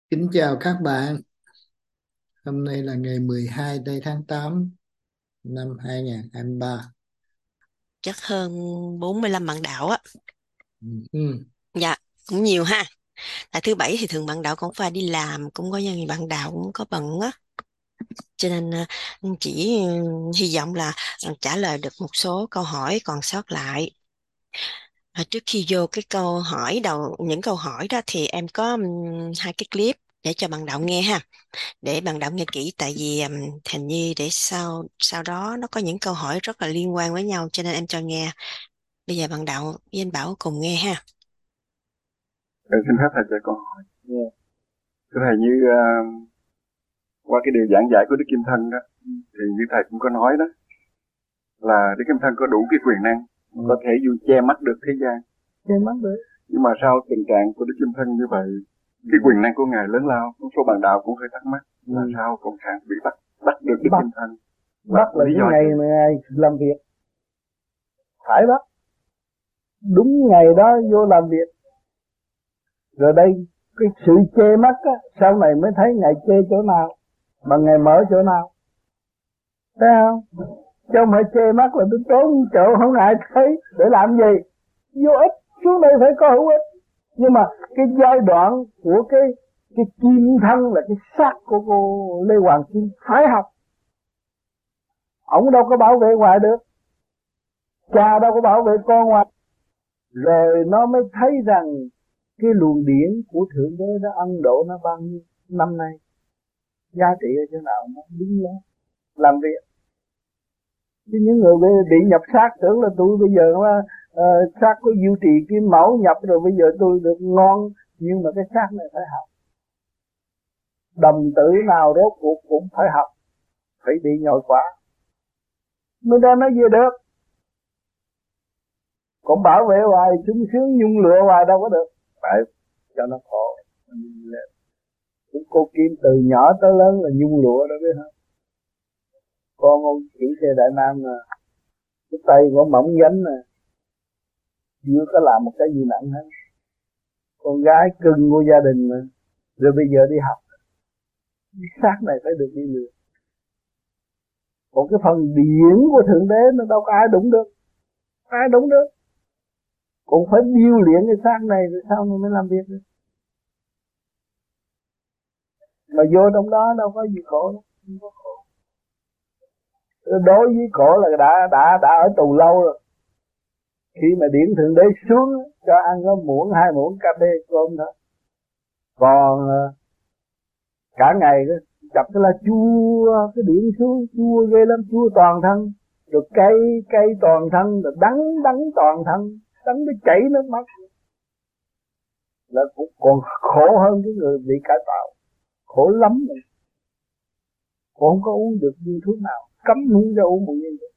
Kính chào các bạn. Hôm nay là ngày 12 tây tháng 8 năm 2023. Chắc hơn 45 bạn đạo á. Ừ. Dạ, cũng nhiều ha. Tại thứ bảy thì thường bạn đạo cũng phải đi làm, cũng có những bạn đạo cũng có bận á. Cho nên chỉ hy vọng là trả lời được một số câu hỏi còn sót lại. Trước khi vô cái câu hỏi đầu, những câu hỏi đó thì em có hai cái clip để cho bạn đạo nghe ha. Để bạn đạo nghe kỹ, tại vì hình như để sau sau đó nó có những câu hỏi rất là liên quan với nhau, cho nên em cho nghe. Bây giờ bạn đạo với anh Bảo cùng nghe ha. Xin phép thầy cho con hỏi. Thưa thầy, như qua cái điều giảng dạy của Đức Kim Thân đó, thì như thầy cũng có nói đó, là Đức Kim Thân có đủ cái quyền năng, có thể dù che mắt được thế gian. Che mắt được. Nhưng mà sao tình trạng của Đức Kim Thân như vậy, cái quyền năng của Ngài lớn lao, một số bạn đạo cũng hơi thắc mắc, là sao Cộng sản bị bắt được Đức Kim Thân? Bắt là lý cái do ngày gì? mà Ngài làm việc, phải bắt. Đúng ngày đó vô làm việc. Rồi đây, cái sự che mắt á, sau này mới thấy Ngài che chỗ nào, mà Ngài mở chỗ nào. Thấy không? Chứ không phải che mắt là tôi trốn chỗ không ai thấy, để làm gì? Vô ích, xuống đây phải có hữu ích. Nhưng mà cái giai đoạn của cái kim thân là cái xác của cô Lê Hoàng Kim phải học. Ông đâu có bảo vệ ngoài được, cha đâu có bảo vệ con ngoài. Rồi nó mới thấy rằng cái luồng điển của Thượng Đế đã ân độ nó bao nhiêu năm nay, giá trị ở chỗ nào nó đứng lên làm việc. Chứ những người bị nhập xác tưởng là tôi bây giờ là xác có diệu trì kim mẫu nhập rồi bây giờ tôi được ngon. Nhưng mà cái xác này phải học. Đồng tử nào rốt cuộc cũng phải học, phải bị nhồi quả mới ra nó về được. Còn bảo vệ hoài sung sướng nhung lụa hoài đâu có được, phải cho nó khổ. Cũng cô Kim từ nhỏ tới lớn là nhung lụa đó biết không? Con ông chỉ xe Đại Nam là cái tay của mỏng gánh nè, chưa có làm một cái gì nặng hết. Con gái cưng của gia đình mà, rồi bây giờ đi học, cái xác này phải được đi luyện. Còn cái phần điển của Thượng Đế nó đâu có ai đụng được, ai đụng được. Cũng phải điêu luyện cái xác này rồi sau này mới làm việc được. Mà vô trong đó đâu có gì khổ đâu, không có khổ. Đối với khổ là đã ở tù lâu rồi. Khi mà điển Thượng Đế xuống cho ăn có muỗng 2 muỗng cà phê cơm thôi. Còn cả ngày đó, chập cái là chua, cái điển xuống chua ghê lắm, chua toàn thân. Rồi cay cay toàn thân, rồi đắng đắng toàn thân, đắng nó chảy nước mắt. Là cũng còn khổ hơn cái người bị cải tạo, khổ lắm rồi. Còn không có uống được viên thuốc nào, cấm uống ra uống một viên thuốc.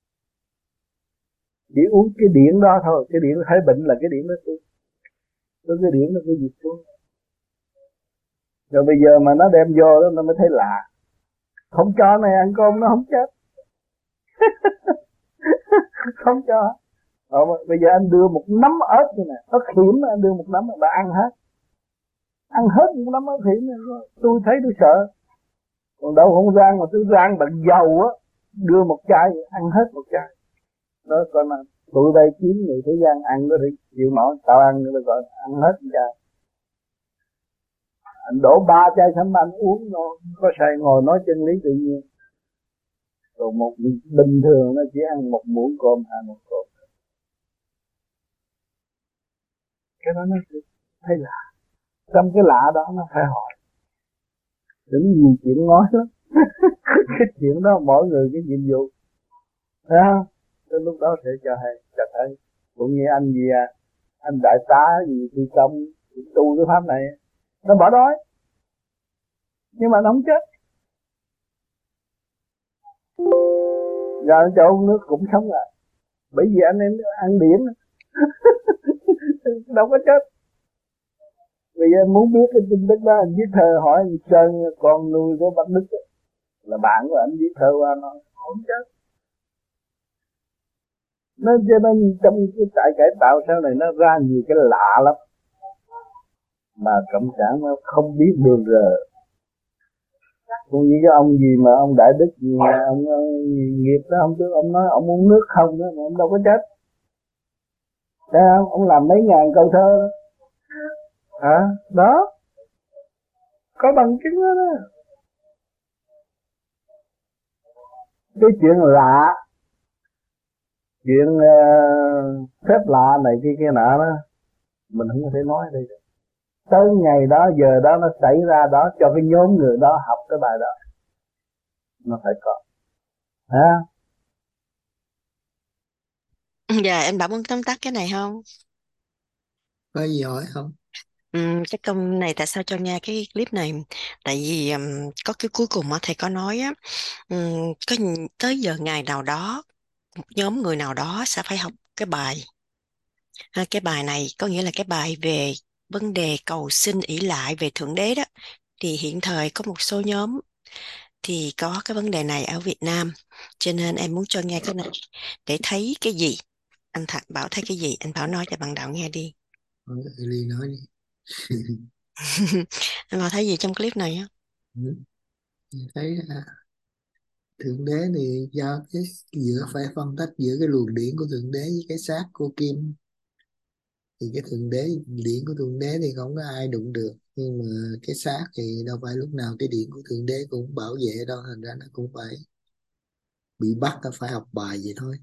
Chỉ uống cái điện đó thôi, cái điện thấy bệnh là cái điện đó tôi. Cái điện nó cứ diệt xuống. Rồi bây giờ mà nó đem vô đó nó mới thấy lạ. Không cho này ăn cơm nó không chết. Không cho. Bây giờ anh đưa một nắm ớt như này, ớt hiểm anh đưa một nắm là ăn hết. Ăn hết một nắm ớt hiểm này, tôi thấy tôi sợ. Còn đâu không rang mà tôi rang bằng dầu á, đưa một chai ăn hết một chai. Đó coi mà tụi đây kiếm người thế gian ăn đó thì chịu nổi, tao ăn nữa rồi ăn hết một chai. Anh đổ 3 chai sắm anh uống nó có say, ngồi nói chân lý tự nhiên. Còn một bình thường nó chỉ ăn một muỗng cơm, 2 muỗng cơm. Cái đó nó thấy lạ. Trong cái lạ đó nó phải hỏi. Đừng nhiều chuyện nói lắm. Cái chuyện đó mỗi người cái nhiệm vụ. Thấy không? Đến lúc đó sẽ cho hay, cho thấy. Cũng như anh gì anh đại tá gì thi công tu cái pháp này, nó bỏ đói nhưng mà nó không chết. Rồi cho uống nước cũng sống lại, bởi vì anh em ăn điển. Đâu có chết. Bây giờ em muốn biết cái tin tức đó, anh viết thơ hỏi anh Sơn, con nuôi của bác Đức ấy, là bạn của anh, viết thơ qua nó không chết. Nó cho nên trong cái tại cải tạo sau này nó ra nhiều cái lạ lắm. mà cộng sản nó không biết đường rờ. Cũng như cái ông gì mà ông Đại Đức gì mà ông nghiệp đó, ông nói ông uống nước không đó mà ông đâu có chết. Thấy không? Ông làm mấy ngàn câu thơ đó. Đó có bằng chứng đó, đó. Cái chuyện lạ, chuyện phép lạ này kia nọ đó mình không có thể nói đây được. Tới ngày đó giờ đó nó xảy ra đó, cho cái nhóm người đó học cái bài đó nó phải có. Dạ em bảo muốn tóm tắt cái này không? Có gì hỏi không? Cái câu này tại sao cho nghe cái clip này? Tại vì có cái cuối cùng á thầy có nói á, có tới giờ ngày nào đó một nhóm người nào đó sẽ phải học cái bài. Cái bài này có nghĩa là cái bài về vấn đề cầu xin ỷ lại về Thượng Đế đó. Thì hiện thời có một số nhóm thì có cái vấn đề này ở Việt Nam. Cho nên em muốn cho nghe cái này để thấy cái gì. Anh Thạch Bảo thấy cái gì? Anh Bảo nói cho bạn đạo nghe đi. Ly nói đi. Anh Bảo thấy gì trong clip này á? Ừ. Thấy thượng đế thì do cái giữa phải phân tách giữa cái luồng điển của thượng đế với cái xác của Kim. Thì cái thượng đế, điển của thượng đế thì không có ai đụng được, nhưng mà cái xác thì đâu phải lúc nào cái điển của thượng đế cũng bảo vệ đâu, thành ra nó cũng phải bị bắt, nó phải học bài vậy thôi.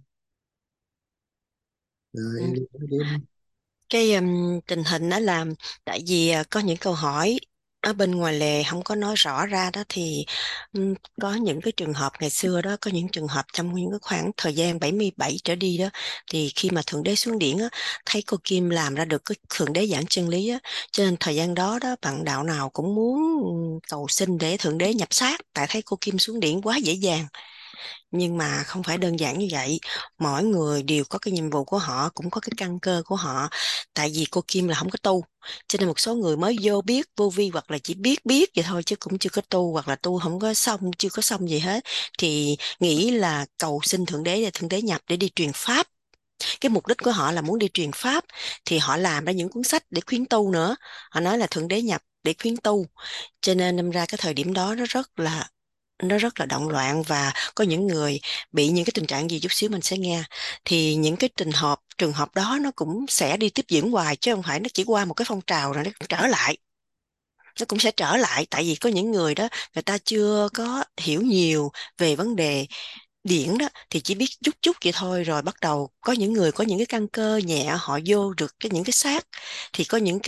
Rồi Ừ. Ly nói tiếp đi. Cái tình hình đó là tại vì có những câu hỏi ở bên ngoài lề không có nói rõ ra đó, thì có những cái trường hợp ngày xưa đó, có những trường hợp trong những cái khoảng thời gian 77 trở đi đó, thì khi mà thượng đế xuống điển á, thấy cô Kim làm ra được cái thượng đế giảng chân lý á, cho nên thời gian đó đó bạn đạo nào cũng muốn cầu xin để thượng đế nhập xác, tại thấy cô Kim xuống điển quá dễ dàng. Nhưng mà không phải đơn giản như vậy. Mỗi người đều có cái nhiệm vụ của họ, cũng có cái căn cơ của họ. Tại vì cô Kim là không có tu, cho nên một số người mới vô biết vô vi, hoặc là chỉ biết vậy thôi chứ cũng chưa có tu, hoặc là tu không có xong, chưa có xong gì hết, thì nghĩ là cầu xin thượng đế để thượng đế nhập để đi truyền pháp. Cái mục đích của họ là muốn đi truyền pháp, thì họ làm ra những cuốn sách để khuyến tu nữa. Họ nói là thượng đế nhập để khuyến tu, cho nên đâm ra cái thời điểm đó nó rất là động loạn, và có những người bị những cái tình trạng gì chút xíu mình sẽ nghe, thì những cái trường hợp đó nó cũng sẽ đi tiếp diễn hoài, chứ không phải nó chỉ qua một cái phong trào rồi nó trở lại. Nó cũng sẽ trở lại, tại vì có những người đó người ta chưa có hiểu nhiều về vấn đề điển đó, thì chỉ biết chút chút vậy thôi, rồi bắt đầu có những người có những cái căn cơ nhẹ, họ vô được những cái xác, thì có những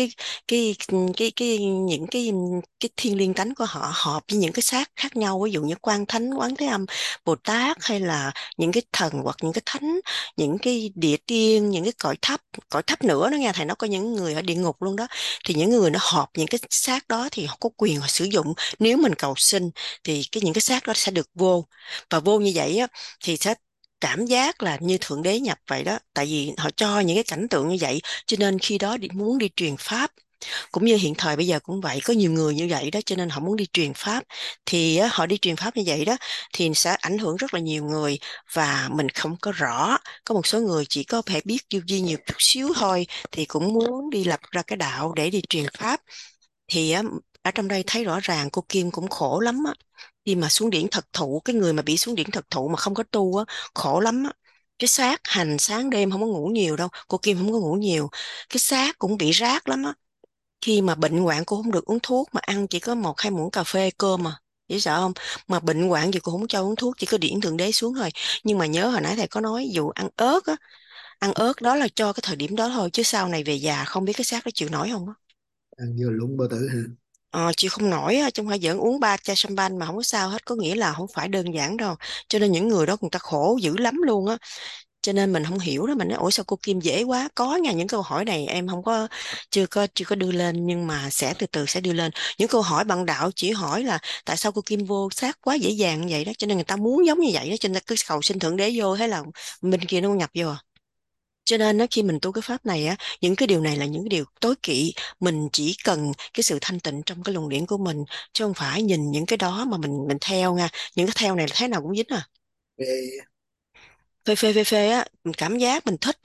cái thiên liêng tánh của họ hợp với những cái xác khác nhau, ví dụ như Quan Thánh, Quán Thế Âm, Bồ Tát, hay là những cái thần hoặc những cái thánh, những cái địa tiên, những cái cõi thấp nữa đó nghe thầy, nó có những người ở địa ngục luôn đó. Thì những người nó hợp những cái xác đó thì họ có quyền họ sử dụng, nếu mình cầu xin thì những cái xác đó sẽ được vô. Và vô như vậy á, thì sẽ cảm giác là như thượng đế nhập vậy đó, tại vì họ cho những cái cảnh tượng như vậy, cho nên khi đó muốn đi truyền pháp. Cũng như hiện thời bây giờ cũng vậy, có nhiều người như vậy đó, cho nên họ muốn đi truyền pháp. Thì á, họ đi truyền pháp như vậy đó thì sẽ ảnh hưởng rất là nhiều người, và mình không có rõ. Có một số người chỉ có thể biết vô vi nhiều chút xíu thôi, thì cũng muốn đi lập ra cái đạo để đi truyền pháp. Thì á, ở trong đây thấy rõ ràng cô Kim cũng khổ lắm á, khi mà xuống điển thật thụ. Cái người mà bị xuống điển thật thụ mà không có tu á, khổ lắm á. Cái xác hành sáng đêm không có ngủ nhiều đâu, cô Kim không có ngủ nhiều. Cái xác cũng bị rát lắm á. Khi mà bệnh hoạn cô không được uống thuốc, mà ăn chỉ có 1 2 muỗng cà phê cơm mà, dễ sợ không? Mà bệnh hoạn gì cô không cho uống thuốc, chỉ có điển thượng đế xuống thôi. Nhưng mà nhớ hồi nãy thầy có nói dù ăn ớt á, ăn ớt đó là cho cái thời điểm đó thôi, chứ sau này về già không biết cái xác đó chịu nổi không á. Ăn vô lũng bao tử hả? Chịu không nổi á, chứ không phải giỡn. Uống 3 chai champagne mà không có sao hết, có nghĩa là không phải đơn giản đâu. Cho nên những người đó người ta khổ dữ lắm luôn á. Cho nên mình không hiểu đó, mình nói ủa sao cô Kim dễ quá. Có nha, những câu hỏi này em không có, chưa có đưa lên, nhưng mà sẽ từ từ sẽ đưa lên. Những câu hỏi bạn đạo chỉ hỏi là tại sao cô Kim vô xác quá dễ dàng như vậy đó, cho nên người ta muốn giống như vậy đó, cho nên cứ cầu xin thượng đế vô, hay là bên kia nó nhập vô à. Cho nên á, khi mình tu cái pháp này á, những cái điều này là những cái điều tối kỵ. Mình chỉ cần cái sự thanh tịnh trong cái luồng điển của mình, chứ không phải nhìn những cái đó mà mình theo nha. Những cái theo này là thế nào cũng dính à. Về Phê phê phê phê á, mình cảm giác mình thích á,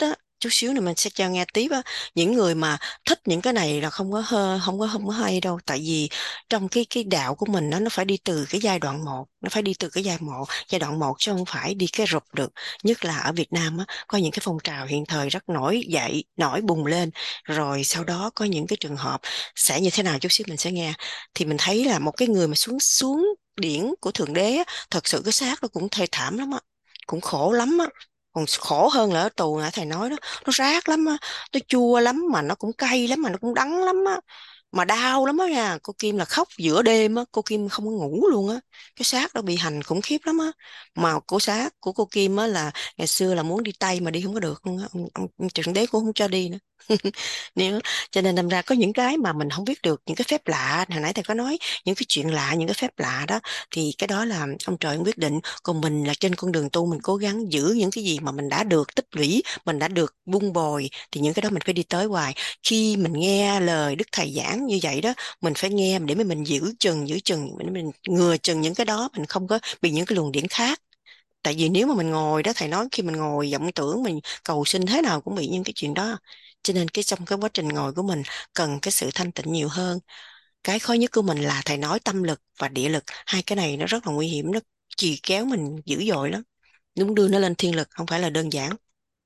chút xíu nữa mình sẽ cho nghe tiếp á. Những người mà thích những cái này là không có hay đâu, tại vì trong cái đạo của mình nó phải đi từ cái giai đoạn một, nó phải đi từ cái giai đoạn một chứ không phải đi cái rụp được. Nhất là ở Việt Nam á, có những cái phong trào hiện thời rất nổi bùng lên, rồi sau đó có những cái trường hợp sẽ như thế nào chút xíu mình sẽ nghe. Thì mình thấy là một cái người mà xuống xuống điển của thượng đế á, thật sự cái xác nó cũng thê thảm lắm á, cũng khổ lắm á, còn khổ hơn là ở tù nãy thầy nói đó. Nó rát lắm á, nó chua lắm, mà nó cũng cay lắm, mà nó cũng đắng lắm á, mà đau lắm á nha. Cô Kim là khóc giữa đêm á, cô Kim không có ngủ luôn á, cái xác nó bị hành khủng khiếp lắm á. Mà của xác của cô Kim á là ngày xưa là muốn đi Tây mà đi không có được luôn á, ông Trần Đế cũng không cho đi nữa. Nếu cho nên đâm ra có những cái mà mình không biết được, những cái phép lạ hồi nãy thầy có nói, những cái chuyện lạ, những cái phép lạ đó, thì cái đó là ông trời quyết định. Còn mình là trên con đường tu, mình cố gắng giữ những cái gì mà mình đã được tích lũy, mình đã được vun bồi, thì những cái đó mình phải đi tới hoài. Khi mình nghe lời Đức Thầy giảng như vậy đó, mình phải nghe để mình giữ chừng mình ngừa chừng những cái đó, mình không có bị những cái luồng điển khác. Tại vì nếu mà mình ngồi đó, thầy nói khi mình ngồi vọng tưởng, mình cầu xin thế nào cũng bị những cái chuyện đó. Cho nên trong cái quá trình ngồi của mình cần cái sự thanh tịnh nhiều hơn. Cái khó nhất của mình là thầy nói tâm lực và địa lực, hai cái này nó rất là nguy hiểm, nó chì kéo mình dữ dội lắm, đúng đưa nó lên thiên lực không phải là đơn giản.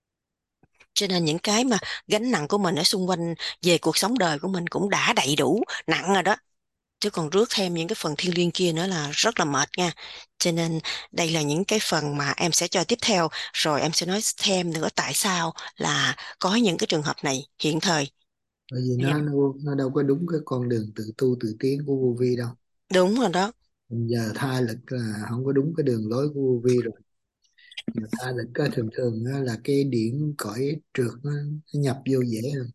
Cho nên những cái mà gánh nặng của mình ở xung quanh về cuộc sống đời của mình cũng đã đầy đủ nặng rồi đó, chứ còn rước thêm những cái phần thiêng liêng kia nữa là rất là mệt nha. Cho nên đây là những cái phần mà em sẽ cho tiếp theo, rồi em sẽ nói thêm nữa tại sao là có những cái trường hợp này hiện thời. Bởi vì Bây giờ nó đâu có đúng cái con đường tự tu tự tiến của vô vi đâu. đúng rồi đó. Bây giờ tha lực là không có đúng cái đường lối của vô vi rồi. Mà tha lực á, thường thường á, là cái điển cõi trượt nó nhập vô dễ hơn.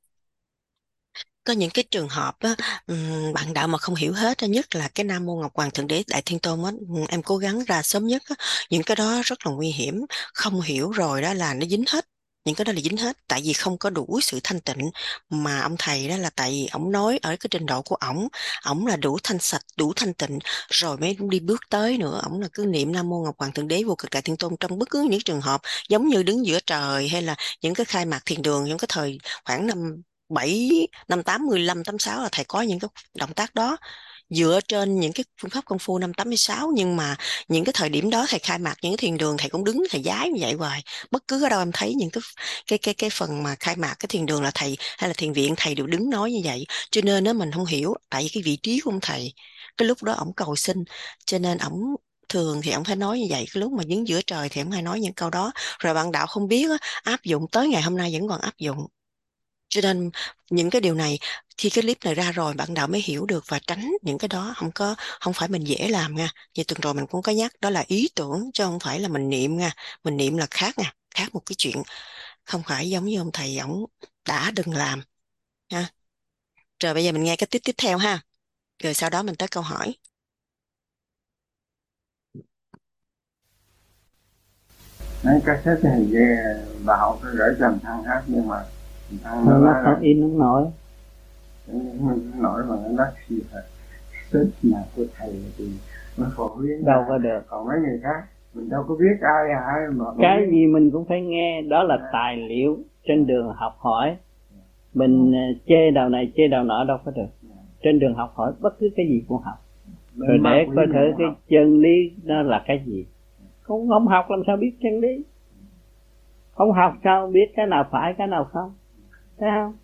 Có những cái trường hợp á, bạn đạo mà không hiểu hết á, nhất là cái Nam Mô Ngọc Hoàng Thượng Đế Đại Thiên Tôn á, em cố gắng ra sớm nhất á. Những cái đó rất là nguy hiểm, không hiểu rồi đó là nó dính hết. Những cái đó là dính hết, tại vì không có đủ sự thanh tịnh. Mà ông thầy đó là tại vì ổng nói ở cái trình độ của ổng là đủ thanh sạch, đủ thanh tịnh, rồi mới đi bước tới nữa. Ổng là cứ niệm Nam Mô Ngọc Hoàng Thượng Đế Vô Cực Đại Thiên Tôn trong bất cứ những trường hợp giống như đứng giữa trời, hay là những cái khai mạc thiền đường trong cái thời khoảng năm 85 86 là thầy có những cái động tác đó dựa trên những cái phương pháp công phu năm 86. Nhưng mà những cái thời điểm đó thầy khai mạc những cái thiền đường, thầy cũng đứng thầy giái như vậy hoài. Bất cứ ở đâu em thấy những cái phần mà khai mạc cái thiền đường là thầy, hay là thiền viện, thầy đều đứng nói như vậy. Cho nên nó mình không hiểu, tại vì cái vị trí của ông thầy cái lúc đó ổng cầu xin, cho nên ổng thường thì ổng phải nói như vậy. Cái lúc mà đứng giữa trời thì ổng hay nói những câu đó, rồi bạn đạo không biết á, áp dụng tới ngày hôm nay vẫn còn áp dụng. Cho nên những cái điều này, khi cái clip này ra rồi bạn đạo mới hiểu được và tránh những cái đó. Không phải mình dễ làm nha, như tuần rồi mình cũng có nhắc, đó là ý tưởng chứ không phải là mình niệm nha. Mình niệm là khác nha, khác một cái chuyện, không phải giống như ông thầy ổng đã đừng làm ha. Rồi bây giờ mình nghe cái tiếp tiếp theo ha, rồi sau đó mình tới câu hỏi. Mấy cassette thì hình như bà Hậu phải gửi cho thằng hát, nhưng mà thằng nó nó nói không là in không nổi. nó nổi mà nó nói gì phải sách mà của thầy thì nó phổ biến Đâu có được. còn mấy người khác mình đâu có biết ai mà Cái gì mình cũng phải nghe, đó là tài liệu trên đường học hỏi. Mình chê đầu này chê đầu nọ đâu có được. Trên đường học hỏi bất cứ cái gì cũng học, rồi để coi thử cái chân lý nó là cái gì. Không học làm sao biết chân lý. Không học sao biết cái nào phải cái nào không, thấy không?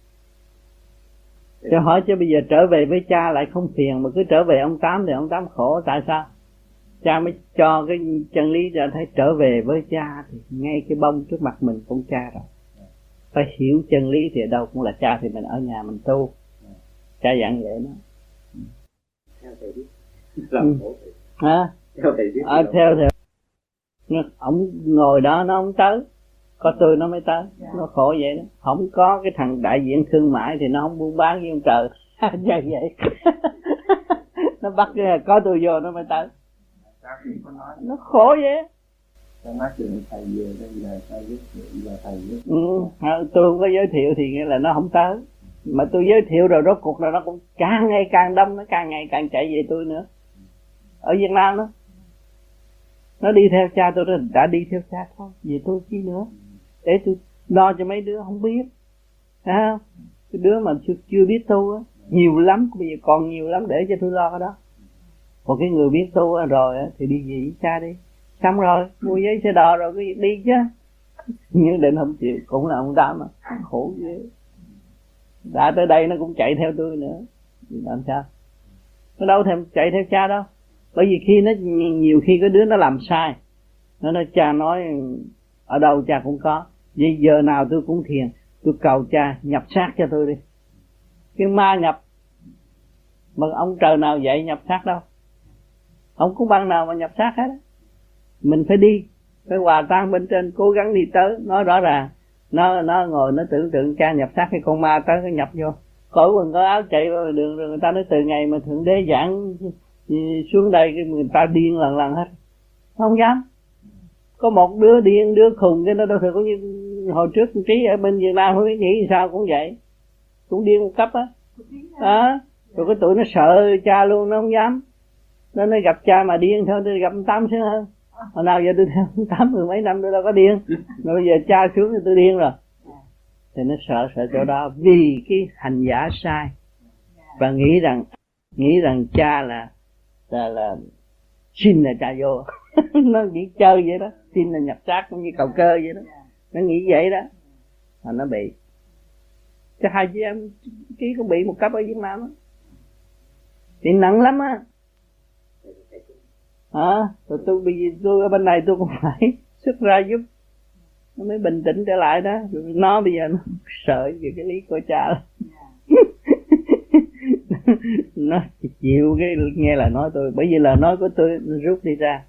Cho hỏi cho bây giờ trở về với cha lại không phiền, mà cứ trở về ông Tám thì ông Tám khổ. Tại sao? Cha mới cho cái chân lý cho thấy trở về với cha thì ngay cái bông trước mặt mình cũng cha rồi. Phải hiểu chân lý thì ở đâu cũng là cha, thì mình ở nhà mình tu. Cha dặn vậy đó. theo thầy biết làm khổ thầy. Hả? Theo thầy biết Theo ông ngồi đó nó không tới, có tôi nó mới tới. Nó khổ vậy đó. Không có cái thằng đại diện thương mại thì nó không buôn bán với ông trời. Như vậy. Nó bắt có tôi vô nó mới tới. Nó khổ vậy. Tôi nói chuyện thầy về đây là thầy giới thiệu, giờ thầy giới tôi không có giới thiệu thì nghĩa là nó không tới. Mà tôi giới thiệu rồi rốt cuộc là nó cũng càng ngày càng đông, nó càng ngày càng chạy về tôi nữa. Ở Việt Nam đó, nó đi theo cha tôi, đã đi theo cha thôi, về tôi chi nữa. Để tôi lo cho mấy đứa không biết, thấy không? Cái đứa mà chưa biết tu á, nhiều lắm, bây giờ còn nhiều lắm để cho tôi lo cái đó. Còn cái người biết tu rồi á thì đi về với cha đi, xong rồi mua giấy xe đò rồi cái việc đi chứ. Nhưng định không chịu, cũng là ông Tám mà khổ ghê. Đã tới đây nó cũng chạy theo tôi nữa, làm sao? Nó đâu thèm chạy theo cha đâu. Bởi vì khi nó nhiều khi cái đứa nó làm sai, nó nói cha nói ở đâu cha cũng có, vậy giờ nào tôi cũng thiền, tôi cầu cha nhập xác cho tôi đi. Cái ma nhập, mà ông trời nào dạy nhập xác đâu, không có băng nào mà nhập xác hết. Mình phải đi, phải hòa tan bên trên, cố gắng đi tới. Nói rõ ràng, nó ngồi nó tưởng tượng cha nhập xác, cái con ma tới cái nhập vô, cởi quần có áo chạy vào đường, rồi người ta nói từ ngày mà thượng đế giảng xuống đây cái người ta điên lần lần hết, không dám. Có một đứa điên, đứa khùng, cái nó đâu phải có như hồi trước Trí ở bên Việt Nam, không biết nghĩ sao cũng vậy, cũng điên một cấp á. Rồi cái tụi nó sợ cha luôn, nó không dám. Nó nói gặp cha mà điên thôi, tôi gặp ông Tám sướng hơn. Hồi nào giờ tôi theo ông Tám 10 mấy năm tôi đâu có điên, rồi bây giờ cha xuống thì tôi điên rồi. Thì nó sợ chỗ đó, vì cái hành giả sai và nghĩ rằng cha là xin là cha vô. Nó nghĩ chơi vậy đó, xin là nhập xác cũng như cầu cơ vậy đó, nó nghĩ vậy đó, mà nó bị. Cho hai chị em Ký cũng bị một cấp ở Việt Nam á, thì nặng lắm á. Rồi tôi bây giờ tôi ở bên này tôi cũng phải xuất ra giúp nó mới bình tĩnh trở lại đó. Rồi nó bây giờ nó sợ về cái lý của cha lắm. Nó chịu cái nghe lời nói tôi, bởi vì lời nói của tôi nó rút đi ra,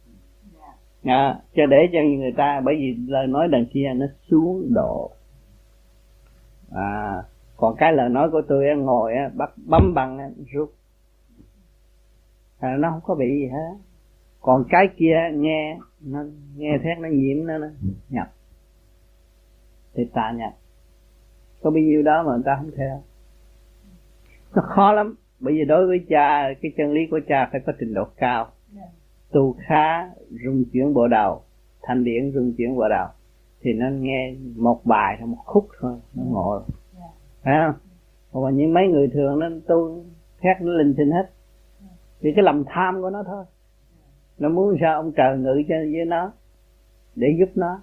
cho để cho người ta, bởi vì lời nói đằng kia nó xuống độ. Còn cái lời nói của tôi ngồi bắt bấm bằng rút, nó không có bị gì hết. Còn cái kia nghe thét nó nhiễm, nó nhập thì ta nhập. Có bao nhiêu đó mà người ta không theo, nó khó lắm. Bởi vì đối với cha, cái chân lý của cha phải có trình độ cao. Tu khá rung chuyển bộ đầu, thanh điển rung chuyển bộ đầu, thì nó nghe một bài hay một khúc thôi nó ngộ rồi, phải không? Còn những mấy người thường nó tu khác nó linh tinh hết, vì cái lòng tham của nó thôi. Nó muốn sao ông trời ngự cho với nó để giúp nó.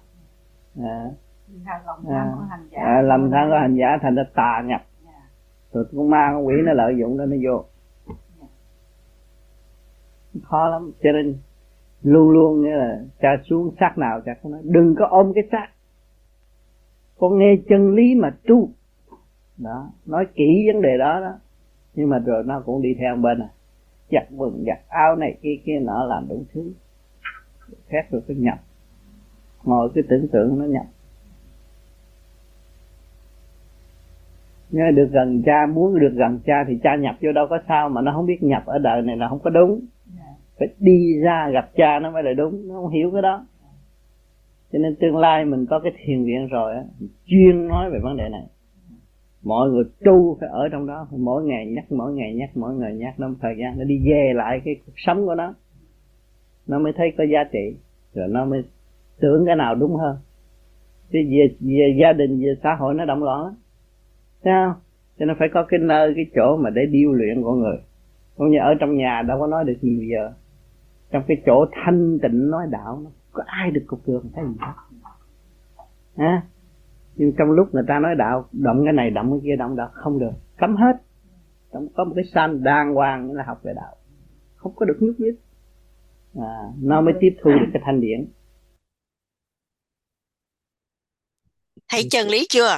Lòng tham của hành giả thành ra tà nhập. Rồi con ma con quỷ nó lợi dụng đó nó vô. Khó lắm. Cho nên luôn luôn nghĩa là cha xuống xác nào cha cũng nói đừng có ôm cái xác, con nghe chân lý mà tu đó, nói kỹ vấn đề đó đó. Nhưng mà rồi nó cũng đi theo bên giặt quần giặt áo này kia nọ, làm đủ thứ khác, rồi cái nhập, ngồi cái tưởng tượng nó nhập. Nếu được gần cha, muốn được gần cha thì cha nhập vô đâu có sao, mà nó không biết nhập ở đời này là không có đúng. Phải đi ra gặp cha nó mới là đúng, nó không hiểu cái đó. Cho nên tương lai mình có cái thiền viện rồi chuyên nói về vấn đề này. Mọi người tu phải ở trong đó, mỗi ngày nhắc, nó một thời gian nó đi về lại cái cuộc sống của nó mới thấy có giá trị, rồi nó mới tưởng cái nào đúng hơn. Chứ về gia đình, về xã hội nó động loạn lắm, thấy không? Cho nên phải có cái nơi, cái chỗ mà để điêu luyện con người. Không như ở trong nhà đâu có nói được nhiều giờ. Trong cái chỗ thanh tịnh nói đạo, nó có ai được cục đường thấy gì hết. Nhưng trong lúc người ta nói đạo, động cái này động cái kia, động đạo không được, cấm hết. Có một cái sanh đàng hoàng như là học về đạo, không có được nhúc nhích, nó mới tiếp thu được cái thanh điển. Thấy chân lý chưa?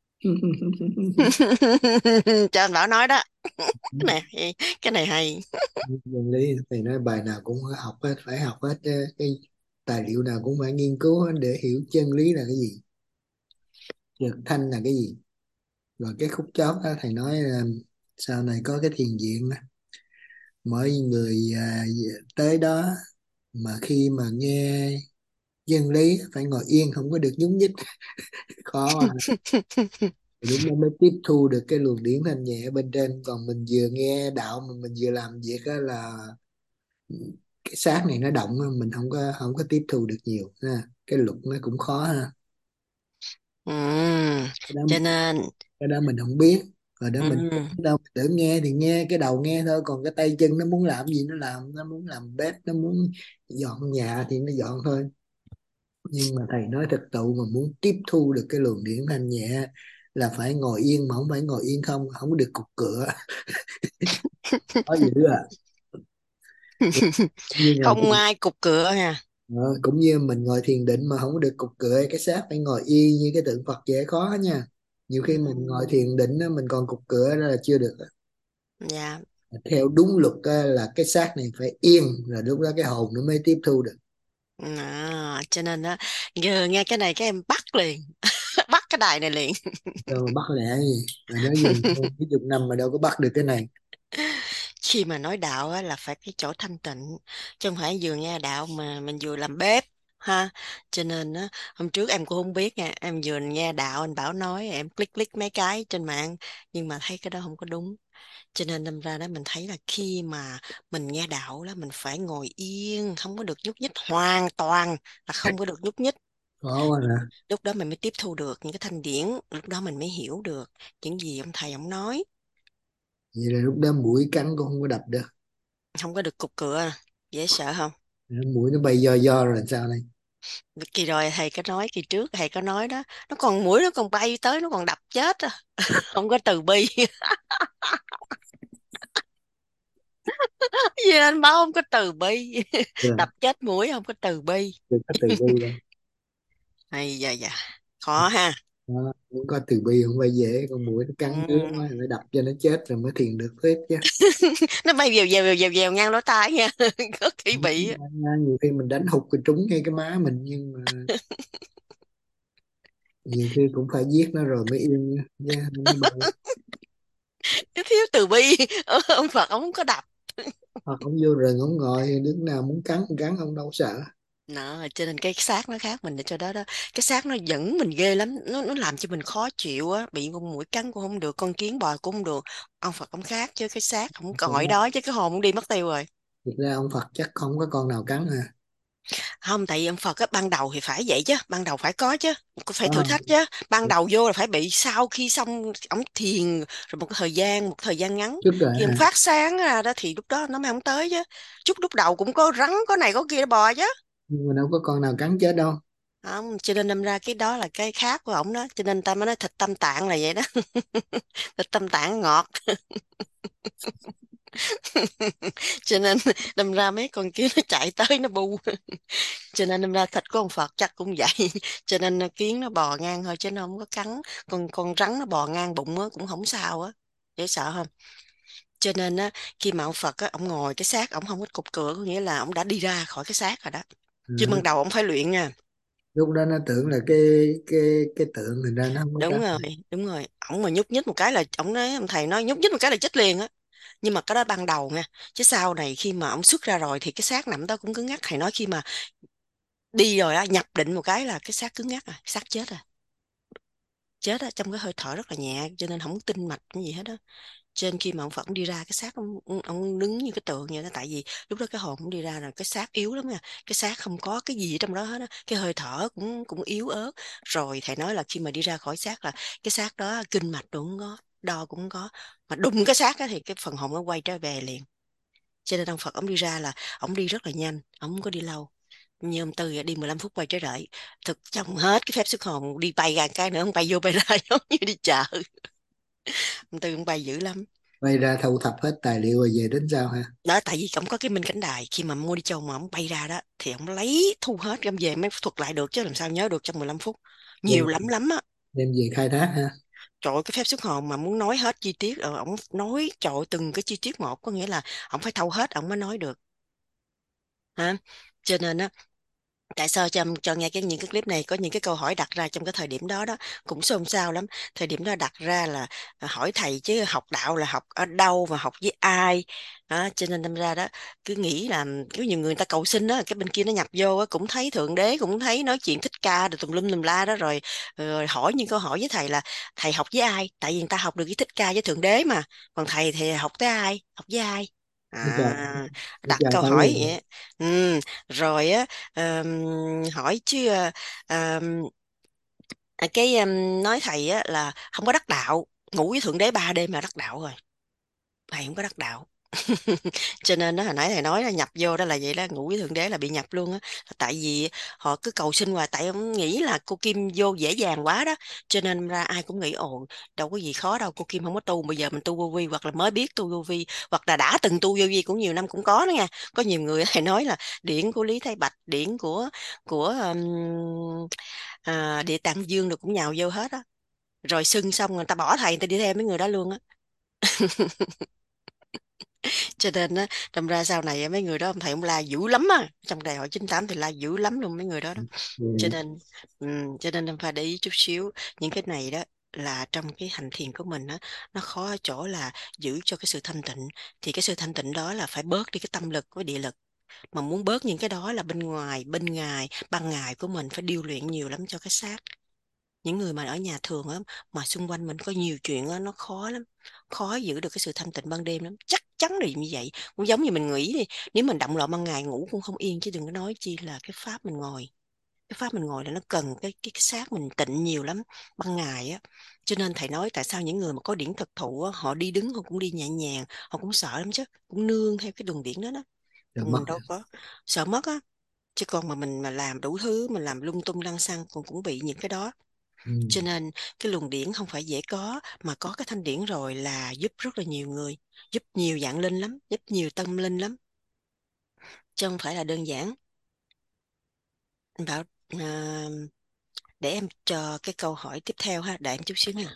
Cho anh Bảo nói đó. Cái này hay. Chân lý thầy nói bài nào cũng học hết, phải học hết, cái tài liệu nào cũng phải nghiên cứu hết để hiểu chân lý là cái gì, trực thanh là cái gì. Rồi cái khúc chót đó thầy nói là sau này có cái thiền viện đó, mỗi người tới đó mà khi mà nghe chân lý phải ngồi yên, không có được nhúc nhích. Khó mà. Lúc đó mới tiếp thu được cái luồng điển thanh nhẹ bên trên. Còn mình vừa nghe đạo mà mình vừa làm việc đó là cái xác này nó động, mình không có tiếp thu được nhiều ha. Cái luật nó cũng khó ha. Ừ. Cái đó, Cho nên cái đó mình không biết. Rồi đó mình ừ. đâu tự nghe thì nghe cái đầu nghe thôi, còn cái tay chân nó muốn làm gì nó làm, nó muốn làm bếp, nó muốn dọn nhà thì nó dọn thôi. Nhưng mà thầy nói thực tụ mà muốn tiếp thu được cái luồng điển thanh nhẹ là phải ngồi yên, mà không phải ngồi yên không, không có được cục cửa. Có dữ à. Cũng như ngồi Không thiền, ai cục cửa nha. cũng như mình ngồi thiền định mà không có được cục cửa, cái xác phải ngồi y như cái tượng Phật dễ khó nha. Nhiều khi mình ngồi Ừ. thiền định á, mình còn cục cửa đó là chưa được. Dạ. Theo đúng luật á, là cái xác này phải yên, là lúc đó cái hồn nó mới tiếp thu được. Cho nên á, giờ nghe cái này cái em bắt liền. Bắt cái đài này liền. Rồi mà bắt lẹ gì mà nó dùng mấy chục năm mà đâu có bắt được cái này. Khi mà nói đạo á, là phải cái chỗ thanh tịnh, chứ không phải vừa nghe đạo mà mình vừa làm bếp ha. Cho nên á, hôm trước em cũng không biết nha, em vừa nghe đạo anh Bảo nói em click click mấy cái trên mạng, nhưng mà thấy cái đó không có đúng. Cho nên đâm ra đó mình thấy là khi mà mình nghe đạo đó mình phải ngồi yên, không có được nhúc nhích, hoàn toàn là không có được nhúc nhích. Khó quá nè. Lúc đó mình mới tiếp thu được những cái thanh điển, lúc đó mình mới hiểu được những gì ông thầy ông nói. Vậy là lúc đó mũi cắn cũng không có đập được. Không có được cục cửa, dễ sợ không? Mũi nó bay do rồi làm sao đây. Kỳ rồi thầy có nói, kỳ trước thầy có nói đó, nó còn mũi nó còn bay tới nó còn đập chết à. Không có từ bi. Vì anh báo không có từ bi. Rồi, Đập chết mũi không có từ bi. đừng có từ bi đâu. Hay dạ dạ, khó ha. Đó, muốn có từ bi không phải dễ, con mũi nó cắn cứng Ừ. quá phải đập cho nó chết rồi mới thiền được phết chứ. Nó bay vèo vèo vèo vèo vèo ngang lỗ tai nha. Có khi bị á. Nhiều khi mình đánh hụt cái trúng ngay cái má mình, nhưng mà nhiều khi cũng phải giết nó rồi mới yên nha. Nha, nó bay. Nó thiếu từ bi. Ông Phật ông không có đập. Hoặc ông vô rừng ông ngồi, đứng nào muốn cắn cắn, ông đâu sợ. Đó, cho nên cái xác nó khác mình để cho đó đó. Cái xác nó dẫn mình ghê lắm, nó làm cho mình khó chịu á, bị con muỗi cắn cũng không được, con kiến bò cũng không được. Ông Phật ông khác chứ cái xác không thực cõi ra, đó, chứ cái hồn cũng đi mất tiêu rồi. thực ra ông Phật chắc không có con nào cắn ha. Không, tại vì ông Phật á ban đầu thì phải vậy chứ, ban đầu phải có chứ, phải thử Đó, thách chứ. Ban đầu vô là phải bị, sau khi xong ông thiền rồi một thời gian ngắn, trước rồi khi ông ha. phát sáng ra đó thì lúc đó nó mới không tới chứ. Chút lúc đầu cũng có rắn có này có kia nó bò chứ. Nhưng mà đâu có con nào cắn chết đâu. Không, cho nên đâm ra cái đó là cái khác của ổng đó, cho nên ta mới nói thịt tâm tạng là vậy đó. Thịt tâm tạng ngọt. Cho nên đâm ra mấy con kiến nó chạy tới nó bu. Cho nên đâm ra thịt của ông Phật chắc cũng vậy. Cho nên kiến nó bò ngang thôi chứ nó không có cắn. Con rắn nó bò ngang bụng á cũng không sao á, dễ sợ không? Cho nên á, khi mà ông Phật á ông ngồi cái xác ông không có cục cửa, có nghĩa là ông đã đi ra khỏi cái xác rồi đó. Chứ ban Ừ. đầu ông phải luyện nha. Lúc đó nó tưởng là cái tượng, thành ra nó không có Đúng cắn. rồi, đúng rồi, ổng mà nhúc nhích một cái là ổng nói, ông thầy nói nhúc nhích một cái là chết liền á. Nhưng mà cái đó ban đầu nha, chứ sau này khi mà ổng xuất ra rồi thì cái xác nằm đó cũng cứng ngắc. Thầy nói khi mà đi rồi á, nhập định một cái là cái xác cứng ngắc rồi, xác chết rồi. Chết á trong cái hơi thở rất là nhẹ, cho nên không có tinh mạch cái gì hết đó. Trên khi mà ông Phật ông đi ra, cái xác ông đứng như cái tượng vậy đó, tại vì lúc đó cái hồn ông đi ra rồi, cái xác yếu lắm nha. Cái xác không có cái gì ở trong đó hết á, cái hơi thở cũng cũng yếu ớt. Rồi thầy nói là khi mà đi ra khỏi xác là cái xác đó kinh mạch cũng không có, đo cũng không có, mà đụng cái xác á thì cái phần hồn nó quay trở về liền. Cho nên ông Phật ông đi ra là ông đi rất là nhanh, ông không có đi lâu. Như ông Tư đi 15 phút quay trở lại. Thực trong hết cái phép xuất hồn, đi bay ra cái nữa ông bay vô bay ra giống như đi chợ. Ông Tư ông bay dữ lắm. Bay ra thu thập hết tài liệu rồi về đến sao ha. Đó, tại vì ông có cái minh cảnh đài, khi mà mua đi châu mà ông bay ra đó thì ông lấy thu hết ông về mới thuật lại được, chứ làm sao nhớ được trong 15 phút. đem Nhiều lắm lắm á. đem về khai thác ha. Trời ơi, cái phép xuất hồn mà muốn nói hết chi tiết, ông nói trời ơi, từng cái chi tiết một, có nghĩa là ông phải thâu hết ông mới nói được ha. Cho nên á, tại sao cho nghe những cái clip này, có những cái câu hỏi đặt ra trong cái thời điểm đó đó cũng xôn xao lắm. Thời điểm đó đặt ra là hỏi thầy chứ học đạo là học ở đâu và học với ai đó. Cho nên đâm ra đó cứ nghĩ là có nhiều người ta cầu xin đó, cái bên kia nó nhập vô á, cũng thấy thượng đế, cũng thấy nói chuyện thích ca rồi tùm lum tùm la đó, rồi hỏi những câu hỏi với thầy là thầy học với ai, tại vì người ta học được với thích ca với thượng đế mà, còn thầy thì học tới ai, học với ai. Nó chờ, À, nó đặt chờ câu thấy hỏi rồi. vậy. Ừ. Rồi á, hỏi chứ ờm, cái nói thầy á, là không có đắc đạo, ngủ với thượng đế 3 đêm là đắc đạo rồi, thầy không có đắc đạo. Cho nên đó hồi nãy thầy nói là nhập vô đó là vậy đó, ngủ với thượng đế là bị nhập luôn á. Là tại vì họ cứ cầu xin hoài, tại ông nghĩ là cô Kim vô dễ dàng quá đó, cho nên ra ai cũng nghĩ ồ đâu có gì khó đâu, cô Kim không có tu, bây giờ mình tu vô vi, hoặc là mới biết tu vô vi, hoặc là đã từng tu vô vi cũng nhiều năm cũng có đó nha. Có nhiều người thầy nói là điển của Lý Thái Bạch, điển của Địa Tạng Dương rồi cũng nhào vô hết á, rồi xưng xong người ta bỏ thầy, người ta đi theo mấy người đó luôn á. Cho nên á, đâm ra sau này mấy người đó ông thầy ông la dữ lắm á, trong đại hội 98 thì la dữ lắm luôn mấy người đó đó. Cho Ừ. nên cho nên em phải để ý chút xíu những cái này đó, là trong cái hành thiền của mình á, nó khó ở chỗ là giữ cho cái sự thanh tịnh. Thì cái sự thanh tịnh đó là phải bớt đi cái tâm lực với địa lực, mà muốn bớt những cái đó là bên ngoài ban ngày của mình phải điêu luyện nhiều lắm cho cái xác. Những người mà ở nhà thường á, mà xung quanh mình có nhiều chuyện á, nó khó lắm, khó giữ được cái sự thanh tịnh ban đêm lắm, chắc chắn là như vậy. Cũng giống như mình nghĩ đi, nếu mình động loạn ban ngày ngủ cũng không yên, chứ đừng có nói chi là cái pháp mình ngồi. Cái pháp mình ngồi là nó cần cái xác mình tịnh nhiều lắm ban ngày á. Cho nên thầy nói tại sao những người mà có điển thực thụ á, họ đi đứng họ cũng đi nhẹ nhàng, họ cũng sợ lắm chứ, cũng nương theo cái đường điển đó đó. Rồi Còn mất. mình đâu có sợ mất á. Chứ còn mà mình mà làm đủ thứ, mình làm lung tung lăng xăng còn cũng bị những cái đó. Ừ. Cho nên cái luồng điển không phải dễ có, mà có cái thanh điển rồi là giúp rất là nhiều người, giúp nhiều dạng linh lắm, giúp nhiều tâm linh lắm, chứ không phải là đơn giản. Anh bảo à, để em cho cái câu hỏi tiếp theo ha, đợi em chút xíu nha.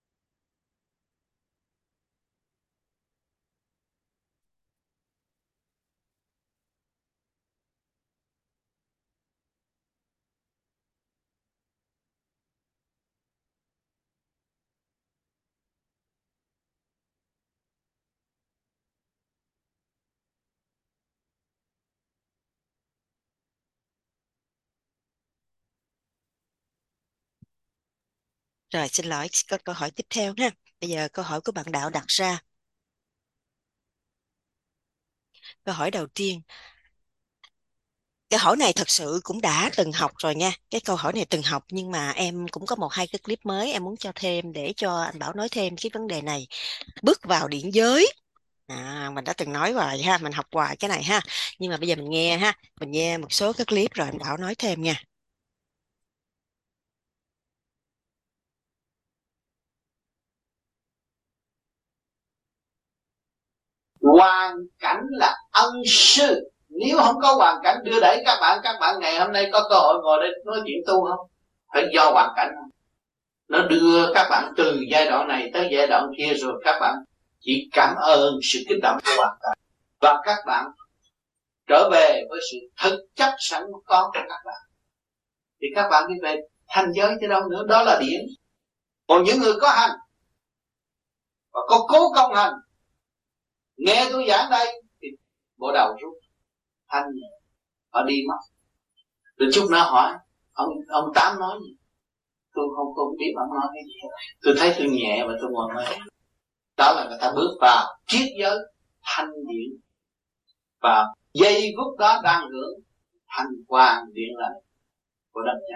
Rồi xin lỗi, có câu hỏi tiếp theo ha. Bây giờ câu hỏi của bạn Đạo đặt ra. Câu hỏi đầu tiên, cái hỏi này thật sự cũng đã từng học rồi nha. Cái câu hỏi này từng học, nhưng mà em cũng có một hai cái clip mới em muốn cho thêm để cho anh Bảo nói thêm cái vấn đề này. Bước vào điển giới. Mình đã từng nói hoài ha, mình học hoài cái này ha. Nhưng mà bây giờ mình nghe ha, mình nghe một số cái clip rồi anh Bảo nói thêm nha. Hoàn cảnh là ân sư. Nếu không có hoàn cảnh đưa đẩy các bạn ngày hôm nay có cơ hội ngồi đây nói chuyện tu không? Phải do hoàn cảnh. Nó đưa các bạn từ giai đoạn này tới giai đoạn kia, rồi các bạn chỉ cảm ơn sự kích động của hoàn cảnh, và các bạn trở về với sự thực chất sẵn có của các bạn, thì các bạn đi về thành giới chứ đâu nữa. Đó là điển. Còn những người có hành và có cố công hành, nghe tôi giảng đây thì bộ đầu rút thanh nhẹ, họ đi mất. Rồi chút nữa hỏi ông Tám nói gì, tôi không biết ông nói cái gì. Tôi thấy tôi nhẹ và tôi ngồi mê. Đó là người ta bước vào triết giới thanh điển, và giây phút đó đang hưởng thanh quan điện lành của đấng cha.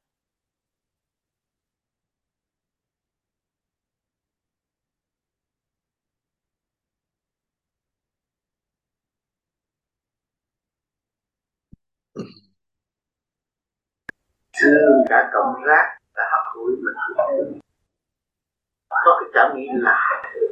Thương cả cộng rác đã hấp hủi mình, có cái cảm nghĩ lạ.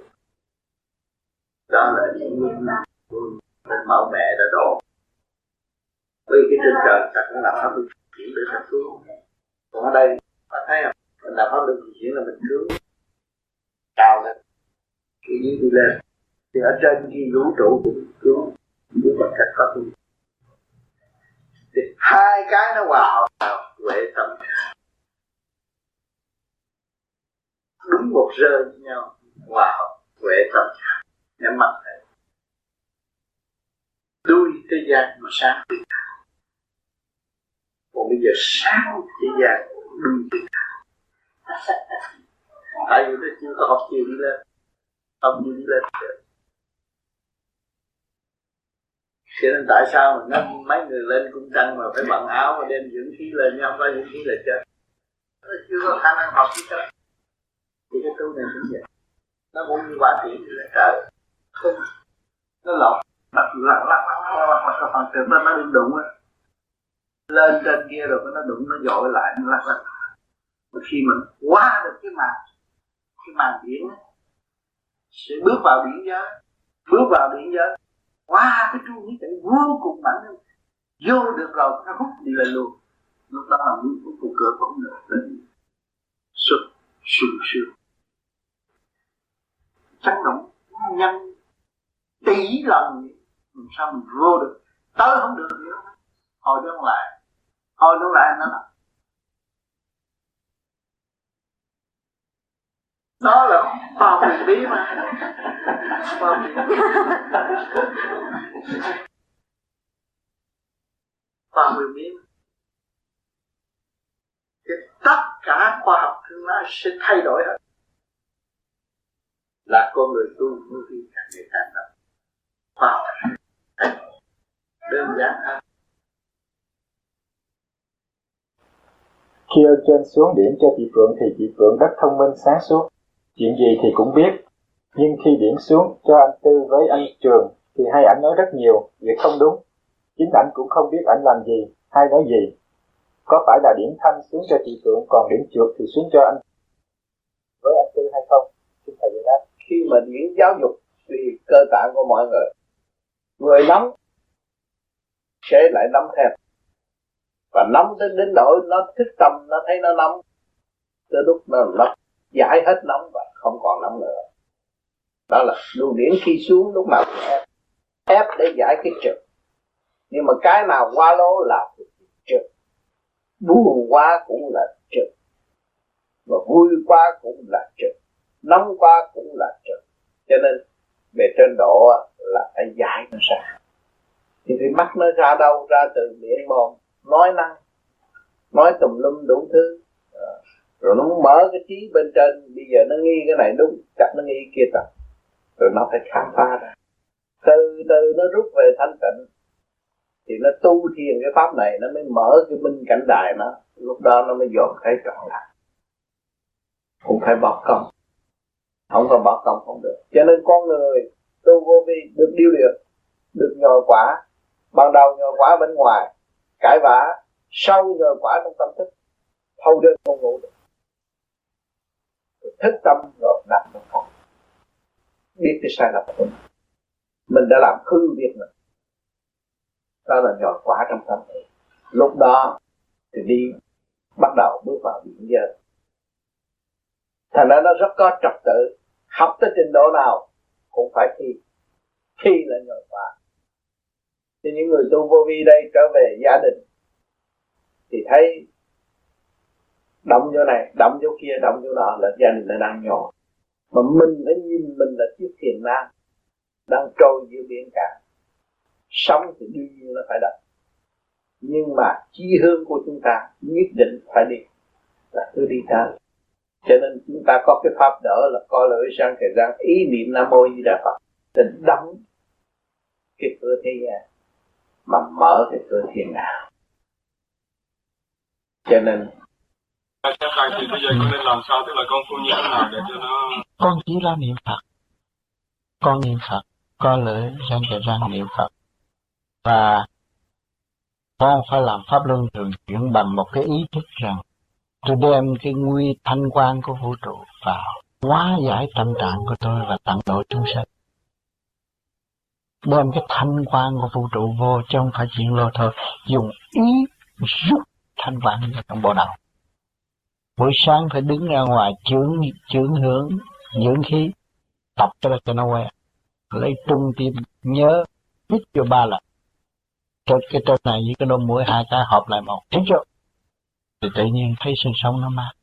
Đó là những nguyên nên mẫu mẹ đã độ. Vì cái trên trời ta cũng làm pháp luân chuyển để ta xuống. Còn ở đây ta thấy không, mình làm pháp luân chuyển là mình xuống cao lên, khi đi lên. Thì ở trên khi vũ trụ cũng xuống bằng cách pháp luân. Thì hai cái nó hòa hợp vào huệ tâm, đúng một rơi với nhau, hòa hợp huệ tâm nhắm mắt này. Đuôi thế gian mà sáng thiên hạ. Còn bây giờ sáng thế gian đuôi thiên hạ. Tại vì nó chưa có học chiều đi lên, học chiều đi lên được. Cho nên tại sao mà mấy người lên cung trăng mà phải bận áo mà đem dưỡng khí lên, nhưng không có dưỡng khí là chết. nó chưa có khả năng học cái đó. Thì cái tu này cũng vậy, nó cũng như quả thiện thì là trời không, nó lọt lặt lặt lặt lặt phần từ nó đừng đụng á, lên trên kia rồi nó đụng nó dội lại nó lặt lặt. Khi mình qua được cái màn biển á, sẽ bước vào biển giới, qua cái trung lý chạy vô cùng mạnh, vô được rồi nó hút đi lên luôn. Lúc đó là một cửa bóng nữa lên xuất sung sướng, chấn động nhanh tỷ lần, làm sao mình vô được, tới không được nữa, hồi đó lại nó là đó là khoa huyền bí mà. Khoa huyền bí mà. Thì tất cả khoa học tương lai sẽ thay đổi hết, là con người tu vô vi càng ngày càng đậm. Khoa học đơn giản hơn. Khi ở trên xuống điểm cho chị Phượng thì chị Phượng rất thông minh sáng suốt, chuyện gì thì cũng biết. Nhưng khi điểm xuống cho anh Tư với anh Trường thì hai ảnh nói rất nhiều việc không đúng. Chính ảnh cũng không biết ảnh làm gì hay nói gì. Có phải là điểm thanh xuống cho chị Phượng, còn điểm trượt thì xuống cho anh với anh Tư hay không? Xin thầy giải đáp. Khi mà điểm giáo dục thì cơ tạng của mọi người nóng sẽ lại nóng theo, và nóng đến nỗi nó thức tâm, nó thấy nó nóng, tới lúc nó giải hết nóng và không còn nóng nữa. Đó là luồng điển khi xuống lúc nào cũng ép để giải cái trực. Nhưng mà cái nào quá lố là trực, buồn quá cũng là trực, và vui quá cũng là trực, nóng quá cũng là trực. Cho nên về trên độ là phải giải nó ra. Thì phải bắt nó ra đâu? Ra từ miệng mồm nói năng, nói tùm lum đủ thứ, rồi nó muốn mở cái trí bên trên. Bây giờ nó nghi cái này đúng, chắc nó nghi kia thật, rồi nó phải khám phá ra, từ từ nó rút về thanh tịnh. Thì nó tu thiền cái pháp này, nó mới mở cái minh cảnh đài nó, lúc đó nó mới dồn thấy trọn lại. Cũng phải bỏ công, không có bỏ công không được. Cho nên con người tu vô vi được điêu luyện, được nhồi quả. Ban đầu nhồi quả bên ngoài cãi vã, sau nhồi quả trong tâm thức, thâu đêm không ngủ được, thức tâm rồi nằm trong phòng, biết cái sai lầm của mình đã làm hư việc mình. Đó là nhồi quả trong tâm thức. Lúc đó thì đi bắt đầu bước vào biển giới. Thành ra nó rất có trật tự. Học tới trình độ nào cũng phải thi là nhồi quả. Thì những người tu vô vi đây trở về gia đình thì thấy động vô này, động vô kia, động vô nọ, là gia đình nó đang nhồi. Mà mình phải nhìn mình là chiếc thuyền nan đang trôi giữa biển cả. Sống thì đương nhiên nó phải động, nhưng mà chí hướng của chúng ta nhất định phải đi, là cứ đi tới. Cho nên chúng ta có cái pháp đỡ là co lưỡi sang thời gian, ý niệm Nam Mô Di Đà Phật, định đóng cái cửa thế gian mà mở cái cửa thiên đàng. Cho nên theo thầy thì bây giờ con nên làm sao, tức là con tu như thế nào để cho nó... Con chỉ ra niệm Phật, con niệm Phật, co lưỡi sang thời gian niệm Phật, và con phải làm pháp luân thường chuyển bằng một cái ý thức rằng tôi đem cái nguy thanh quan của vũ trụ vào hóa giải tâm trạng của tôi và tận độ chúng sanh. Đem cái thanh quan của vũ trụ vô chứ không phải chuyện lô thôi, dùng ý rút thanh quan vào trong bộ đầu. Buổi sáng phải đứng ra ngoài chưởng hưởng dưỡng khí, tập cho nó quen, lấy trung tim nhớ hít vô 3 lần. Cái trên này với cái đôi mũi hai cái hợp lại một, hít vô thì tự nhiên thấy xương sống nó mát.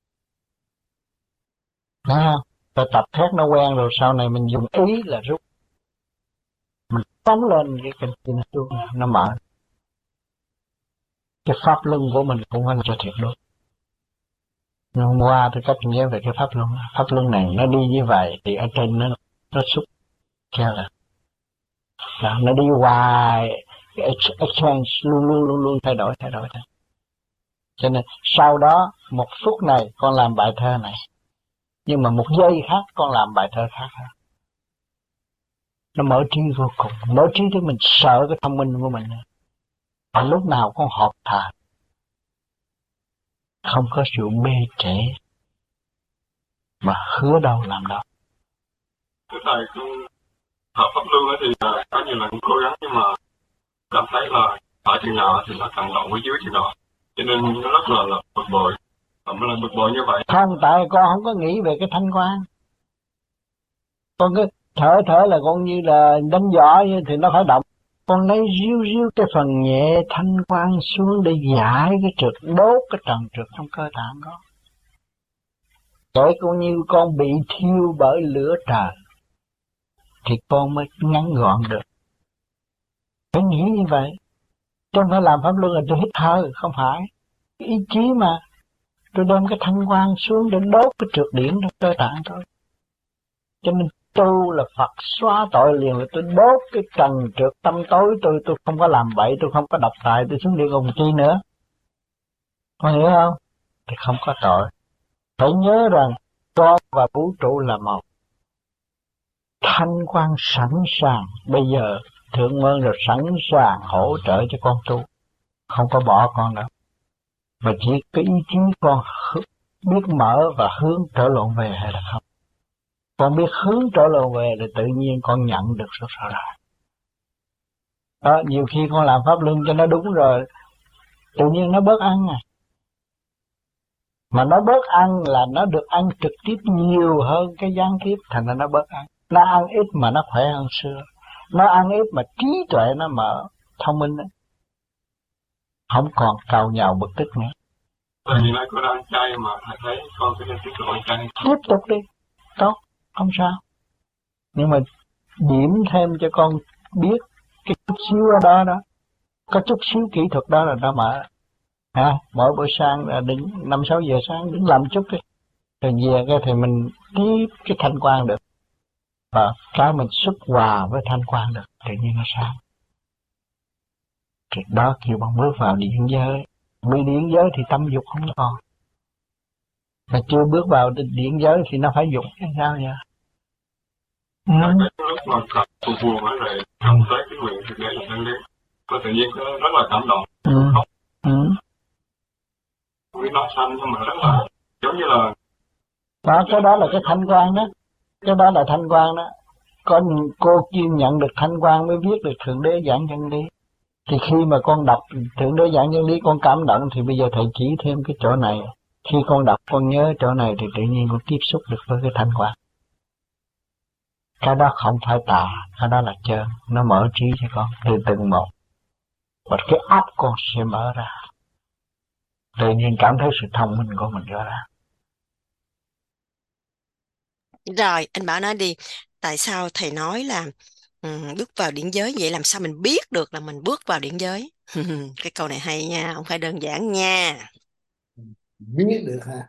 Thấy không? Ta tập thét nó quen rồi sau này mình dùng ý là rút. Mình phóng lên cái kinh nó xuống, nó mở. Cái pháp luân của mình cũng phải cho thiệt đúng. Nhưng hôm qua tôi cách nghĩa về cái pháp luân này nó đi như vậy thì ở trên nó xúc kêu là nó đi hoài, cái exchange luôn thay đổi. Cho nên sau đó một phút này con làm bài thơ này, nhưng mà một giây khác con làm bài thơ khác. Nó mở trí vô cùng, mở trí để mình sợ cái thông minh của mình. Và lúc nào con họp thà, không có sự bê trễ, mà hứa đâu làm đâu. Thưa thầy, con học pháp luân thì có nhiều lần cố gắng, nhưng mà cảm thấy là ở chừng nào thì nó càng lộn với dưới chừng đó, cho nên nó rất là bực bội. Mỗi lần bực bội như vậy. Không, tại con không có nghĩ về cái thanh quan. Con cứ thở là con như là đánh giỏ thì nó phải động. Con lấy riu cái phần nhẹ thanh quan xuống để giải cái trượt, đốt cái trần trượt trong cơ tạng con. Kể cũng như con bị thiêu bởi lửa trời thì con mới ngắn gọn được. Phải nghĩ như vậy. Chứ không phải làm pháp luân là tôi hít thở, không phải. Cái ý chí mà tôi đem cái thanh quan xuống để đốt cái trượt điển trong cơ tạng thôi. Cho nên tu là Phật xóa tội liền, là tôi đốt cái trần trượt tâm tối tôi không có làm bậy, tôi không có độc tài, tôi xuống địa ngục chi nữa. Con hiểu không? Thì không có tội. Phải nhớ rằng con và vũ trụ là một. Thanh quan sẵn sàng, bây giờ Thượng Môn rồi sẵn sàng hỗ trợ cho con tu, không có bỏ con đâu. Mà chỉ cái ý chí con biết mở và hướng trở lộn về hay là không. Con biết hướng trở lộn về thì tự nhiên con nhận được rất rõ ràng. Đó, nhiều khi con làm pháp luân cho nó đúng rồi, tự nhiên nó bớt ăn à. Mà nó bớt ăn là nó được ăn trực tiếp nhiều hơn cái gián tiếp, thành ra nó bớt ăn. Nó ăn ít mà nó khỏe hơn xưa. Nó ăn ít mà trí tuệ nó mở, thông minh đó. Không còn cào nhào bực tức nữa. Hiện nay con đang ăn chay mà thầy thấy con sẽ nên tiếp tục ăn chay. Tiếp tục đi, tốt, không sao. Nhưng mà điểm thêm cho con biết cái chút xíu ở đó đó, có chút xíu kỹ thuật đó là nó mở. Mỗi buổi sáng là đứng 5-6 giờ sáng đứng làm chút đi, rồi về cái thì mình tiếp cái thanh quan được, và cái mình xuất hòa với thanh quan được, tự nhiên nó sáng. Thì đó kêu bằng bước vào điện giới. Bị điện giới thì tâm dục không còn, mà chưa bước vào điện giới thì nó phải dục hay sao vậy? Lúc mà gặp buồn buồn ở rồi không tới cái nguyện thực để là thân đến, có tự nhiên nó rất là cảm động. Vì nó xanh nhưng mà rất là giống như là đó, cái đó là cái thanh quan đó, cái đó là thanh quan đó. Cô chuyên nhận được thanh quan mới viết được Thượng Đế giảng chân lý. Thì khi mà con đọc Thượng Đế giảng chân lý con cảm động, thì bây giờ thầy chỉ thêm cái chỗ này. Khi con đọc con nhớ chỗ này thì tự nhiên con tiếp xúc được với cái thanh quan. Cái đó không phải tà, cái đó là chân, nó mở trí cho con từ từng một. Và cái óc con sẽ mở ra, tự nhiên cảm thấy sự thông minh của mình rõ ràng. Rồi, anh Bảo nói đi, tại sao thầy nói là bước vào điển giới, vậy làm sao mình biết được là mình bước vào điển giới? Cái câu này hay nha, không phải đơn giản nha. Biết được ha.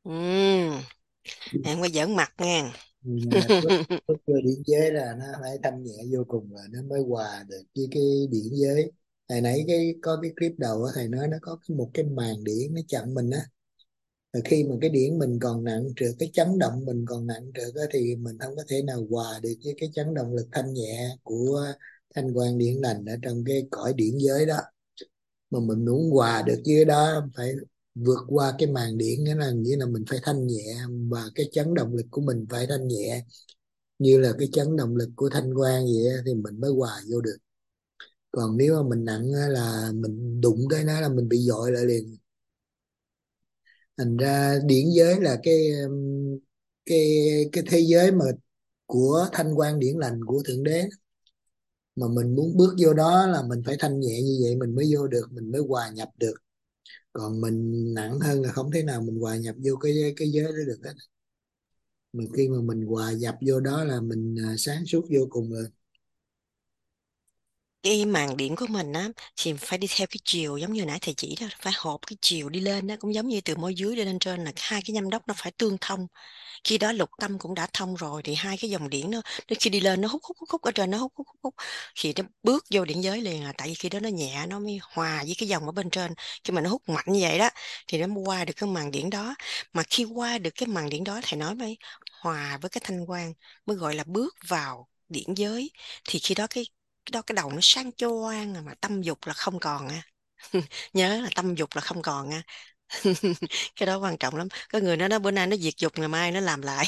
Em có giỡn mặt nha. Bước vô điển giới là nó phải thanh nhẹ vô cùng, và nó mới hòa được với cái điển giới. Hồi nãy có cái clip đầu thầy nói nó có một cái màn điển nó chặn mình á. Và khi mà cái điển mình còn nặng trược, cái chấn động mình còn nặng trược thì mình không có thể nào hòa được với cái chấn động lực thanh nhẹ của thanh quan điển lành ở trong cái cõi điển giới đó. Mà mình muốn hòa được với đó phải vượt qua cái màn điển, nghĩa là mình phải thanh nhẹ, và cái chấn động lực của mình phải thanh nhẹ như là cái chấn động lực của thanh quan vậy thì mình mới hòa vô được. Còn nếu mà mình nặng là mình đụng tới nó là mình bị dội lại liền. Thành ra điển giới là cái cái thế giới mà của thanh quan điển lành của Thượng Đế. Mà mình muốn bước vô đó là mình phải thanh nhẹ như vậy mình mới vô được, mình mới hòa nhập được. Còn mình nặng hơn là không thể nào mình hòa nhập vô cái giới đó được hết. Mà khi mà mình hòa nhập vô đó là mình sáng suốt vô cùng rồi. cái màng điện của mình á thì phải đi theo cái chiều giống như nãy thầy chỉ đó, phải hộp cái chiều đi lên đó, cũng giống như từ môi dưới đi lên trên là hai cái nhâm đốc nó phải tương thông. Khi đó lục tâm cũng đã thông rồi thì hai cái dòng điện nó khi đi lên nó hút hút hút hút ở trên, nó hút hút hút hút thì nó bước vô điện giới liền à, tại vì khi đó nó nhẹ nó mới hòa với cái dòng ở bên trên. Khi mà nó hút mạnh như vậy đó thì nó mới qua được cái màng điện đó, mà khi qua được cái màng điện đó thầy nói mới hòa với cái thanh quan, mới gọi là bước vào điện giới. Thì khi đó cái đầu nó sáng choang à, mà tâm dục là không còn à. Nhớ là tâm dục là không còn à. Cái đó quan trọng lắm, có người nó nói bữa nay nó diệt dục, ngày mai nó làm lại.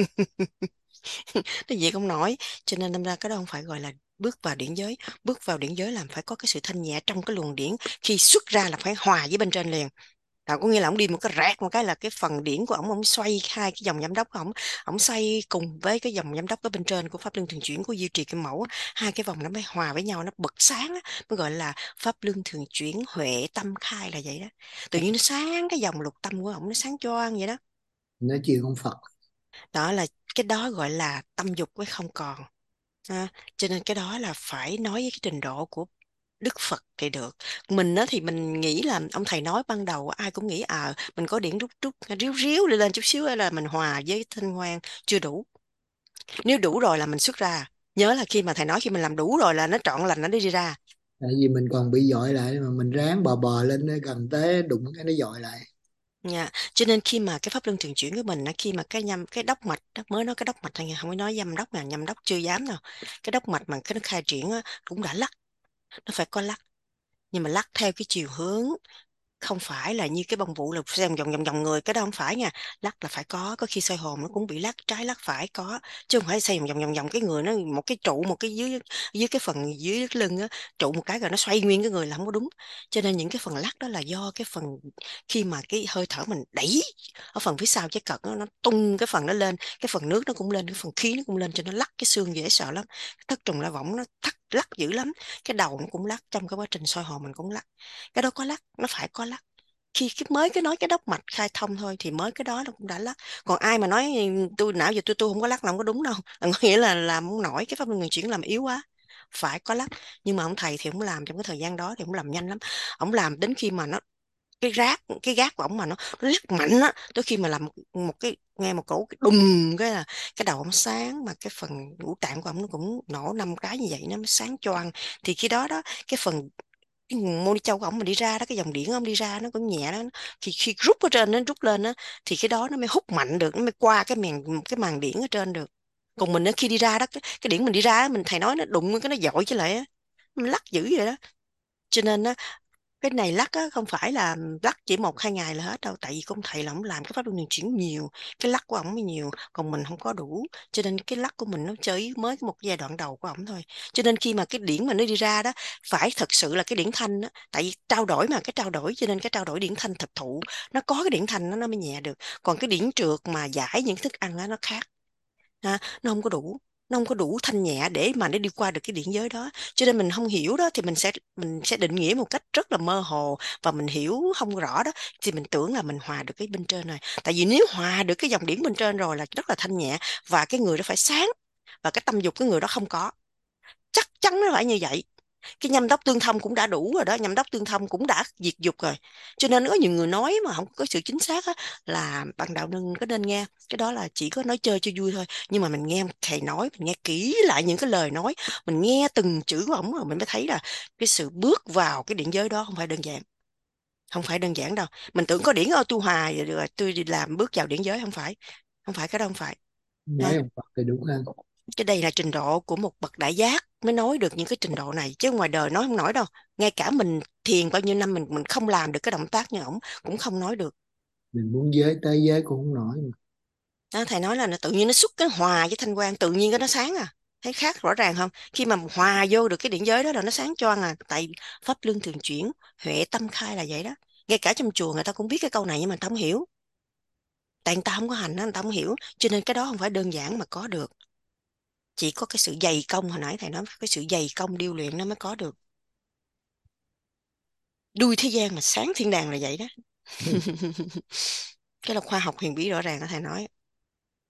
Nó diệt không nổi. Cho nên đâm ra cái đó không phải gọi là bước vào điển giới. Bước vào điển giới làm phải có cái sự thanh nhẹ trong cái luồng điển, khi xuất ra là phải hòa với bên trên liền. Có nghĩa là ông đi một cái rạc một cái là cái phần điển của ông xoay hai cái dòng giám đốc của ông xoay cùng với cái dòng giám đốc ở bên trên của pháp luân thường chuyển của duy trì kim mẫu, hai cái vòng nó mới hòa với nhau, nó bật sáng á, mới gọi là pháp luân thường chuyển huệ tâm khai là vậy đó. Tự nhiên nó sáng, cái dòng lục tâm của ông nó sáng choang vậy đó. Nói chuyện ông Phật. Đó là cái đó gọi là tâm dục với không còn. À, cho nên cái đó là phải nói với cái trình độ của Đức Phật thì được. Mình á thì mình nghĩ là ông thầy nói ban đầu ai cũng nghĩ mình có điểm rút rút ríu ríu lên chút xíu là mình hòa với thanh ngoan chưa đủ. Nếu đủ rồi là mình xuất ra. Nhớ là khi mà thầy nói khi mình làm đủ rồi là nó trọn lành nó đi ra. Tại vì mình còn bị dội lại mà mình ráng bò bò lên gần tới đụng cái nó dội lại. Nha. Cho nên khi mà cái pháp luân thường chuyển của mình á, khi mà cái đốc mạch đó, mới nói cái đốc mạch thôi nha, không có nói dâm đốc, mà nhâm đốc chưa dám đâu. Cái đốc mạch mà cái nó khai triển á, cũng đã lắc, nó phải có lắc, nhưng mà lắc theo cái chiều hướng, không phải là như cái bông vụ là xem vòng vòng vòng người, cái đó không phải nha. Lắc là phải có khi xoay hồn nó cũng bị lắc trái lắc phải có, chứ không phải xoay vòng vòng vòng vòng cái người nó một cái trụ, một cái dưới dưới cái phần dưới cái lưng á, trụ một cái rồi nó xoay nguyên cái người là không có đúng. Cho nên những cái phần lắc đó là do cái phần khi mà cái hơi thở mình đẩy ở phần phía sau trái cật nó tung cái phần nó lên, cái phần nước nó cũng lên, cái phần khí nó cũng lên, cho nó lắc cái xương dễ sợ lắm. Thất trùng la võng nó thắt lắc dữ lắm, cái đầu nó cũng lắc, trong cái quá trình soi hồn mình cũng lắc. Cái đó có lắc, nó phải có lắc. Khi cái nói cái đốc mạch khai thông thôi thì mới cái đó nó cũng đã lắc. Còn ai mà nói tôi não giờ tôi không có lắc là không có đúng đâu, là có nghĩa là làm không nổi, cái pháp luân thường chuyển làm yếu quá. Phải có lắc, nhưng mà ông thầy thì ông làm trong cái thời gian đó thì ông làm nhanh lắm. Ông làm đến khi mà nó cái gác của ông mà nó lắc mạnh á, tới khi mà làm một cái nghe một cổ cái đùng cái là cái đầu ông sáng, mà cái phần ngũ tạng của ông nó cũng nổ 5 cái như vậy nó mới sáng choang. Thì khi đó đó cái phần cái moni châu của ông mà đi ra đó, cái dòng điện của ông đi ra nó cũng nhẹ đó, thì khi rút ở trên nó rút lên á thì cái đó nó mới hút mạnh được, nó mới qua cái màng điện ở trên được. Còn mình á, khi đi ra đó cái điện mình đi ra á, mình thầy nói nó đụng cái nó dội chứ lại á, mình lắc dữ vậy đó. Cho nên á, cái này lắc á không phải là lắc chỉ 1 2 ngày là hết đâu, tại vì công thầy là ông làm cái pháp luân thường chuyển nhiều, cái lắc của ổng mới nhiều, còn mình không có đủ. Cho nên cái lắc của mình nó chơi mới một giai đoạn đầu của ổng thôi. Cho nên khi mà cái điển mà nó đi ra đó phải thật sự là cái điển thanh á, tại vì trao đổi mà, cái trao đổi cho nên cái trao đổi điển thanh thực thụ, nó có cái điển thanh nó mới nhẹ được. Còn cái điển trượt mà giải những thức ăn á nó khác. Nó không có đủ, nó không có đủ thanh nhẹ để mà nó đi qua được cái điển giới đó. Cho nên mình không hiểu đó thì mình sẽ định nghĩa một cách rất là mơ hồ, và mình hiểu không rõ đó thì mình tưởng là mình hòa được cái bên trên này. Tại vì nếu hòa được cái dòng điển bên trên rồi là rất là thanh nhẹ, và cái người đó phải sáng, và cái tâm dục cái người đó không có, chắc chắn nó phải như vậy. Cái nhâm đốc tương thông cũng đã đủ rồi đó, nhâm đốc tương thông cũng đã diệt dục rồi. Cho nên có nhiều người nói mà không có sự chính xác á, là bạn đạo đừng có nên nghe, cái đó là chỉ có nói chơi cho vui thôi. Nhưng mà mình nghe thầy nói, mình nghe kỹ lại những cái lời nói, mình nghe từng chữ của ổng rồi mình mới thấy là cái sự bước vào cái điện giới đó không phải đơn giản, không phải đơn giản đâu. Mình tưởng có điển tu hòa rồi tôi đi làm bước vào điển giới, không phải, không phải, cái đó không phải. Nói ông Phật thì đúng hơn. Cái đây là trình độ của một bậc đại giác mới nói được những cái trình độ này, chứ ngoài đời nói không nổi đâu. Ngay cả mình thiền bao nhiêu năm mình không làm được cái động tác như ổng cũng không nói được. Mình muốn giới tới giới cũng không nổi mà. Đó, thầy nói là nó tự nhiên nó xuất cái hòa với thanh quan, tự nhiên cái nó sáng à. Thấy khác rõ ràng không? Khi mà hòa vô được cái điện giới đó là nó sáng choang à. Tại pháp luân thường chuyển huệ tâm khai là vậy đó. Ngay cả trong chùa người ta cũng biết cái câu này nhưng mà người ta không hiểu. Tại người ta không có hành đó, người ta không hiểu. Cho nên cái đó không phải đơn giản mà có được. Chỉ có cái sự dày công, hồi nãy thầy nói cái sự dày công điêu luyện nó mới có được. Đuôi thế gian mà sáng thiên đàng là vậy đó. Cái là khoa học huyền bí rõ ràng đó thầy nói.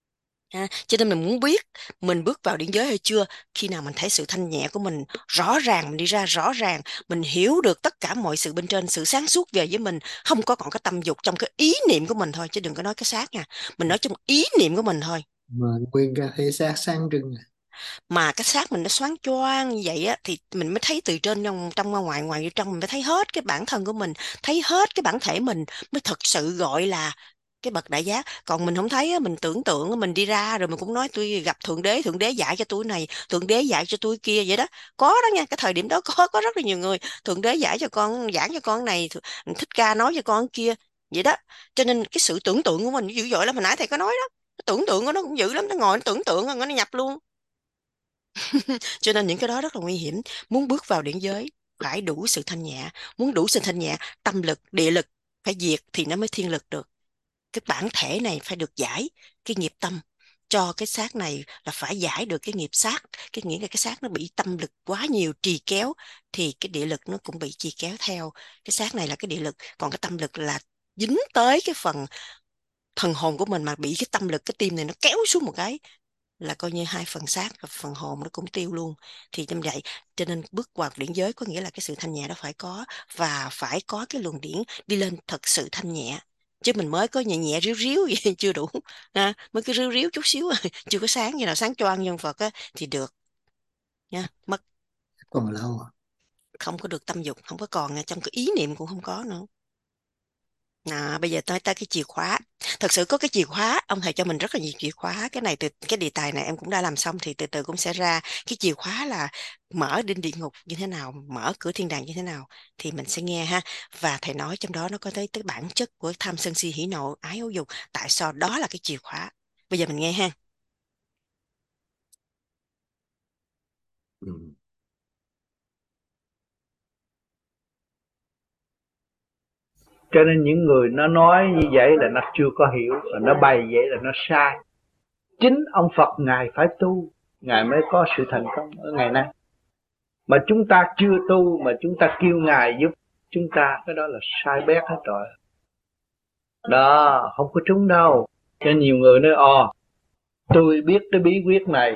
Cho nên mình muốn biết mình bước vào điển giới hay chưa. Khi nào mình thấy sự thanh nhẹ của mình rõ ràng, mình đi ra rõ ràng, mình hiểu được tất cả mọi sự bên trên, sự sáng suốt về với mình, không có còn cái tâm dục trong cái ý niệm của mình thôi, chứ đừng có nói cái xác nha, mình nói trong ý niệm của mình thôi. mà nguyên cả thể xác sáng trưng. Mà cái xác mình nó xoáng choang như vậy á, thì mình mới thấy từ trên trong ra ngoài, ngoài vô trong, mình mới thấy hết cái bản thân của mình, thấy hết cái bản thể mình, mới thật sự gọi là cái bậc đại giác. Còn mình không thấy á, mình tưởng tượng á, mình đi ra rồi mình cũng nói tôi gặp thượng đế dạy cho tôi này, thượng đế dạy cho tôi kia vậy đó. Có đó nha, cái thời điểm đó có rất là nhiều người, thượng đế dạy cho con, giảng cho con này, thích ca nói cho con kia vậy đó. Cho nên cái sự tưởng tượng của mình dữ dội lắm, hồi nãy thầy có nói đó, cái tưởng tượng của nó cũng dữ lắm, nó ngồi nó tưởng tượng rồi nó nhập luôn. Cho nên những cái đó rất là nguy hiểm. Muốn bước vào điển giới phải đủ sự thanh nhẹ. Muốn đủ sự thanh nhẹ, tâm lực, địa lực phải diệt thì nó mới thiên lực được. Cái bản thể này phải được giải cái nghiệp tâm, cho cái xác này là phải giải được cái nghiệp xác. Cái nghĩa là cái xác nó bị tâm lực quá nhiều trì kéo, thì cái địa lực nó cũng bị trì kéo theo. Cái xác này là cái địa lực, còn cái tâm lực là dính tới cái phần thần hồn của mình, mà bị cái tâm lực, cái tim này nó kéo xuống một cái là coi như hai phần xác và phần hồn nó cũng tiêu luôn. Thì như vậy, cho nên bước vào điển giới có nghĩa là cái sự thanh nhẹ đó phải có, và phải có cái luồng điển đi lên thật sự thanh nhẹ. Chứ mình mới có nhẹ nhẹ ríu ríu vậy chưa đủ. Mới cứ ríu ríu chút xíu chưa có sáng như nào sáng choang nhân Phật thì được nha. Mất, Còn lâu à? không có được tâm dục, không có còn, trong cái ý niệm cũng không có nữa. Bây giờ tới tới cái chìa khóa. Thật sự có cái chìa khóa, ông thầy cho mình rất là nhiều chìa khóa. Cái này từ cái đề tài này em cũng đã làm xong, thì từ từ cũng sẽ ra cái chìa khóa là mở đinh địa ngục như thế nào, mở cửa thiên đàng như thế nào, thì mình sẽ nghe ha. Và thầy nói trong đó nó có tới bản chất của tham sân si hỉ nộ ái ố dục, tại sao đó là cái chìa khóa. Bây giờ mình nghe ha. Ừ. Cho nên những người nó nói như vậy là nó chưa có hiểu, và nó bày vậy là nó sai. Chính ông Phật Ngài phải tu, Ngài mới có sự thành công ở ngày nay. Mà chúng ta chưa tu mà chúng ta kêu Ngài giúp chúng ta, cái đó là sai bét hết rồi. Đó, không có trúng đâu. Cho nhiều người nói tôi biết cái bí quyết này.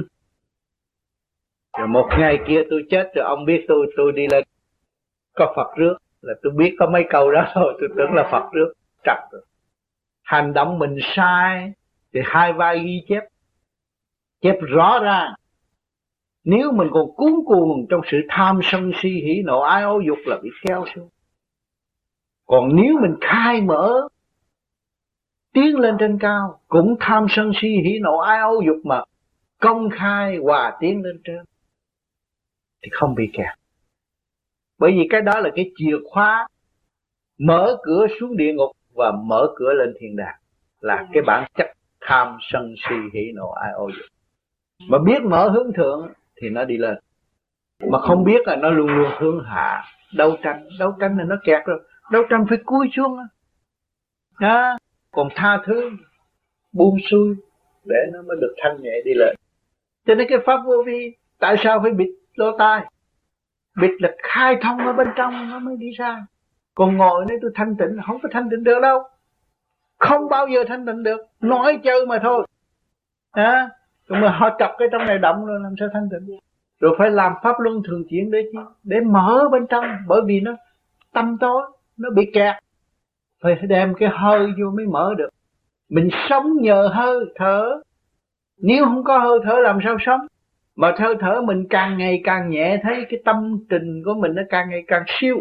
Rồi một ngày kia tôi chết rồi ông biết tôi đi lên có Phật rước, là tôi biết có mấy câu đó thôi, tôi tưởng là Phật rước. Trật rồi. Hành động mình sai thì hai vai ghi chép, chép rõ ràng. Nếu mình còn cuốn cuồng trong sự tham sân si hỉ nộ ái ố dục là bị kéo xuống. Còn nếu mình khai mở, tiến lên trên cao, cũng tham sân si hỉ nộ ái ố dục mà công khai hòa tiến lên trên, thì không bị kẹt. Bởi vì cái đó là cái chìa khóa mở cửa xuống địa ngục và mở cửa lên thiên đàng, là cái bản chất tham sân si hỉ nộ ái ố dục. Mà biết mở hướng thượng thì nó đi lên, mà không biết là nó luôn luôn hướng hạ. Đấu tranh là nó kẹt rồi. Đấu tranh phải cúi xuống đó. Còn tha thứ, buông xuôi để nó mới được thanh nhẹ đi lên. Cho nên cái pháp vô vi, tại sao phải bịt lỗ tai? Bịt là khai thông ở bên trong nó mới đi ra. Còn ngồi đây tôi thanh tịnh, không có thanh tịnh được đâu. Không bao giờ thanh tịnh được, nói chơi mà thôi. Mà họ chọc cái trong này động rồi làm sao thanh tịnh? Rồi phải làm pháp luân thường chuyển để mở bên trong, bởi vì nó tâm tối, nó bị kẹt. Phải đem cái hơi vô mới mở được. Mình sống nhờ hơi thở. Nếu không có hơi thở làm sao sống? Mà hơi thở mình càng ngày càng nhẹ, thấy cái tâm tình của mình nó càng ngày càng siêu.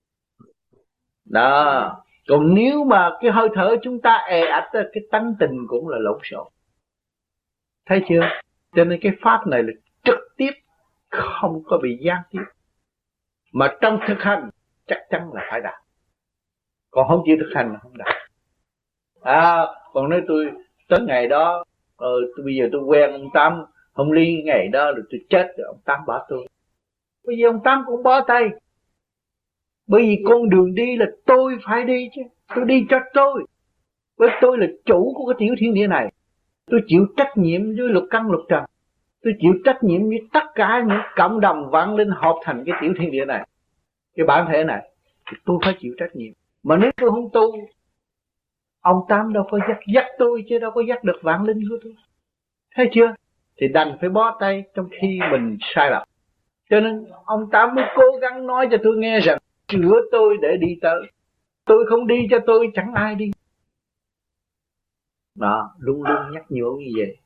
Đó. Còn nếu mà cái hơi thở chúng ta è ạch, cái tánh tình cũng là lộn xộn. Thấy chưa? Cho nên cái pháp này là trực tiếp, không có bị gián tiếp. Mà trong thực hành chắc chắn là phải đạt. Còn không chịu thực hành là không đạt. Còn nói tôi tới ngày đó, bây giờ tôi quen ông Tám, ông Ly, ngày đó rồi tôi chết rồi ông Tám bỏ tôi. Bây giờ ông Tám cũng bỏ tay. Bởi vì con đường đi là tôi phải đi chứ. Tôi đi cho tôi. Bởi tôi là chủ của cái tiểu thiên địa này. Tôi chịu trách nhiệm với lục căn lục trần. Tôi chịu trách nhiệm với tất cả những cộng đồng vạn linh hợp thành cái tiểu thiên địa này, cái bản thể này, thì tôi phải chịu trách nhiệm. Mà nếu tôi không tu, ông Tám đâu có dắt tôi chứ đâu có dắt được vạn linh của tôi. thấy chưa? Thì đành phải bó tay trong khi mình sai lầm. Cho nên ông Tám mới cố gắng nói cho tôi nghe rằng chữa tôi để đi tới. Tôi không đi cho tôi chẳng ai đi. Đó, luôn luôn nhắc nhở như vậy.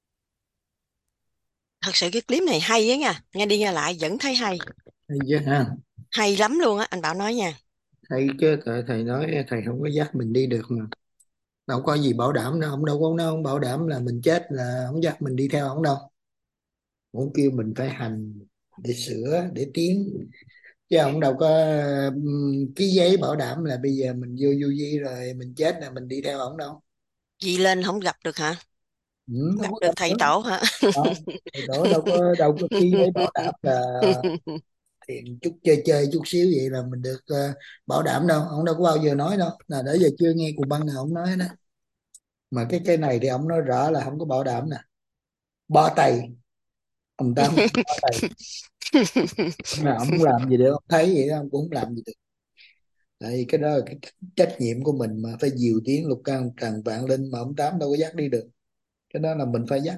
Thật sự cái clip này hay á nha, nghe đi nghe lại vẫn thấy hay. Hay chứ ha. Hay lắm luôn á, anh Bảo nói nha. Hay chứ, thầy nói thầy không có dắt mình đi được mà. Đâu có gì bảo đảm đâu, ông đâu có nói ông bảo đảm là mình chết là ông dắt mình đi theo ông đâu. Ông kêu mình phải hành để sửa, để tiến. Chứ ông đâu có ký giấy bảo đảm là bây giờ mình vô vô vi rồi mình chết là mình đi theo ông đâu. Chị lên không gặp được hả? Ừ, Không đâu gặp có được gặp thầy nữa. tổ hả? Không, thầy tổ đâu có ký giấy bảo đảm là thiện chút chơi chơi chút xíu vậy là mình được bảo đảm đâu. Ông đâu có bao giờ nói đâu, là để giờ chưa nghe cụ băng nào ông nói đó. Mà cái này thì ông nói rõ là không có bảo đảm nè. Bó tay, ông Tám bó tay, mà ông không làm gì được, ông thấy vậy đó, ông cũng không làm gì được. Tại vì cái đó là cái trách nhiệm của mình, mà phải dìu tiếng lục căn trần vạn linh, mà ông Tám đâu có dắt đi được. Cái đó là mình phải dắt,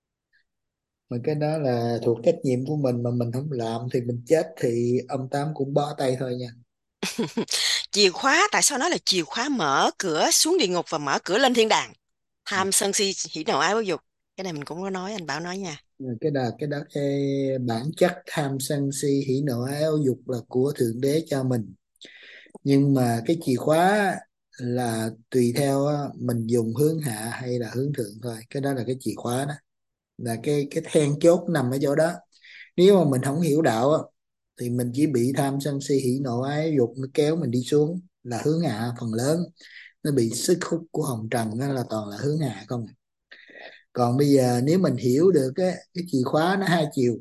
mà cái đó là thuộc trách nhiệm của mình, mà mình không làm thì mình chết thì ông Tám cũng bó tay thôi nha. Chìa khóa, tại sao nói là chìa khóa mở cửa xuống địa ngục và mở cửa lên thiên đàng? Tham sân si hỉ nộ ái ố dục. Cái này mình cũng có nói, anh Bảo nói nha. Cái đó cái bản chất tham sân si hỉ nộ ái ố dục là của thượng đế cho mình, nhưng mà cái chìa khóa là tùy theo á, mình dùng hướng hạ hay là hướng thượng thôi. Cái đó là cái chìa khóa đó, là cái then chốt nằm ở chỗ đó. Nếu mà mình không hiểu đạo á, thì mình chỉ bị tham sân si hỉ nộ ái dục nó kéo mình đi xuống là hướng hạ phần lớn. Nó bị sức hút của hồng trần, đó là toàn là hướng hạ không à. Còn bây giờ nếu mình hiểu được cái chìa khóa nó hai chiều,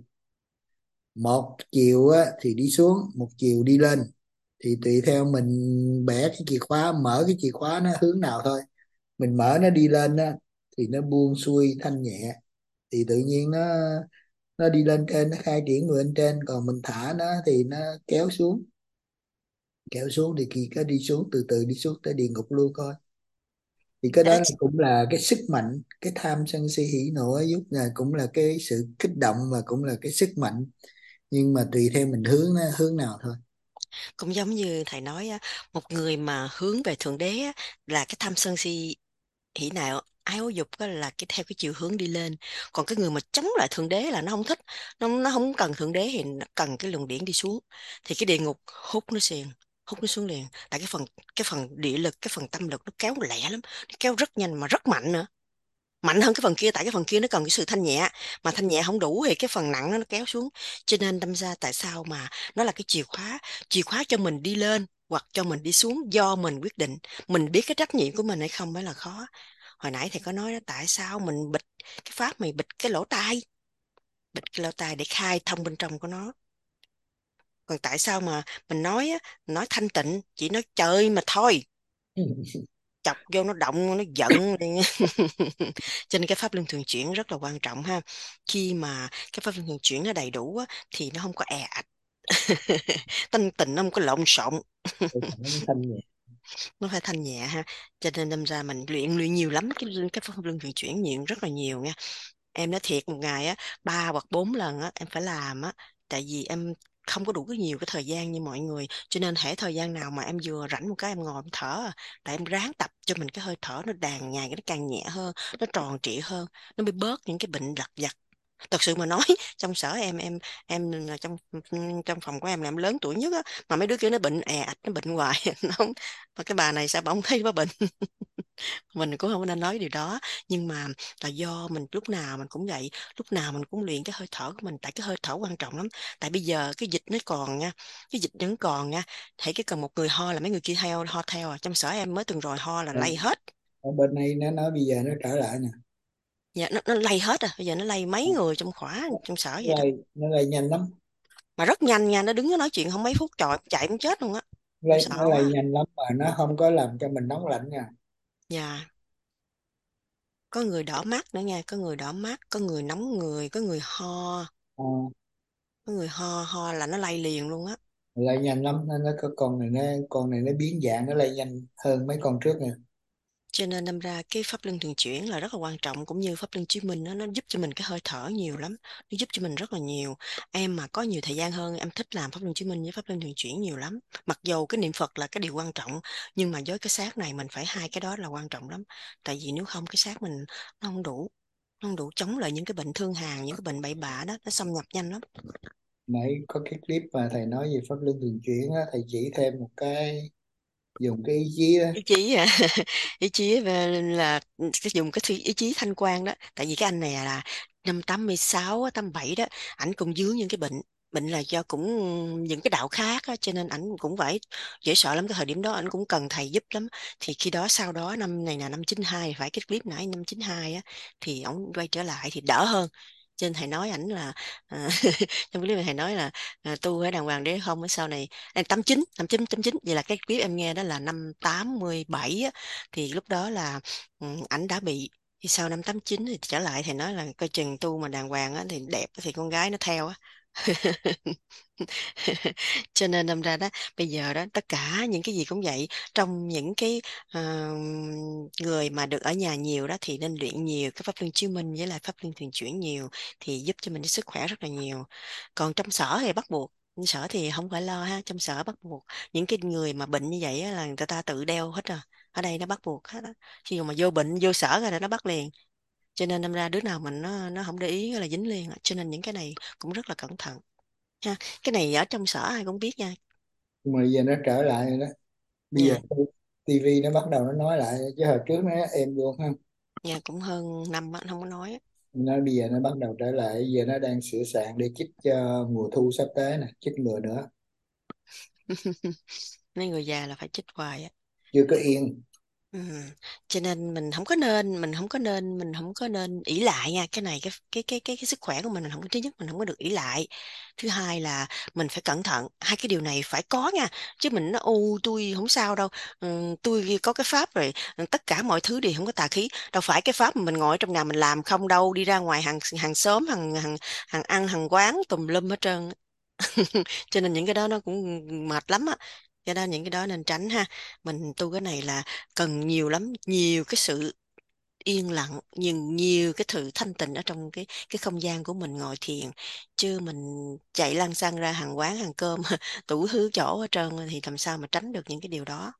một chiều á, thì đi xuống, một chiều đi lên, thì tùy theo mình bẻ cái chìa khóa, mở cái chìa khóa nó hướng nào thôi. Mình mở nó đi lên á, thì nó buông xuôi thanh nhẹ, thì tự nhiên nó đi lên trên, nó khai triển người lên trên. Còn mình thả nó thì nó kéo xuống, kéo xuống thì khi có đi xuống, từ từ đi xuống tới địa ngục luôn coi. Thì cái Cái đó đó là cũng là cái sức mạnh. Cái tham sân si hỉ nộ ái dục là cũng là cái sự kích động, và cũng là cái sức mạnh, nhưng mà tùy theo mình hướng nó hướng nào thôi. cũng giống như thầy nói á, một người mà hướng về thượng đế á, là cái tham sân si hỉ nộ ái ố dục đó là cái theo cái chiều hướng đi lên. Còn cái người mà chống lại thượng đế là nó không thích, nó không cần thượng đế thì nó cần cái luồng điển đi xuống, thì cái địa ngục hút nó xiềng, hút nó xuống liền. Tại cái phần địa lực, cái phần tâm lực nó kéo lẹ lắm, nó kéo rất nhanh mà rất mạnh nữa, mạnh hơn cái phần kia. Tại cái phần kia nó cần cái sự thanh nhẹ, mà thanh nhẹ không đủ thì cái phần nặng nó kéo xuống. Cho nên đâm ra tại sao mà nó là cái chìa khóa cho mình đi lên hoặc cho mình đi xuống do mình quyết định. Mình biết cái trách nhiệm của mình hay không mới là khó. Hồi nãy thầy có nói đó, tại sao mình bịt cái pháp, mày bịt cái lỗ tai, bịt cái lỗ tai để khai thông bên trong của nó. Còn tại sao mà mình nói á, nói thanh tịnh chỉ nói chơi mà thôi, chọc vô nó động nó giận liền. Cho nên cái pháp luân thường chuyển rất là quan trọng ha. Khi mà cái pháp luân thường chuyển nó đầy đủ á, thì nó không có è ạch. Thanh tịnh nó không có lộn xộn, Nó thanh nhẹ. nó phải thanh nhẹ ha. Cho nên đâm ra mình luyện luyện nhiều lắm, cái pháp luân thường chuyển nhiều rất là nhiều nha. Em nói thiệt, một ngày á 3 hoặc 4 lần á em phải làm á. Tại vì em không có đủ nhiều cái thời gian như mọi người, cho nên hễ thời gian nào mà em vừa rảnh một cái em ngồi em thở à. Tại em ráng tập cho mình cái hơi thở nó đàn ngày nó càng nhẹ hơn, nó tròn trịa hơn, nó mới bớt những cái bệnh lặt vặt. Thật sự mà nói, trong sở em là trong trong phòng của em là em lớn tuổi nhất á, mà mấy đứa kia nó bệnh è ạch, nó bệnh hoài. Nó không, mà cái bà này sao bà không thấy bà bệnh. Mình cũng không nên nói điều đó, nhưng mà là do mình lúc nào mình cũng vậy, lúc nào mình cũng luyện cái hơi thở của mình. Tại cái hơi thở quan trọng lắm. Tại bây giờ cái dịch nó còn nha, cái dịch vẫn còn nha. Thấy cái cần một người ho là mấy người kia theo ho theo à. Trong sở em mới tuần rồi ho là lây hết. Ở bên này nó nói bây giờ nó trở lại nè. Dạ, nó lây hết à. Bây giờ nó lây mấy người trong khóa trong sở vậy đó. Nó lây nhanh lắm. Mà rất nhanh nha, nó đứng nó nói chuyện không mấy phút trời chạy cũng chết luôn á. Em sợ Nó lây quá. nhanh lắm mà nó không có làm cho mình nóng lạnh nha. Dạ, có người đỏ mắt nữa nha, có người đỏ mắt, có người nóng người, có người ho, Ờ, có người ho ho là nó lây liền luôn á. lây nhanh lắm. Nó có con này nó biến dạng, nó lây nhanh hơn mấy con trước nè. Cho nên đâm ra cái pháp luân thường chuyển là rất là quan trọng, cũng như pháp luân chiếu minh nó giúp cho mình cái hơi thở nhiều lắm, nó giúp cho mình rất là nhiều. Em mà có nhiều thời gian hơn, em thích làm pháp luân chiếu minh với pháp luân thường chuyển nhiều lắm. Mặc dù cái niệm Phật là cái điều quan trọng, nhưng mà với cái xác này mình phải hai cái đó là quan trọng lắm. Tại vì nếu không cái xác mình nó không đủ, nó không đủ chống lại những cái bệnh thương hàn, những cái bệnh bậy bạ đó, nó xâm nhập nhanh lắm. Nãy có cái clip mà thầy nói về pháp luân thường chuyển á, thầy chỉ thêm một cái, dùng cái ý chí đó. Ý chí à? Ý chí là cái dùng cái ý chí thanh quan đó. Tại vì cái anh này là năm 86 á, 87 đó, ảnh cũng dướng những cái bệnh, bệnh là do cũng những cái đạo khác á, cho nên ảnh cũng phải dễ sợ lắm. Cái thời điểm đó ảnh cũng cần thầy giúp lắm. Thì khi đó sau đó năm này là năm 92, phải cái clip nãy năm 92 á, thì ổng quay trở lại thì đỡ hơn. Cho nên thầy nói ảnh là trong clip này thầy nói là tu ở đàng hoàng để không ở sau này. 89, 89, 89, vậy là cái clip em nghe đó là năm 87 á, thì lúc đó là ảnh đã bị, thì sau năm 89 thì trở lại thì nói là coi chừng tu mà đàng hoàng á thì đẹp thì con gái nó theo á. Cho nên đâm ra đó, bây giờ đó tất cả những cái gì cũng vậy. Trong những cái ờ, người mà được ở nhà nhiều đó thì nên luyện nhiều cái pháp luân chiếu minh với lại pháp luân thường chuyển nhiều, thì giúp cho mình cái sức khỏe rất là nhiều. Còn trong sở thì bắt buộc, sở thì không phải lo ha, trong sở bắt buộc những cái người mà bệnh như vậy á, là người ta tự đeo hết à. Ở đây nó bắt buộc hết á, khi mà vô bệnh vô sở rồi là nó bắt liền. Cho nên đâm ra đứa nào mình nó không để ý là dính liền á. Cho nên những cái này cũng rất là cẩn thận ha. Cái này ở trong sở ai cũng biết nha. Nhưng mà giờ nó trở lại rồi đó. Bây giờ Nha, tivi nó bắt đầu nó nói lại, chứ hồi trước nó em luôn ha. nha cũng hơn năm á, không có nói á. Nó bây giờ nó bắt đầu trở lại, giờ nó đang sửa soạn để chích cho mùa thu sắp tới nè, chích ngừa nữa. Mấy người già là phải chích hoài á. Chưa có yên. Ừ. Cho nên mình không có nên ỷ lại nha. Cái này cái sức khỏe của mình không có, thứ nhất mình không có được ỷ lại, thứ hai là mình phải cẩn thận. Hai cái điều này phải có nha, chứ mình nói ô tôi không sao đâu, tôi có cái pháp rồi, tất cả mọi thứ đều không có tà khí. Đâu phải cái pháp mà mình ngồi trong nhà mình làm không đâu, đi ra ngoài hàng hàng xóm hàng hàng hàng ăn hàng quán tùm lum hết trơn. Cho nên những cái đó nó cũng mệt lắm á. Cho nên những cái đó nên tránh ha. Mình tu cái này là cần nhiều lắm, nhiều cái sự yên lặng, nhưng nhiều cái sự thanh tịnh ở trong cái không gian của mình ngồi thiền. Chứ mình chạy lăng xăng ra hàng quán hàng cơm tủ hư chỗ hết trơn thì làm sao mà tránh được những cái điều đó.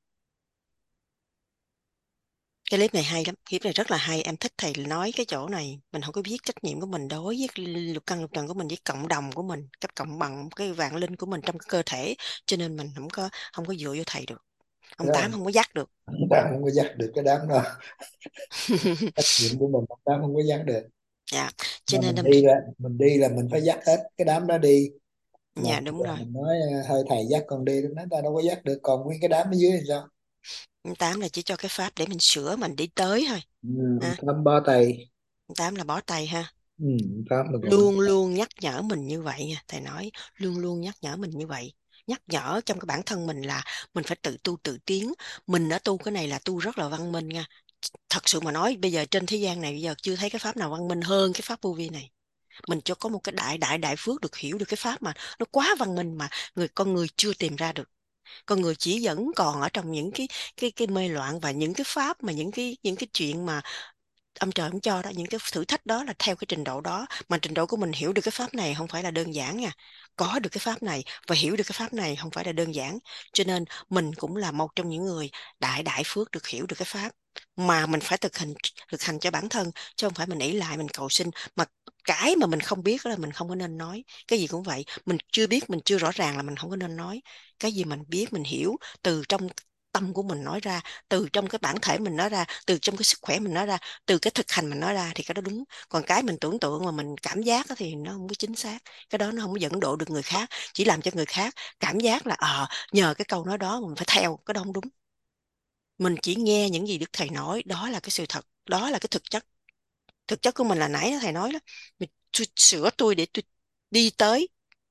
Cái clip này hay lắm, clip này rất là hay, em thích thầy nói cái chỗ này. Mình không có biết trách nhiệm của mình đối với lục căn lục trần của mình, với cộng đồng của mình, cách cộng bằng cái vạn linh của mình trong cái cơ thể. Cho nên mình không có dựa vô thầy được, ông Đó, Tám không có dắt được. chúng ta không có dắt được cái đám đó. Trách nhiệm của mình, chúng ta không có dắt được. Dạ, cho Mà nên mình đi là mình phải dắt hết cái đám đó đi. Mà dạ bây đúng giờ rồi. mình nói hơi thầy dắt con đi, nó ta đâu có dắt được, còn nguyên cái đám ở dưới thì sao? Ông Tám là chỉ cho cái pháp để mình sửa mình đi tới thôi. Ừ, Ha, thăm bó tay. ông Tám là bó tay ha. Ừ, pháp mình còn bó. Luôn luôn nhắc nhở mình như vậy nha, thầy nói luôn luôn nhắc nhở mình như vậy. Nhắc nhở trong cái bản thân mình là mình phải tự tu tự tiến. Mình đã tu cái này là tu rất là văn minh nha. Thật sự mà nói, bây giờ trên thế gian này bây giờ chưa thấy cái pháp nào văn minh hơn cái pháp vô vi này. Mình cho có một cái đại đại đại phước được hiểu được cái pháp mà nó quá văn minh, mà con người chưa tìm ra được. Con người chỉ vẫn còn ở trong những cái mê loạn, và những cái pháp mà những cái chuyện mà ông trời ông cho đó, những cái thử thách đó là theo cái trình độ đó. Mà trình độ của mình hiểu được cái pháp này không phải là đơn giản nha. Có được cái pháp này và hiểu được cái pháp này không phải là đơn giản. Cho nên mình cũng là một trong những người đại đại phước được hiểu được cái pháp, mà mình phải thực hành cho bản thân, chứ không phải mình ỷ lại mình cầu xin. Mà cái mà mình không biết là mình không có nên nói. Cái gì cũng vậy, mình chưa biết mình chưa rõ ràng là mình không có nên nói. Cái gì mình biết mình hiểu từ trong tâm của mình nói ra, từ trong cái bản thể mình nói ra, từ trong cái sức khỏe mình nói ra, từ cái thực hành mình nói ra thì cái đó đúng. Còn cái mình tưởng tượng mà mình cảm giác á thì nó không có chính xác. Cái đó nó không có dẫn độ được người khác, chỉ làm cho người khác cảm giác là nhờ cái câu nói đó mình phải theo. Cái đó không đúng. Mình chỉ nghe những gì Đức Thầy nói, đó là cái sự thật, đó là cái thực chất. Thực chất của mình là nãy thầy nói đó, sửa tôi để tôi đi tới,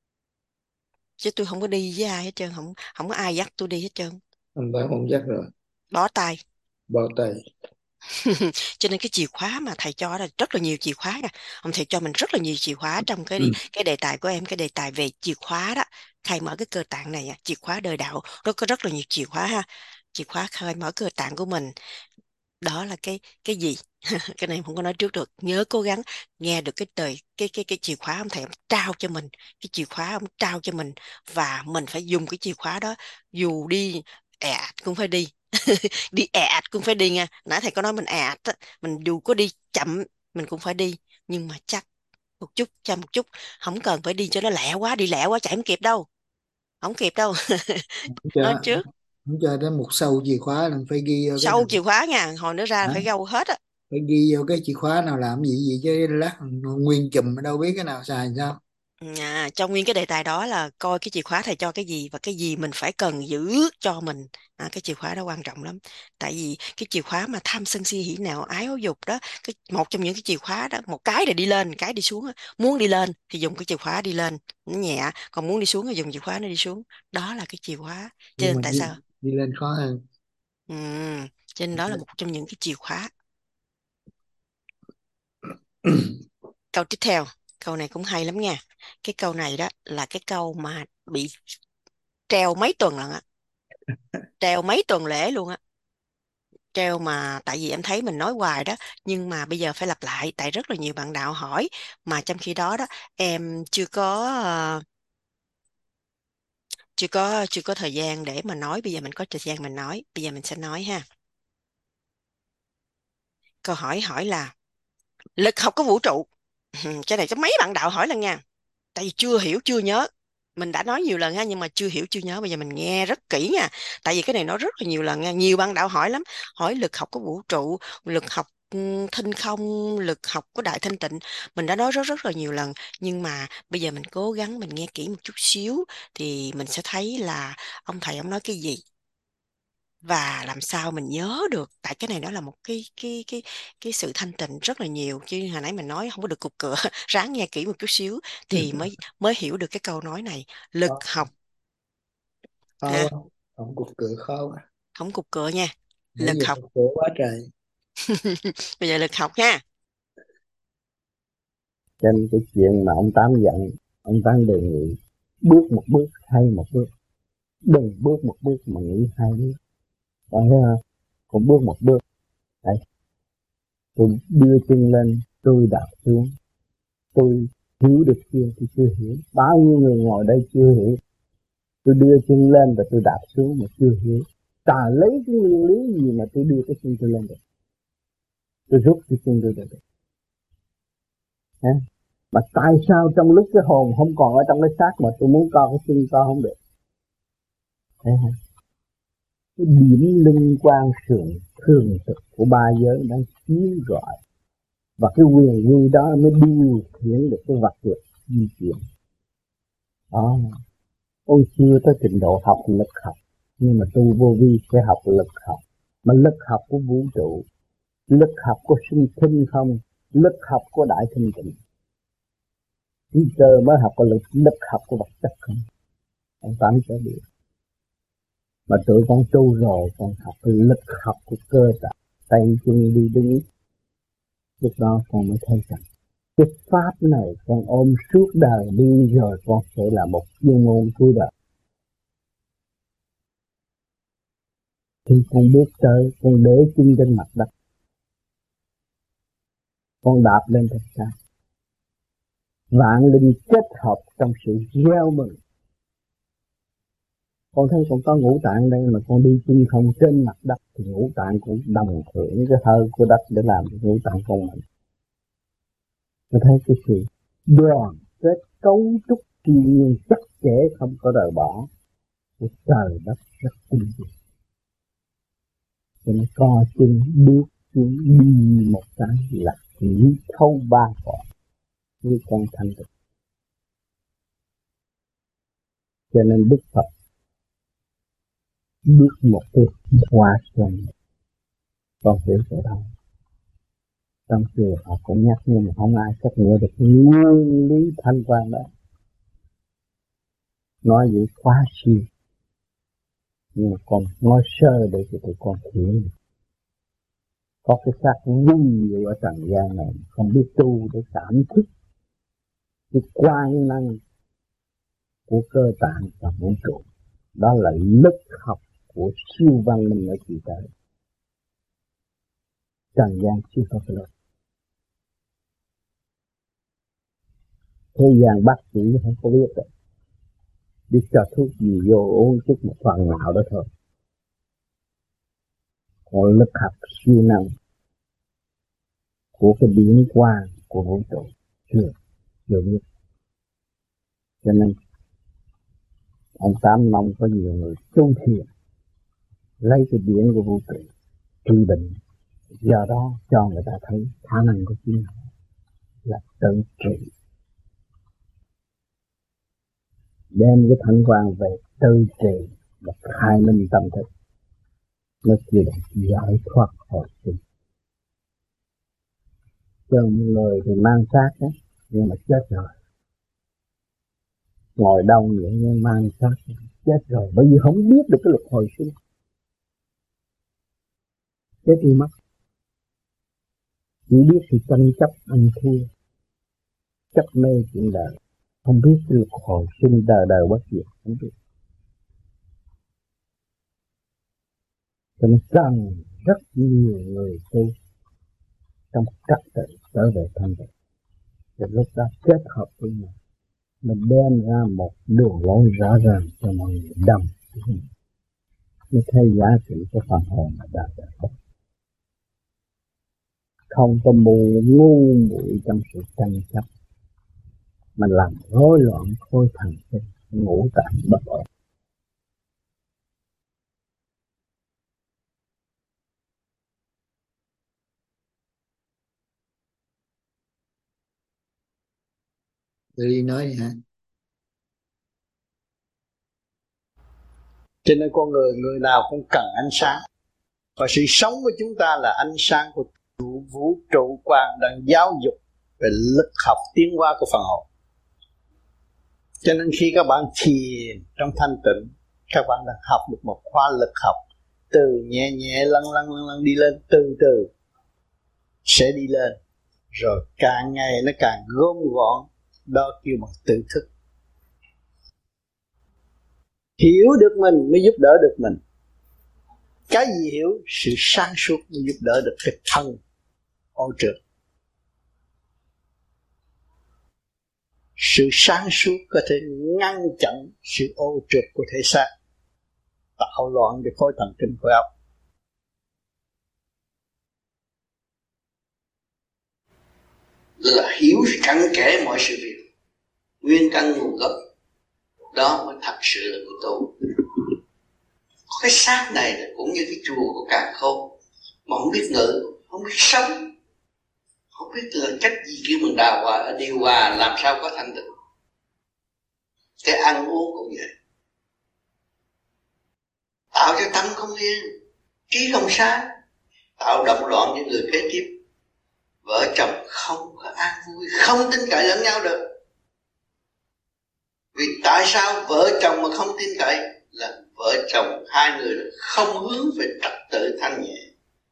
chứ tôi không có đi với ai hết trơn, không không có ai dắt tôi đi hết trơn. Anh ta không dắt rồi. Bó tay. Bó tay. Cho nên cái chìa khóa mà thầy cho là rất là nhiều chìa khóa nè. Ông thầy cho mình rất là nhiều chìa khóa trong Ừ. cái đề tài của em, cái đề tài về chìa khóa đó. Khai mở cái cơ tạng này, chìa khóa đời đạo, nó có rất là nhiều chìa khóa ha. Chìa khóa khai mở cơ tạng của mình, Đó là cái gì? Cái này không có nói trước được. Nhớ cố gắng nghe được cái đời cái chìa khóa ông thầy ông trao cho mình, cái chìa khóa ông trao cho mình, và mình phải dùng cái chìa khóa đó, dù đi cũng phải đi. Đi cũng phải đi nha. Nãy thầy có nói mình á, mình dù có đi chậm mình cũng phải đi, nhưng mà chắc một chút, chậm một chút. Không cần phải đi cho nó lẹ quá, đi lẹ quá chạy không kịp đâu, không kịp đâu. Không Nói cho, trước. không cho đến một sâu chìa khóa là phải ghi vô cái Sâu nào. chìa khóa nha, hồi nữa ra Hả? phải gâu hết á. Phải ghi vô cái chìa khóa nào làm gì gì chứ lát nguyên chùm ở đâu biết cái nào xài sao. Trong nguyên cái đề tài đó là coi cái chìa khóa thầy cho cái gì và cái gì mình phải cần giữ cho mình. Cái chìa khóa đó quan trọng lắm. Tại vì cái chìa khóa mà tham sân si hỉ nạo ái ố dục đó, một trong những cái chìa khóa đó, một cái là đi lên, cái đi xuống á. Muốn đi lên thì dùng cái chìa khóa đi lên, nó nhẹ, còn muốn đi xuống thì dùng chìa khóa nó đi xuống. Đó là cái chìa khóa. Cho Nhưng nên mà tại đi, sao? đi lên khó hơn. Cho nên đó là một trong những cái chìa khóa. Câu tiếp theo, câu này cũng hay lắm nha. Cái câu này đó là cái câu mà bị treo mấy tuần lần á, treo mấy tuần lễ luôn á. Treo mà tại vì em thấy mình nói hoài đó, nhưng mà bây giờ phải lặp lại tại rất là nhiều bạn đạo hỏi, mà trong khi đó đó em chưa có thời gian để mà nói. Bây giờ mình có thời gian mình nói, bây giờ mình sẽ nói ha. Câu hỏi hỏi là lực học của vũ trụ. Cái này có mấy bạn đạo hỏi lần nha, tại vì chưa hiểu chưa nhớ. Mình đã nói nhiều lần ha, nhưng mà chưa hiểu chưa nhớ. Bây giờ mình nghe rất kỹ nha, tại vì cái này nó rất là nhiều lần nha, nhiều bạn đạo hỏi lắm. Hỏi lực học của vũ trụ, lực học thinh không, lực học của đại thanh tịnh. Mình đã nói rất rất là nhiều lần, nhưng mà bây giờ mình cố gắng mình nghe kỹ một chút xíu thì mình sẽ thấy là ông thầy ông nói cái gì và làm sao mình nhớ được. Tại cái này đó là một cái sự thanh tịnh rất là nhiều, chứ hồi nãy mình nói không có được cục cửa. Ráng nghe kỹ một chút xíu thì mới mới hiểu được cái câu nói này. Lực Khó, học khó ha, quá. Không cục cửa khó quá. không cục cửa nha. Nãy Lực giờ học. cục cửa quá trời. Bây giờ lực học ha. Trên cái chuyện mà ông Tám giận, ông Tám đề nghị bước một bước hay một bước, đừng bước một bước mà nghĩ hai bước. Còn cũng bước một bước. Đấy, tôi đưa chân lên, tôi đạp xuống, tôi hiểu được kia thì chưa hiểu. Bao nhiêu người ngồi đây chưa hiểu. Tôi đưa chân lên và tôi đạp xuống mà chưa hiểu. Ta lấy cái nguyên lý gì mà tôi đưa cái chân tôi lên được, tôi rút cái chân tôi được. Mà tại sao trong lúc cái hồn không còn ở trong cái xác mà tôi muốn co cái chân co không được? Thấy không? Cái điểm linh quan sườn thường thực của ba giới đang chiếu rọi, và cái quyền quy đó mới điều khiển được cái vật lực di chuyển. Đó, ôi chưa tới trình độ học lực học, nhưng mà tu vô vi sẽ học lực học. Mà lực học của vũ trụ, lực học của sinh thinh không, lực học của đại thanh tịnh. Chỉ giờ mới học cái lực học của vật chất không. Ông Tám sẽ biết. Mà tụi con tu rồi con học cái lực học của cơ tạng, tay chân đi đứng. Lúc đó con mới thấy rằng cái pháp này con ôm suốt đời đi rồi con sẽ là một chuyên môn cuối đời. Khi con bước tới, con để chân trên mặt đất, con đạp lên thật xa. Vạn linh kết hợp trong sự gieo mừng. Con thấy con có ngũ tạng đây mà con đi chân không trên mặt đất thì ngũ tạng cũng đồng hưởng cái hơi của đất để làm ngũ tạng con mình. Con thấy cái sự đoàn kết cấu trúc thiên nhiên chắc chẽ không có rời bỏ của trời đất rất tinh vi. Cho nên co chân bước xuống đi một cái là nghĩ thâu ba cõi như con thanh tịnh. Cho nên Đức Phật bước một cái hoa xuân, con hiểu ở đâu? Trong trường họ cũng nhắc, nhưng mà không ai chấp nhận được nguyên lý thanh quan đó. Nói vậy quá siêu, nhưng mà con nói sơ để cho tụi con hiểu. Có cái xác vi diệu ở trần gian này, không biết tu để cảm thức cái quan năng của cơ tạng và vũ trụ. Đó là lực học của siêu văn minh ở chị trời. trần gian chưa có cái đó. Thế gian bác sĩ không có biết đâu, biết cho thuốc gì vô uống chút một phần nào đó thôi. Còn lực học siêu năng của cái biến hóa của vũ trụ chưa biết. Cho nên ông Tám Long có nhiều người tu thiền lấy cái điển của vũ trụ trị bệnh, do đó cho người ta thấy khả năng của chính họ là tự trị, đem cái thanh quan về tự trị và khai minh tâm thức, nó kêu là giải thoát hồi sinh. Cho người thì mang xác đó, nhưng mà chết rồi, ngồi đông vậy nhưng mang xác chết rồi, bởi vì không biết được cái luật hồi sinh, chết đi mất. Chỉ biết sự tranh chấp ăn thua, chấp mê chuyện đời, không biết cái luật hồi sinh đời đời bất diệt, không biết. Cho nên cần rất nhiều người tu trong trật tự trở về thanh tịnh. Thì lúc đó kết hợp với nhau, mình đem ra một đường lối rõ ràng cho mọi người đâm, mới thấy giá trị của phần hồn là đạt được. Không có mù ngu muội trong sự tranh chấp, mà làm rối loạn khối thần kinh, ngũ tạng bất ổn. Tôi đi nói hả? Cho nên con người nào cũng cần ánh sáng. Và sự sống của chúng ta là ánh sáng của vũ trụ quan đang giáo dục về lực học tiến hóa của phần hồn. Cho nên khi các bạn thiền trong thanh tịnh, các bạn đang học được một khóa lực học, từ nhẹ nhẹ lăn đi lên, từ từ sẽ đi lên, rồi càng ngày nó càng gom gọn, đó kêu bằng tự thức. Hiểu được mình mới giúp đỡ được mình. Cái gì hiểu? Sự sáng suốt mới giúp đỡ được cái thân ô trượt. Sự sáng suốt có thể ngăn chặn sự ô trượt của thể xác, tạo loạn về khối thần kinh khối óc. Là hiểu cặn kẽ mọi sự việc, nguyên căn nguồn gốc, đó mới thật sự là của tôi. Cái xác này là cũng như cái chùa của càn khôn, mà không biết ngự, không biết sống, không biết là cách gì kêu mình điều hòa làm sao có thanh tịnh. Cái ăn uống cũng vậy, tạo cho tâm không yên, trí không sáng, tạo động loạn những người kế tiếp. Vợ chồng không có an vui, không tin cậy lẫn nhau được. Vì tại sao vợ chồng mà không tin cậy? Là vợ chồng hai người không hướng về trật tự thanh nhẹ.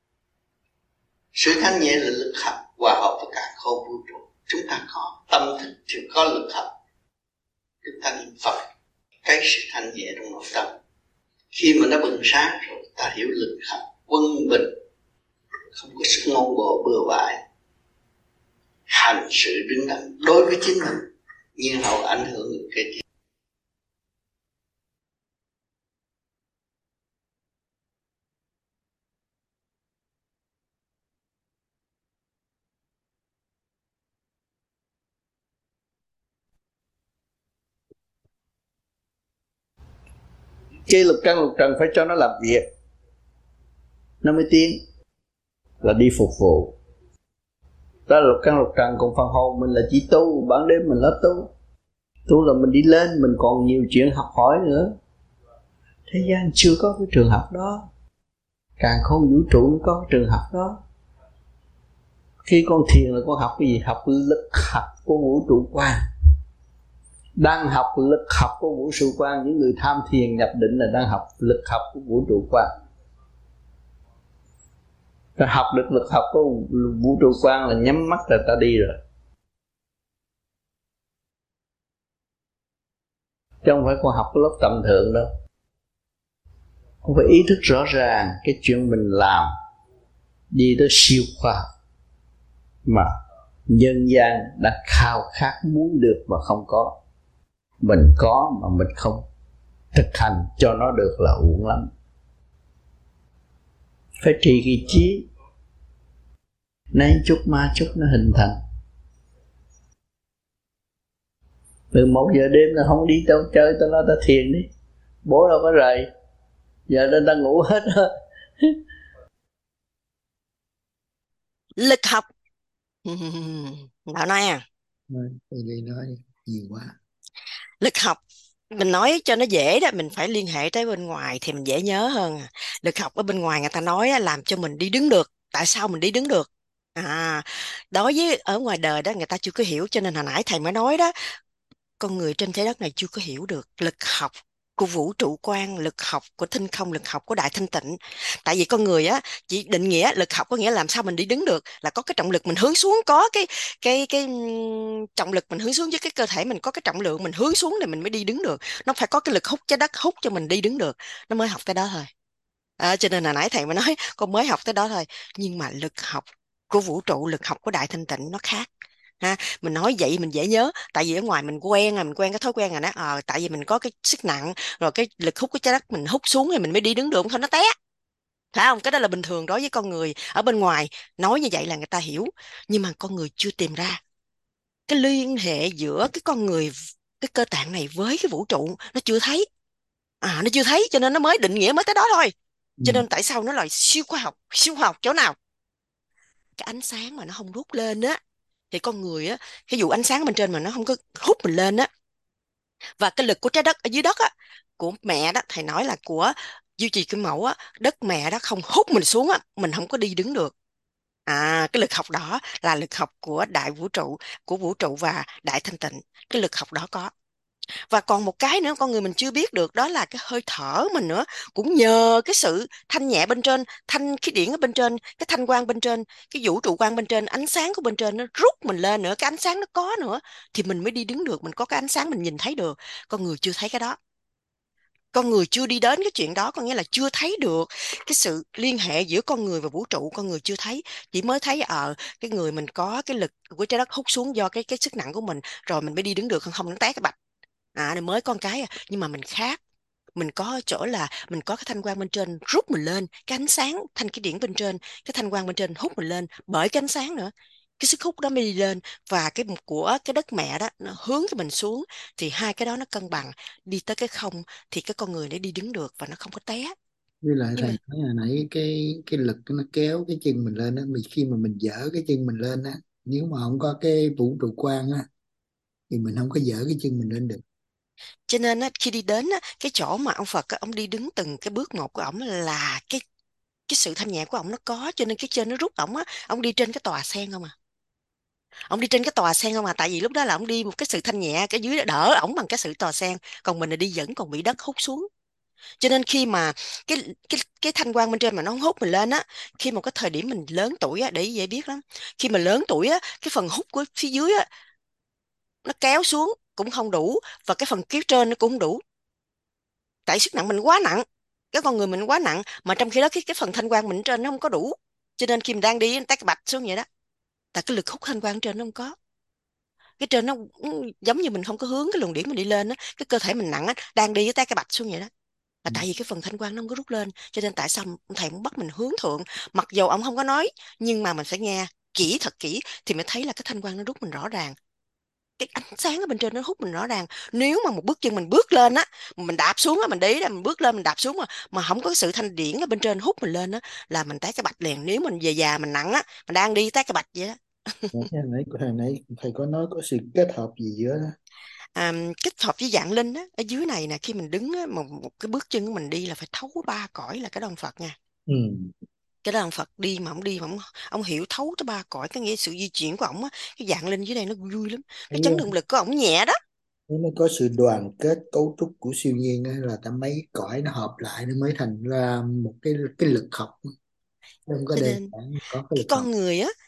Sự thanh nhẹ là lực học hòa hợp với cả khối vũ trụ. Chúng ta có tâm thức thì có lực học. Chúng ta niệm Phật, cái sự thanh nhẹ trong nội tâm. Khi mà nó bừng sáng rồi, ta hiểu lực học quân bình, không có sức ngôn bộ bừa bãi, hành sự đứng đắn đối với chính mình, nhiên hậu ảnh hưởng người kế tiếp. Cái lục căn lục trần phải cho nó làm việc, nó mới tiến, là đi phục vụ. Đó là lục căn lục trần. Còn phần hồn mình là chỉ tu, ban đêm mình là tu là mình đi lên, mình còn nhiều chuyện học hỏi nữa. Thế gian chưa có cái trường học đó, càn khôn vũ trụ mới có cái trường học đó. Khi con thiền là con học cái gì? Học lực học của vũ trụ quan. Đang học lực học của vũ trụ quan. Những người tham thiền nhập định là đang học lực học của vũ trụ quan. Ta học được lực học của vũ trụ quan là nhắm mắt là ta đi rồi, chứ không phải con học cái lớp tầm thượng đâu. Không phải ý thức rõ ràng cái chuyện mình làm đi tới siêu khoa học mà nhân gian đã khao khát muốn được mà không có. Mình có mà mình không thực hành cho nó được là uổng lắm. Phải trì cái trí, nay chút ma chút nó hình thành. Từ 1 giờ đêm là không đi đâu chơi, tao nói tao thiền đi, bố đâu có rầy, giờ nên ta ngủ hết rồi. Lực học. Đạo nói à, Tôi đi nói nhiều quá. lực học mình nói cho nó dễ đó, mình phải liên hệ tới bên ngoài thì mình dễ nhớ hơn. Lực học ở bên ngoài người ta nói làm cho mình đi đứng được. Tại sao mình đi đứng được? Đối với ở ngoài đời đó người ta chưa có hiểu, cho nên hồi nãy thầy mới nói đó, con người trên trái đất này chưa có hiểu được lực học của vũ trụ quan, lực học của thinh không, lực học của đại thanh tịnh. Tại vì con người á chỉ định nghĩa lực học có nghĩa là làm sao mình đi đứng được, là có cái trọng lực mình hướng xuống, có cái trọng lực mình hướng xuống với cái cơ thể mình, có cái trọng lượng mình hướng xuống thì mình mới đi đứng được. Nó phải có cái lực hút trái đất hút cho mình đi đứng được, nó mới học tới đó thôi. Cho nên là nãy thầy mới nói con mới học tới đó thôi. Nhưng mà lực học của vũ trụ, lực học của đại thanh tịnh nó khác. Mình nói vậy mình dễ nhớ, tại vì ở ngoài mình quen rồi, mình quen cái thói quen rồi đó. Tại vì mình có cái sức nặng, rồi cái lực hút của trái đất mình hút xuống thì mình mới đi đứng được, không thôi nó té, phải không? Cái đó là bình thường đối với con người ở bên ngoài, nói như vậy là người ta hiểu. Nhưng mà con người chưa tìm ra cái liên hệ giữa cái con người, cái cơ tạng này với cái vũ trụ, nó chưa thấy. Nó chưa thấy cho nên nó mới định nghĩa mới tới đó thôi. Cho nên tại sao nó là siêu khoa học? Siêu khoa học chỗ nào? Cái ánh sáng mà nó không rút lên á, thì con người á, cái dụ ánh sáng bên trên mà nó không có hút mình lên á, và cái lực của trái đất ở dưới đất á, của mẹ đó, thầy nói là của duy trì cái mẫu á, đất mẹ đó không hút mình xuống á, mình không có đi đứng được. Cái lực học đó là lực học của đại vũ trụ, của vũ trụ và đại thanh tịnh. Cái lực học đó có. Và còn một cái nữa con người mình chưa biết được, đó là cái hơi thở mình nữa. Cũng nhờ cái sự thanh nhẹ bên trên, thanh khí điển ở bên trên, cái thanh quang bên trên, cái vũ trụ quang bên trên, ánh sáng của bên trên nó rút mình lên nữa, cái ánh sáng nó có nữa, thì mình mới đi đứng được, mình có cái ánh sáng mình nhìn thấy được. Con người chưa thấy cái đó, con người chưa đi đến cái chuyện đó, có nghĩa là chưa thấy được cái sự liên hệ giữa con người và vũ trụ. Con người chưa thấy, chỉ mới thấy cái người mình có cái lực của trái đất hút xuống do cái sức nặng của mình, rồi mình mới đi đứng được, không không nó té cái bạch. Này mới con cái nhưng mà mình khác. Mình có chỗ là mình có cái thanh quang bên trên rút mình lên, cái ánh sáng thanh khí điển bên trên, cái thanh quang bên trên hút mình lên bởi cái ánh sáng nữa, cái sức hút đó mới đi lên. Và cái của cái đất mẹ đó nó hướng cái mình xuống, thì hai cái đó nó cân bằng đi tới cái không, thì cái con người nó đi đứng được và nó không có té. Với lại Nhưng thầy mà nói hồi nãy cái lực nó kéo cái chân mình lên á, khi mà mình dỡ cái chân mình lên á, nếu mà không có cái vũ trụ quan á thì mình không có dỡ cái chân mình lên được. cho nên á, khi đi đến á, cái chỗ mà ông Phật á, ông đi đứng từng cái bước một của ông là cái sự thanh nhẹ của ông nó có, cho nên cái trên nó rút ổng á, ông đi trên cái tòa sen không à. Ông đi trên cái tòa sen không à, tại vì lúc đó là ông đi một cái sự thanh nhẹ, cái dưới đỡ ổng bằng cái sự tòa sen, còn mình là đi vẫn còn bị đất hút xuống. Cho nên khi mà cái thanh quan bên trên mà nó không hút mình lên á, khi một cái thời điểm mình lớn tuổi á, để dễ biết lắm, khi mà lớn tuổi á, cái phần hút của phía dưới á nó kéo xuống cũng không đủ, và cái phần kéo trên nó cũng không đủ, tại sức nặng mình quá nặng, cái con người mình quá nặng, mà trong khi đó cái phần thanh quan mình trên nó không có đủ. Cho nên khi mình đang đi nó tát cái bạch xuống vậy đó, tại cái lực hút thanh quan trên nó không có. Cái trên nó giống như mình không có hướng cái luồng điển mình đi lên á, cái cơ thể mình nặng á, đang đi với tay cái bạch xuống vậy đó, là tại vì cái phần thanh quan nó không có rút lên. Cho nên tại sao thầy muốn bắt mình hướng thượng, mặc dù ông không có nói, nhưng mà mình phải nghe kỹ, thật kỹ thì mới thấy là cái thanh quan nó rút mình rõ ràng, cái ánh sáng ở bên trên nó hút mình rõ ràng. Nếu mà một bước chân mình bước lên á, mình đạp xuống á, mình để ý là mình bước lên mình đạp xuống mà không có sự thanh điển ở bên trên hút mình lên á, là mình té cái bạch liền. Nếu mình về già mình nặng á, mình đang đi té cái bạch vậy đó. Hồi nãy thầy có nói có sự kết hợp gì giữa đó. Kết hợp với dạng linh á, ở dưới này nè, khi mình đứng á, một cái bước chân của mình đi là phải thấu ba cõi, là cái đó ông Phật nha. Ừ. Cái đó ông Phật đi mà ông hiểu thấu tới ba cõi, cái nghĩa sự di chuyển của ổng á, cái dạng linh dưới đây nó vui lắm, cái chấn động lực của ổng nhẹ đó. Nó có sự đoàn kết cấu trúc của siêu nhiên á, là cả mấy cõi nó hợp lại nó mới thành ra một cái lực học. Nó không có Cho đơn nên giản có cái cái lực học. con người á,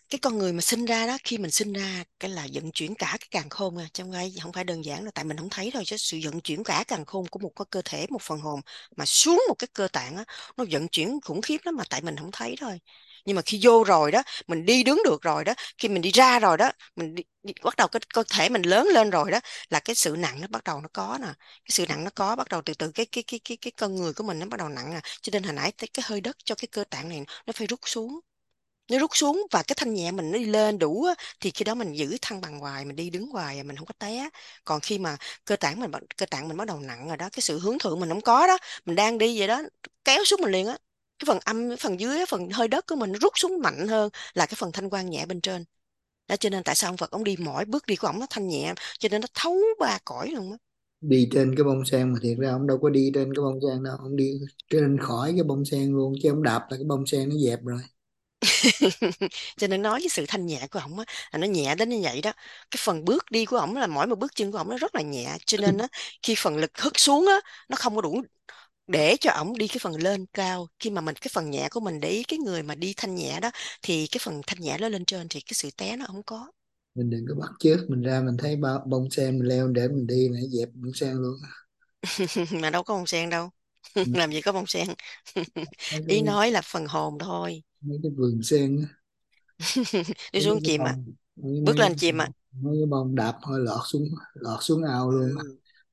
cái con người mà sinh ra đó, khi mình sinh ra cái là vận chuyển cả cái càn khôn à, chứ không phải đơn giản là tại mình không thấy thôi, chứ sự vận chuyển cả càn khôn của một cái cơ thể, một phần hồn mà xuống một cái cơ tạng á, nó vận chuyển khủng khiếp lắm mà tại mình không thấy thôi. Nhưng mà khi vô rồi đó, mình đi đứng được rồi đó, khi mình đi ra rồi đó, bắt đầu cái cơ thể mình lớn lên rồi đó, là cái sự nặng nó bắt đầu nó có nè. Cái sự nặng nó có bắt đầu từ từ cái con người của mình nó bắt đầu nặng à, cho nên hồi nãy cái hơi đất cho cái cơ tạng này nó phải rút xuống. Nó rút xuống và cái thanh nhẹ mình nó đi lên đủ á, thì khi đó mình giữ thăng bằng hoài, mình đi đứng hoài mình không có té. Còn khi mà cơ tạng mình bắt đầu nặng rồi đó, cái sự hướng thượng mình không có đó, mình đang đi vậy đó, kéo xuống mình liền á. Cái phần âm, cái phần dưới, cái phần hơi đất của mình nó rút xuống mạnh hơn là cái phần thanh quan nhẹ bên trên. Đó cho nên tại sao ông Phật ông đi, mỗi bước đi của ông nó thanh nhẹ, cho nên nó thấu ba cõi luôn á. Đi trên cái bông sen mà thiệt ra ông đâu có đi trên cái bông sen đâu, ông đi trên khỏi cái bông sen luôn, chứ ông đạp là cái bông sen nó dẹp rồi. Cho nên nói cái sự thanh nhẹ của ổng á, là nó nhẹ đến như vậy đó. Cái phần bước đi của ổng là mỗi một bước chân của ổng nó rất là nhẹ, cho nên á, khi phần lực hất xuống á, nó không có đủ để cho ổng đi cái phần lên cao. Khi mà mình cái phần nhẹ của mình để ý cái người mà đi thanh nhẹ đó, thì cái phần thanh nhẹ nó lên trên thì cái sự té nó không có. Mình đừng có bắt chước mình ra, mình thấy bông sen mình leo để mình đi này dẹp bông sen luôn. Mà đâu có bông sen đâu. Ừ. Làm gì có bông sen. mấy Ý cái nói là phần hồn thôi. mấy cái vườn sen á, Đi mấy xuống cái chìm à, bông, mấy bước mấy lên chìm à. mấy cái bông đạp thôi lọt xuống ao luôn á. Ừ.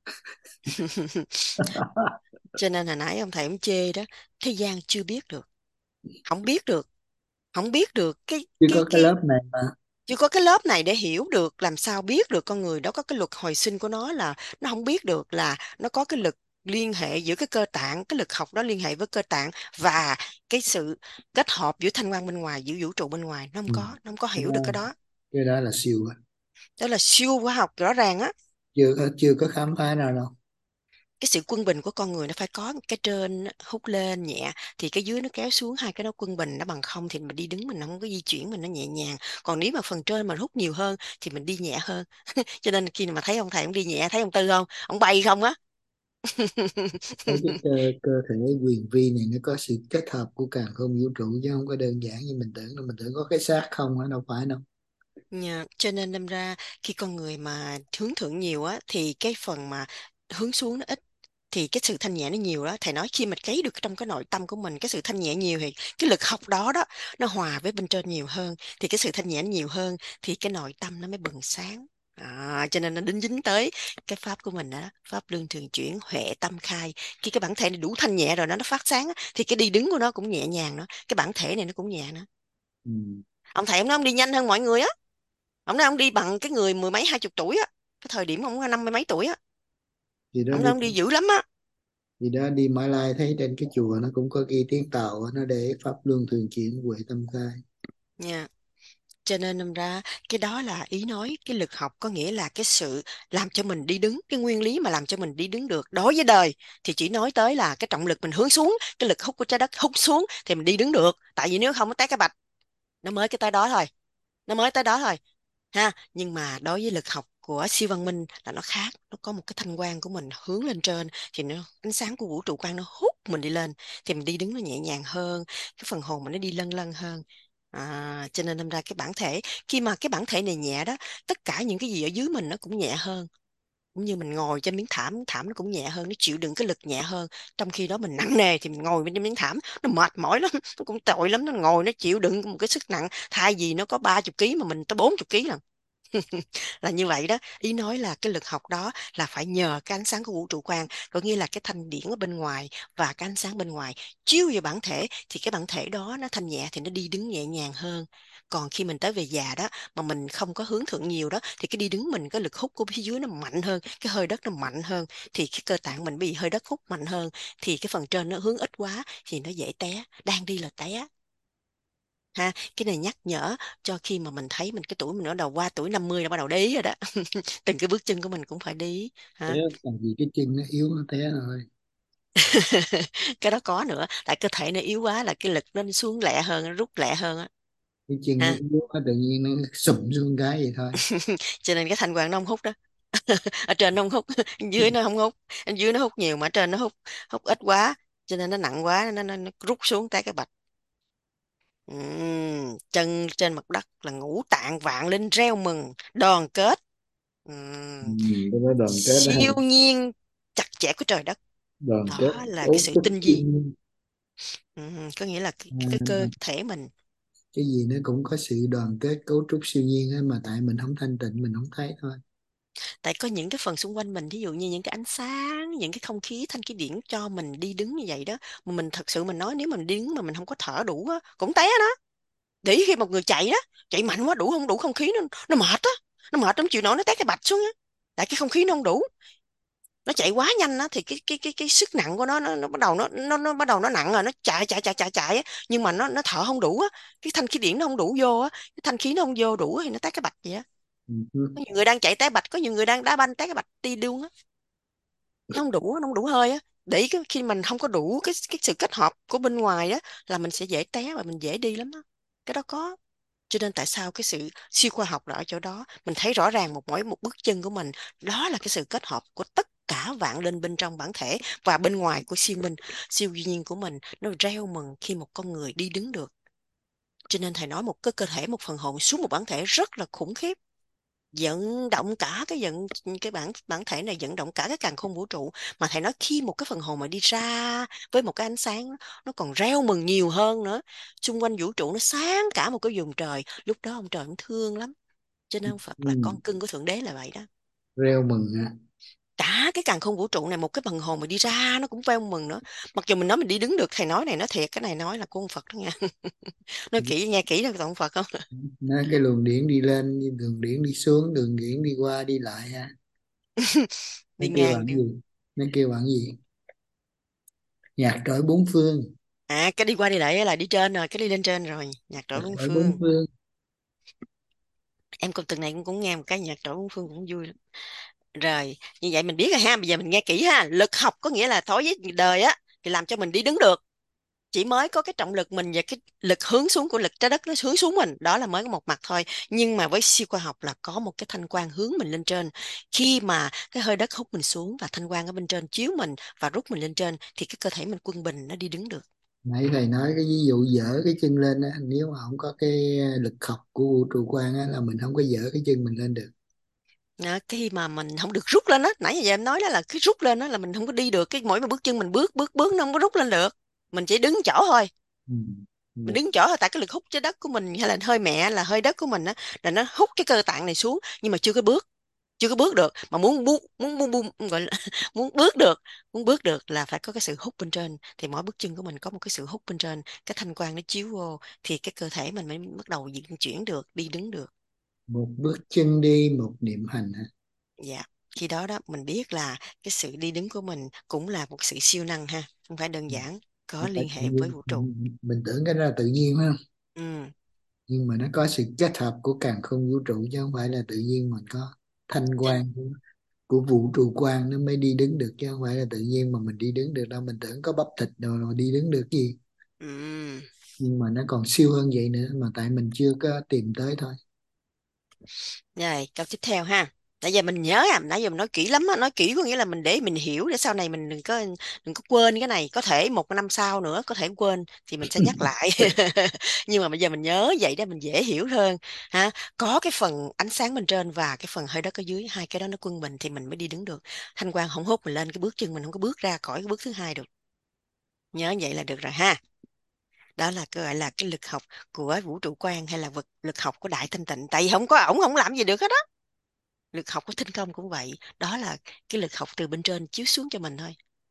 Cho nên hồi nãy ông thầy ông chê đó, thế gian chưa biết được, không biết được, không biết được Chứ cái có cái cái lớp này mà. chưa có cái lớp này để hiểu được, làm sao biết được con người đó có cái luật hồi sinh của nó, là nó không biết được là nó có cái lực liên hệ giữa cái cơ tạng, cái lực học đó liên hệ với cơ tạng, và cái sự kết hợp giữa thanh quan bên ngoài, giữa vũ trụ bên ngoài, nó không Ừ. có, nó không có cái hiểu được đó, cái đó. cái đó là siêu á. Đó là siêu khoa học rõ ràng á. Chưa có khám phá nào đâu. Cái sự quân bình của con người nó phải có cái trên á, hút lên nhẹ thì cái dưới nó kéo xuống, hai cái đó quân bình, nó bằng không thì mình đi đứng mình không có di chuyển, mình nó nhẹ nhàng. Còn nếu mà phần trên mình hút nhiều hơn thì mình đi nhẹ hơn. Cho nên khi mà thấy ông thầy ông đi nhẹ, thấy ông Tư không, ông bay không á. Thấy cái cơ thể quyền vi này nó có sự kết hợp của càn khôn vũ trụ, chứ không có đơn giản như mình tưởng đâu. Mình tưởng có cái xác không á, đâu phải đâu. Nha, cho nên đâm ra khi con người mà hướng thượng nhiều á thì cái phần mà hướng xuống nó ít, thì cái sự thanh nhẹ nó nhiều đó. Thầy nói khi mà thấy được trong cái nội tâm của mình cái sự thanh nhẹ nhiều thì cái lực học đó đó nó hòa với bên trên nhiều hơn, thì cái sự thanh nhẹ nó nhiều hơn thì cái nội tâm nó mới bừng sáng. Cho nên nó đính dính tới cái pháp của mình đó, pháp luân thường chuyển, huệ tâm khai. Khi cái bản thể này đủ thanh nhẹ rồi nó phát sáng á, thì cái đi đứng của nó cũng nhẹ nhàng nữa, cái bản thể này nó cũng nhẹ nữa. Ừ. Ông thầy ông nói ông đi nhanh hơn mọi người á. Ông nói ông đi bằng cái người mười mấy hai chục tuổi á, cái thời điểm ông năm mươi mấy tuổi á. Thì đó Ông nói đi ông đi dữ lắm á. thì đó đi Mã Lai thấy trên cái chùa nó cũng có ghi tiếng Tàu á, nó để pháp luân thường chuyển huệ tâm khai. Nha. Cho nên đâm ra cái đó là ý nói cái lực học, có nghĩa là cái sự làm cho mình đi đứng, cái nguyên lý mà làm cho mình đi đứng được đối với đời, thì chỉ nói tới là cái trọng lực mình hướng xuống, cái lực hút của trái đất hút xuống thì mình đi đứng được, tại vì nếu không nó té cái bạch. Nó mới cái tới đó thôi, nó mới tới đó thôi ha. Nhưng mà đối với lực học của siêu văn minh là nó khác, nó có một cái thanh quan của mình hướng lên trên, thì nó ánh sáng của vũ trụ quang nó hút mình đi lên, thì mình đi đứng nó nhẹ nhàng hơn, cái phần hồn mình nó đi lân lân hơn. Cho nên đâm ra cái bản thể, khi mà cái bản thể này nhẹ đó, tất cả những cái gì ở dưới mình nó cũng nhẹ hơn. Cũng như mình ngồi trên miếng thảm, thảm nó cũng nhẹ hơn, nó chịu đựng cái lực nhẹ hơn. Trong khi đó mình nặng nề thì mình ngồi bên trên miếng thảm nó mệt mỏi lắm, nó cũng tội lắm, nó ngồi nó chịu đựng một cái sức nặng, thay vì nó có 30 kg mà mình tới 40 kg lần. Là như vậy đó. Ý nói là cái lực học đó là phải nhờ cái ánh sáng của vũ trụ quang, có nghĩa là cái thanh điển ở bên ngoài và cái ánh sáng bên ngoài chiếu vào bản thể, thì cái bản thể đó nó thanh nhẹ thì nó đi đứng nhẹ nhàng hơn. Còn khi mình tới về già đó mà mình không có hướng thượng nhiều đó, thì cái đi đứng mình cái lực hút của phía dưới nó mạnh hơn, cái hơi đất nó mạnh hơn, thì cái cơ tạng mình bị hơi đất hút mạnh hơn, thì cái phần trên nó hướng ít quá thì nó dễ té, đang đi là té ha. Cái này nhắc nhở cho khi mà mình thấy mình cái tuổi mình bắt đầu qua tuổi 50 là bắt đầu để ý rồi đó. Từng cái bước chân của mình cũng phải để ý Té ha. còn vì cái chân nó yếu nó té thôi. Cái đó có nữa, tại cơ thể nó yếu quá là cái lực nó xuống lẹ hơn, nó rút lẹ hơn á Cái chân nó ha. yếu nó tự nhiên nó sụm xuống cái vậy thôi. Cho nên cái thanh quan nó không hút đó. Ở trên nó không hút, ở dưới nó không hút. Ở dưới nó hút nhiều mà ở trên nó hút hút ít quá, cho nên nó nặng quá, nó rút xuống tới cái bạch. Chân trên mặt đất là ngũ tạng vạn linh reo mừng, đoàn kết. Cái đó đoàn kết đó ha. Siêu nhiên chặt chẽ của trời đất. Đoàn kết Đó là cái cấu sự trúc tinh siêu vi. nhiên. Có nghĩa là cái cơ À, thể mình. cái gì nó cũng có sự đoàn kết cấu trúc siêu nhiên á, mà tại mình không thanh tịnh mình không thấy thôi. Tại có những cái phần xung quanh mình, ví dụ như những cái ánh sáng, những cái không khí, thanh khí điển cho mình đi đứng như vậy đó, mà mình thật sự mình nói, nếu mà mình đi đứng mà mình không có thở đủ á, cũng té đó. Để ý khi một người chạy đó, chạy mạnh quá, không đủ không khí, nó mệt á, nó mệt, nó không chịu nổi, nó té cái bạch xuống á. Tại cái không khí nó không đủ, nó chạy quá nhanh á, thì cái sức nặng của nó bắt đầu nó bắt đầu nó nặng rồi, nó chạy á, nhưng mà nó thở không đủ á, cái thanh khí điển nó không đủ vô á, cái thanh khí nó không vô đủ thì nó té cái bạch vậy á. Ừ. Có nhiều người đang chạy té bạch, có nhiều người đang đá banh té cái bạch đi luôn á. Nó không đủ hơi á. Để ý khi mình không có đủ cái sự kết hợp của bên ngoài á, là mình sẽ dễ té và mình dễ đi lắm á. Cái đó có. Cho nên tại sao cái sự siêu khoa học là ở chỗ đó, mình thấy rõ ràng mỗi một bước chân của mình, đó là cái sự kết hợp của tất cả vạn linh bên trong bản thể và bên ngoài của siêu duy nhiên của mình, nó reo mừng khi một con người đi đứng được. Cho nên thầy nói một cái cơ thể, một phần hồn xuống một bản thể rất là khủng khiếp, vận động cả cái bản thể này, vận động cả cái càn khôn vũ trụ. Mà thầy nói khi một cái phần hồn mà đi ra với một cái ánh sáng, nó còn reo mừng nhiều hơn nữa. Xung quanh vũ trụ nó sáng cả một cái vùng trời, lúc đó ông trời cũng thương lắm. Cho nên ông Phật là Ừ. con cưng của thượng đế là vậy đó. Reo mừng ha. Cả cái càn khôn vũ trụ này, một cái phần hồn mà đi ra nó cũng reo mừng nữa. Mặc dù mình nói mình đi đứng được, thầy nói này nói thiệt, cái này nói là của ông Phật đó nha. Nói kỹ, nghe kỹ là của ông Phật không. Nó cái luồng điển đi lên, luồng điển đi xuống, đường điển đi qua đi lại ha. Nó Đi kêu ngang bạn đi. gì? Nó kêu bạn gì? Nhạc trội bốn phương. Cái đi qua đi lại là đi trên rồi, cái đi lên trên rồi, nhạc trội Nhạc bốn trội bốn phương. phương. Em cùng từng này cũng nghe một cái nhạc trội bốn phương cũng vui lắm. Rồi như vậy mình biết rồi ha. Bây giờ mình nghe kỹ ha. Lực học có nghĩa là thối với đời á, thì làm cho mình đi đứng được. Chỉ mới có cái trọng lực mình và cái lực hướng xuống của lực trái đất nó hướng xuống mình, đó là mới có một mặt thôi. Nhưng mà với siêu khoa học là có một cái thanh quang hướng mình lên trên. Khi mà cái hơi đất hút mình xuống và thanh quang ở bên trên chiếu mình và rút mình lên trên, thì cái cơ thể mình quân bình, nó đi đứng được. Nãy thầy nói cái ví dụ dở cái chân lên á, nếu mà không có cái lực học của vũ trụ quan á là mình không có dở cái chân mình lên được. Khi mà mình không được rút lên á, nãy giờ em nói đó là cái rút lên đó là mình không có đi được, cái mỗi một bước chân mình bước nó không có rút lên được, mình chỉ đứng chỗ thôi. Ừ. Mình Được. đứng chỗ thôi, tại cái lực hút trái đất của mình hay là hơi mẹ là hơi đất của mình á, là nó hút cái cơ tạng này xuống, nhưng mà chưa có bước được. Mà muốn gọi là muốn bước được, là phải có cái sự hút bên trên, thì mỗi bước chân của mình có một cái sự hút bên trên, cái thanh quang nó chiếu vô, thì cái cơ thể mình mới bắt đầu di chuyển được, đi đứng được. Một bước chân đi một niệm hành hả? Dạ, khi đó đó mình biết là cái sự đi đứng của mình cũng là một sự siêu năng ha, không phải đơn giản, có Không phải liên tự hệ với nhiên. vũ trụ. Mình tưởng cái đó là tự nhiên ha, Ừ. nhưng mà nó có sự kết hợp của càn khôn vũ trụ chứ không phải là tự nhiên mình có thanh quan của vũ trụ quan nó mới đi đứng được, chứ không phải là tự nhiên mà mình đi đứng được đâu. Mình tưởng có bắp thịt rồi mà đi đứng được gì, Ừ. nhưng mà nó còn siêu hơn vậy nữa mà tại mình chưa có tìm tới thôi. Rồi, câu tiếp theo ha. Nãy giờ mình nhớ nãy giờ mình nói kỹ lắm á, nói kỹ có nghĩa là mình để mình hiểu, để sau này mình đừng có quên cái này, có thể một năm sau nữa có thể quên thì mình sẽ nhắc lại. Nhưng mà bây giờ mình nhớ vậy đó mình dễ hiểu hơn ha. Có cái phần ánh sáng bên trên và cái phần hơi đất ở dưới, hai cái đó nó quân bình thì mình mới đi đứng được. Thanh quang không hút mình lên, cái bước chân mình không có bước ra khỏi cái bước thứ hai được. Nhớ vậy là được rồi ha. Đó là cái gọi là cái lực học của vũ trụ quan, hay là lực học của đại thanh tịnh. Tại vì không có ổng không làm gì được hết á. Lực học của thinh công cũng vậy, đó là cái lực học từ bên trên chiếu xuống cho mình thôi.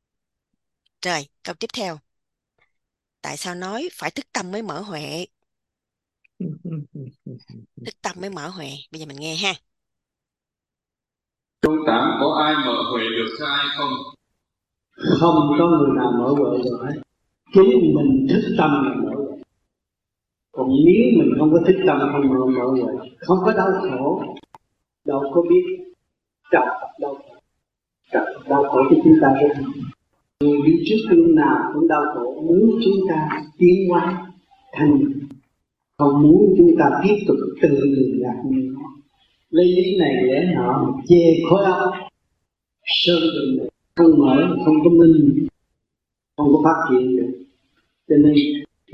Rồi câu tiếp theo, tại sao nói phải thức tâm mới mở huệ? Thức tâm mới mở huệ, bây giờ mình nghe ha. Trong tạng có ai mở huệ được cho ai không? Không có người nào mở huệ được hết, chính mình thức tâm là mở huệ. Còn nếu mình không có thức tâm, không mở huệ, không có đau khổ, đâu có biết trời đau khổ. Trời đau khổ cho chúng ta rất nhiều. Người đi trước lúc nào cũng đau khổ, muốn chúng ta tiến hóa thành, không muốn chúng ta tiếp tục tự lường gạt như nó, lấy lý này lẽ nọ chê khối óc, sơn đường này không mở, không có minh, không có phát triển được. Cho nên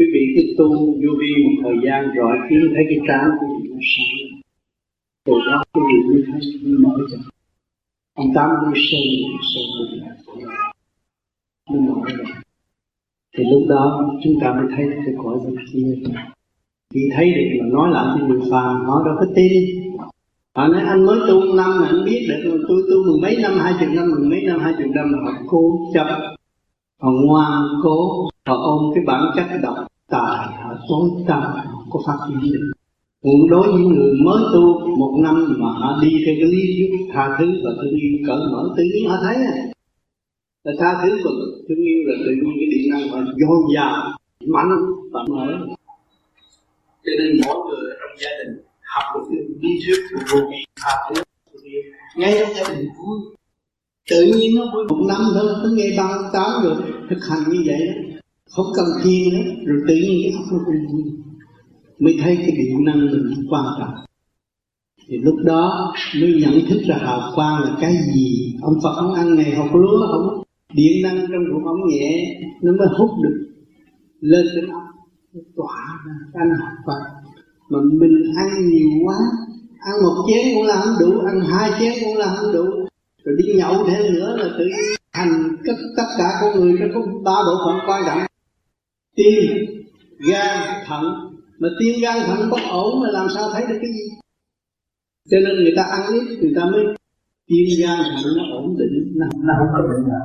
Quý vị cứ tu vô vi một thời gian rồi kiến thấy cái trán của quý vị nó sáng. Từ đó quý vị mới thấy nó mở ra. Ông Tám mới sơn nó mở ra. Thì lúc đó chúng ta mới thấy cái cõi bên kia. Khi thấy được mà nói lại cho người phàm, họ đâu có tin. Họ nói anh mới tu 1 năm mà anh biết được, mà tôi tu mười mấy năm, 20 năm, mười mấy năm, 20 năm mà họ cố chấp, họ ngoan cố, họ ôm cái bản chất độc tài, họ tối tâm, họ có phát triển được. Còn đối với những người mới tu 1 năm mà họ đi theo cái lý thuyết tha thứ và thương yêu cởi mở, tự nhiên họ thấy là tha thứ và thương yêu là tự nhiên cái điện năng họ dồi dào, mạnh và mở. Cho nên mỗi người trong gia đình học được cái lý thuyết của vô vi tha thứ, ngay trong gia đình vui, tự nhiên nó vui. 1 năm thôi, cứ nghe 38 rồi thực hành như vậy đó, không cần thiền nữa, rồi tự nhiên cái óc nó cũng vui, mới thấy cái điện năng mình quan trọng. Thì lúc đó mới nhận thức ra hào quang là cái gì. Ông Phật ông ăn ngày học lúa, ông điện năng trong bụng ông nhẹ, nó mới hút được lên trên óc, nó tỏa ra cái ánh hào quang. Mà mình ăn nhiều quá, ăn 1 chén cũng là không đủ, ăn 2 chén cũng là không đủ, rồi đi nhậu thêm nữa là tự nhiên thành tất cả con người nó có 3 bộ phận quan trọng: tim, gan, thận. Mà tim, gan, thận bất ổn mà làm sao thấy được cái gì? Cho nên người ta ăn ít, người ta mới tim, gan, thận nó ổn định, nó không có bệnh nào.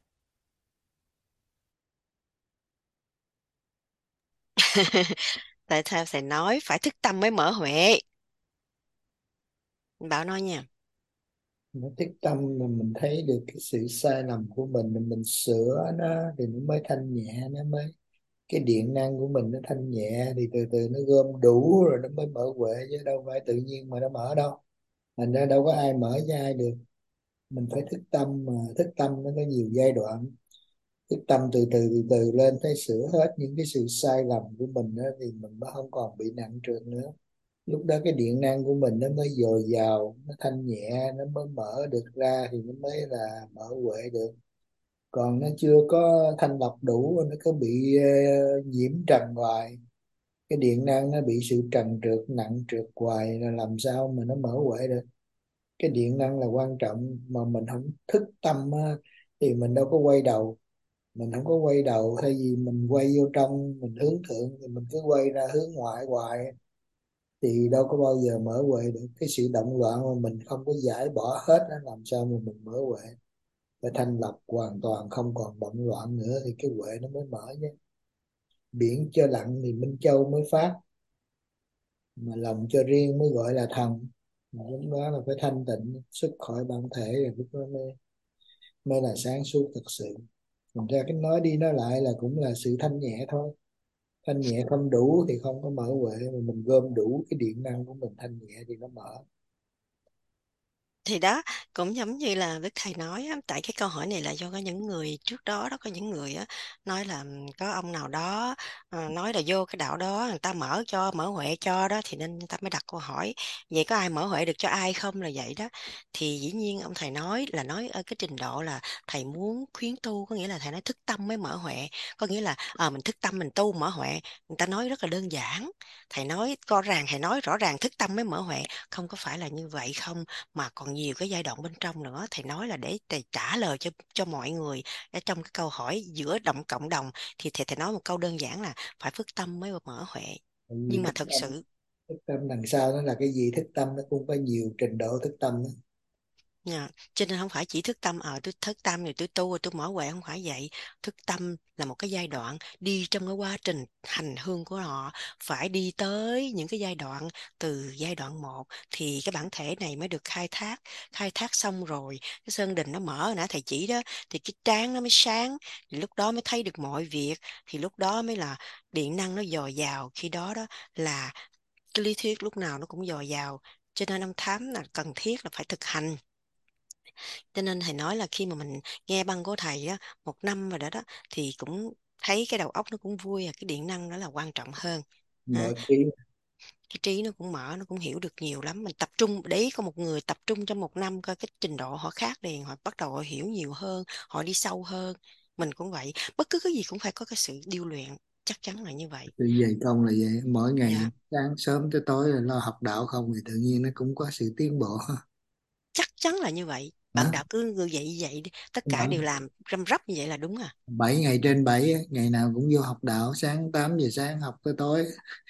Tại sao thầy nói phải thức tâm mới mở huệ? Bảo nói nha. Nó thức tâm mà mình thấy được cái sự sai lầm của mình sửa nó thì nó mới thanh nhẹ, nó mới cái điện năng của mình nó thanh nhẹ, thì từ từ nó gom đủ rồi nó mới mở huệ, chứ đâu phải tự nhiên mà nó mở đâu. Thành ra đâu có ai mở cho ai được. Mình phải thức tâm, mà thức tâm nó có nhiều giai đoạn. Thức tâm từ từ lên, thấy sửa hết những cái sự sai lầm của mình đó, thì mình mới không còn bị nặng trược nữa. Lúc đó cái điện năng của mình nó mới dồi dào, nó thanh nhẹ, nó mới mở được ra, thì nó mới là mở huệ được. Còn nó chưa có thanh lọc đủ, nó cứ bị nhiễm trần hoài, cái điện năng nó bị sự trần trược, nặng trược hoài, là làm sao mà nó mở huệ được. Cái điện năng là quan trọng, mà mình không thức tâm á, thì mình đâu có quay đầu. Mình không có quay đầu, thay vì mình quay vô trong, mình hướng thượng, thì mình cứ quay ra hướng ngoại hoài, thì đâu có bao giờ mở huệ được. Cái sự động loạn mà mình không có giải bỏ hết đó, làm sao mà mình mở huệ. Phải thanh lọc hoàn toàn, không còn động loạn nữa, thì cái huệ nó mới mở chứ. Biển cho lặng thì Minh Châu mới phát, mà lòng cho riêng mới gọi là thần. Mà lúc đó là phải thanh tịnh, xuất khỏi bản thể, rồi lúc đó mới là sáng suốt thực sự. Thành ra cái nói đi nói lại là cũng là sự thanh nhẹ thôi. Thanh nhẹ không đủ thì không có mở huệ, mà mình gom đủ cái điện năng của mình thanh nhẹ thì nó mở. Thì đó cũng giống như là Đức Thầy nói á, tại cái câu hỏi này là do có những người trước đó có những người á, nói là có ông nào đó nói là vô cái đạo đó người ta mở huệ cho đó, thì nên người ta mới đặt câu hỏi vậy có ai mở huệ được cho ai không, là vậy đó. Thì dĩ nhiên ông thầy nói là nói ở cái trình độ là thầy muốn khuyến tu, có nghĩa là thầy nói thức tâm mới mở huệ, có nghĩa là mình thức tâm mình tu mở huệ. Người ta nói rất là đơn giản, thầy nói thầy nói rõ ràng thức tâm mới mở huệ, không có phải là như vậy không, mà còn nhiều cái giai đoạn bên trong nữa. Thầy nói là để thầy trả lời cho mọi người ở trong cái câu hỏi giữa cộng đồng, thì thầy nói một câu đơn giản là phải phước tâm mới mở huệ. Tại vì Nhưng mà thực sự thức tâm đằng sau nó là cái gì? Thức tâm nó cũng có nhiều trình độ thức tâm đó. nha, cho nên không phải chỉ thức tâm tôi thức tâm rồi tôi tu rồi tôi mở huệ, không phải vậy. Thức tâm là một cái giai đoạn đi trong cái quá trình hành hương của họ, phải đi tới những cái giai đoạn, từ giai đoạn 1 thì cái bản thể này mới được khai thác xong rồi cái sơn đình nó mở nãy thầy chỉ đó, thì cái trán nó mới sáng, thì lúc đó mới thấy được mọi việc, thì lúc đó mới là điện năng nó dồi dào, khi đó đó là cái lý thuyết lúc nào nó cũng dồi dào. Cho nên ông Thám là cần thiết là phải thực hành. Cho nên thầy nói là khi mà mình nghe băng của thầy á 1 năm rồi đó thì cũng thấy cái đầu óc nó cũng vui, cái điện năng đó là quan trọng hơn. Mở trí. Cái trí nó cũng mở, nó cũng hiểu được nhiều lắm. Mình tập trung đấy, có một người tập trung trong 1 năm coi cái trình độ họ khác liền, họ bắt đầu họ hiểu nhiều hơn, họ đi sâu hơn. Mình cũng vậy, bất cứ cái gì cũng phải có cái sự điêu luyện. chắc chắn là như vậy. Tự dày công là vậy, mỗi ngày Dạ, sáng sớm tới tối là lo học đạo không thì tự nhiên nó cũng có sự tiến bộ. chắc chắn là như vậy. Bạn Hả? đạo cứ như vậy vậy đi, tất cả Đó. đều làm răm rắp như vậy là đúng à. 7 ngày trên 7 á, ngày nào cũng vô học đạo, sáng 8 giờ sáng học tới tối.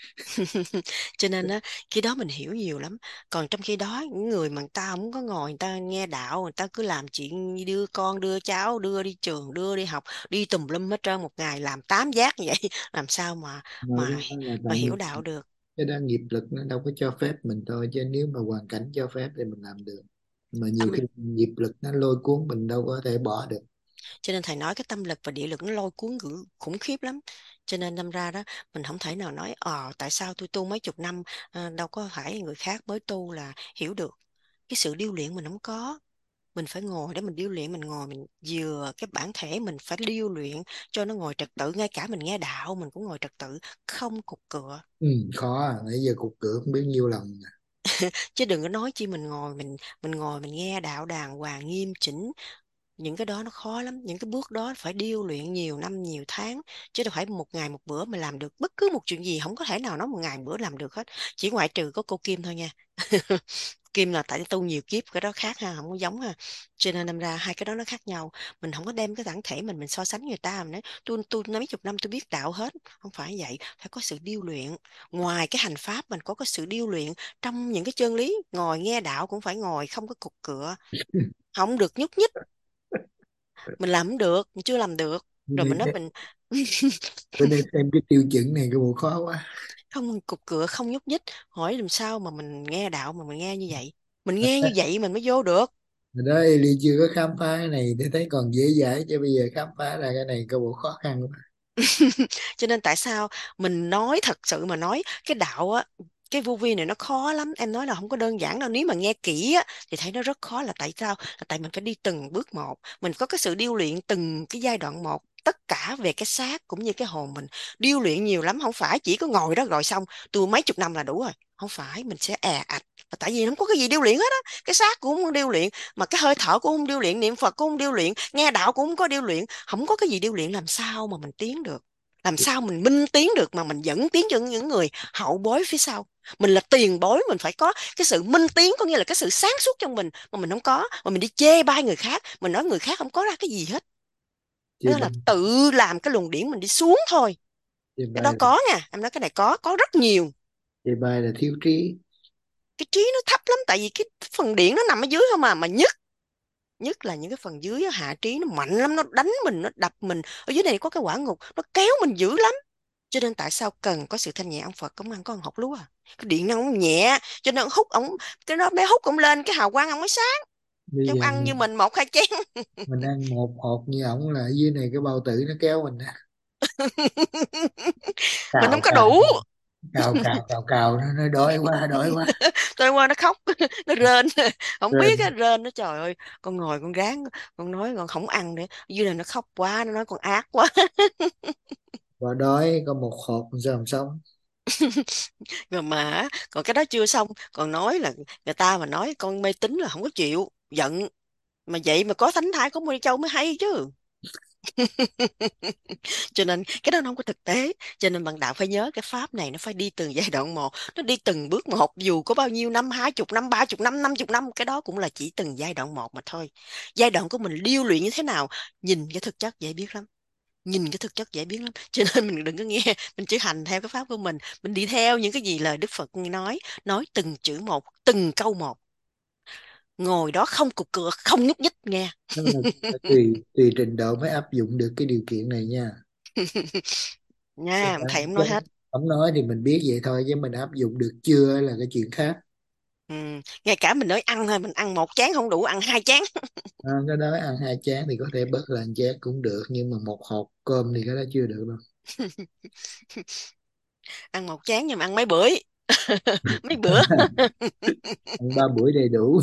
Cho nên á, khi đó mình hiểu nhiều lắm. Còn trong khi đó những người mà người ta không có ngồi, người ta nghe đạo, người ta cứ làm chuyện như đưa con đưa cháu, đưa đi trường, đưa đi học, đi tùm lum hết trơn, một ngày làm 8 giác như vậy làm sao Rồi mà đó là mà tại hiểu mình, đạo được. cái đó nghiệp lực nó đâu có cho phép mình thôi, chứ nếu mà hoàn cảnh cho phép thì mình làm được, mà nhiều Tâm khi nghiệp lực nó lôi cuốn mình đâu có thể bỏ được. Cho nên thầy nói cái tâm lực và địa lực nó lôi cuốn khủng khiếp lắm. Cho nên đâm ra đó, mình không thể nào nói tại sao tôi tu mấy chục năm, đâu có phải người khác mới tu là hiểu được. Cái sự điêu luyện mình không có. Mình phải ngồi để mình điêu luyện, mình ngồi mình vừa cái bản thể mình phải điêu luyện cho nó ngồi trật tự. Ngay cả mình nghe đạo mình cũng ngồi trật tự, không cục cựa. Ừ, khó à, nãy giờ cục cửa không biết nhiêu lần. Chứ đừng có nói chi mình ngồi mình nghe đạo đàng hoàng nghiêm chỉnh. Những cái đó nó khó lắm, những cái bước đó phải điêu luyện nhiều năm nhiều tháng, chứ đâu phải một ngày một bữa mà làm được. Bất cứ một chuyện gì không có thể nào nói một ngày một bữa làm được hết, chỉ ngoại trừ có cô Kim thôi nha. Kim là tại tu nhiều kiếp, cái đó khác ha, không có giống ha. Cho nên đâm ra hai cái đó nó khác nhau. Mình không có đem cái bản thể mình so sánh người ta, mình nói tôi mấy chục năm tôi biết đạo hết, không phải vậy. Phải có sự điêu luyện. Ngoài cái hành pháp mình có cái sự điêu luyện trong những cái chân lý. Ngồi nghe đạo cũng phải ngồi không có cục cựa, không được nhúc nhích. Mình làm không được, mình chưa làm được, Bữa rồi nay, mình nói mình bữa nay xem cái tiêu chuẩn này cái bộ khó quá. không cục cựa không nhúc nhích. Hỏi làm sao mà mình nghe đạo mà mình nghe như vậy, mình nghe như vậy mình mới vô được. Hồi đó Eli chưa có khám phá cái này để thấy còn dễ dãi, chứ bây giờ khám phá ra cái này cái bộ khó khăn quá. Cho nên tại sao mình nói, thật sự mà nói cái đạo á, cái vô vi này nó khó lắm. Em nói là không có đơn giản đâu. Nếu mà nghe kỹ á thì thấy nó rất khó. Là tại sao? Là tại mình phải đi từng bước một, mình có cái sự điêu luyện từng cái giai đoạn một, tất cả về cái xác cũng như cái hồn mình. Điêu luyện nhiều lắm, không phải chỉ có ngồi đó rồi xong tôi mấy chục năm là đủ rồi. Không phải, mình sẽ ạch. Và tại vì không có cái gì điêu luyện hết á. Cái xác cũng không điêu luyện, mà cái hơi thở cũng không điêu luyện, niệm Phật cũng không điêu luyện, nghe đạo cũng không có điêu luyện. Không có cái gì điêu luyện, làm sao mà mình tiến được? Làm sao mình minh tiến được mà mình dẫn tiến cho những người hậu bối phía sau? Mình là tiền bối, mình phải có cái sự minh tiến, có nghĩa là cái sự sáng suốt trong mình, mà mình không có, mà mình đi chê bai người khác, mình nói người khác không có ra cái gì hết. Chê Đó là bai, tự làm cái luồng điển mình đi xuống thôi. chê Cái đó bai, có nha, em nói cái này có rất nhiều. chê bai là thiếu trí. Cái trí nó thấp lắm, tại vì cái phần điển nó nằm ở dưới không mà nhất nhất là những cái phần dưới á, hạ trí nó mạnh lắm, nó đánh mình, nó đập mình. Ở dưới này có cái quả ngục, nó kéo mình dữ lắm. Cho nên tại sao cần có sự thanh nhẹ? Ông Phật ông ăn có ăn hột lúa à? Cái điện năng ông nhẹ, cho nên ông hút ông, cái nó bé hút ông lên cái hào quang ông mới sáng. Bây Chứ ông giờ ăn như mình một hai chén. mình ăn một hột như ổng là ở dưới này cái bao tử nó kéo mình á, Mình không cào có cào đủ. cào nó đói quá đói quá. Tôi qua nó khóc, nó rên, không Rồi biết á, rên nó trời ơi. Con ngồi con ráng, con nói con không ăn nữa. Dưới này nó khóc quá, nó nói con ác quá. và đói có một hột sao làm sống. Rồi mà còn cái đó chưa xong, còn nói là người ta mà nói con mê tín là không có chịu, giận. Mà vậy mà có thánh thai có Môi Châu mới hay chứ. Cho nên cái đó nó không có thực tế. Cho nên bạn đạo phải nhớ cái pháp này nó phải đi từng giai đoạn một, nó đi từng bước một. Dù có bao nhiêu năm, 20 năm, 30 năm, 50 năm, cái đó cũng là chỉ từng giai đoạn một mà thôi. Giai đoạn của mình điêu luyện như thế nào, nhìn cái thực chất dễ biết lắm. Nhìn cái thực chất dễ biết lắm. Cho nên mình đừng có nghe, mình chỉ hành theo cái pháp của mình đi theo những cái gì lời Đức Phật nói từng chữ một, từng câu một. Ngồi đó không cục cựa, không nhúc nhích nghe. Nó là tùy tùy trình độ mới áp dụng được cái điều kiện này nha. Nha, thầy cũng Chứ nói hết. ông nói thì mình biết vậy thôi, chứ mình áp dụng được chưa là cái chuyện khác. Ừ. Ngay cả mình nói ăn thôi, mình ăn một chén không đủ, ăn hai chén. Cái đó ăn 2 chén thì có thể bớt là 1 chén cũng được, nhưng mà một hộp cơm thì cái đó chưa được đâu. Ăn một chén nhưng mà ăn mấy bữa. Mấy bữa. Ăn 3 buổi đầy đủ.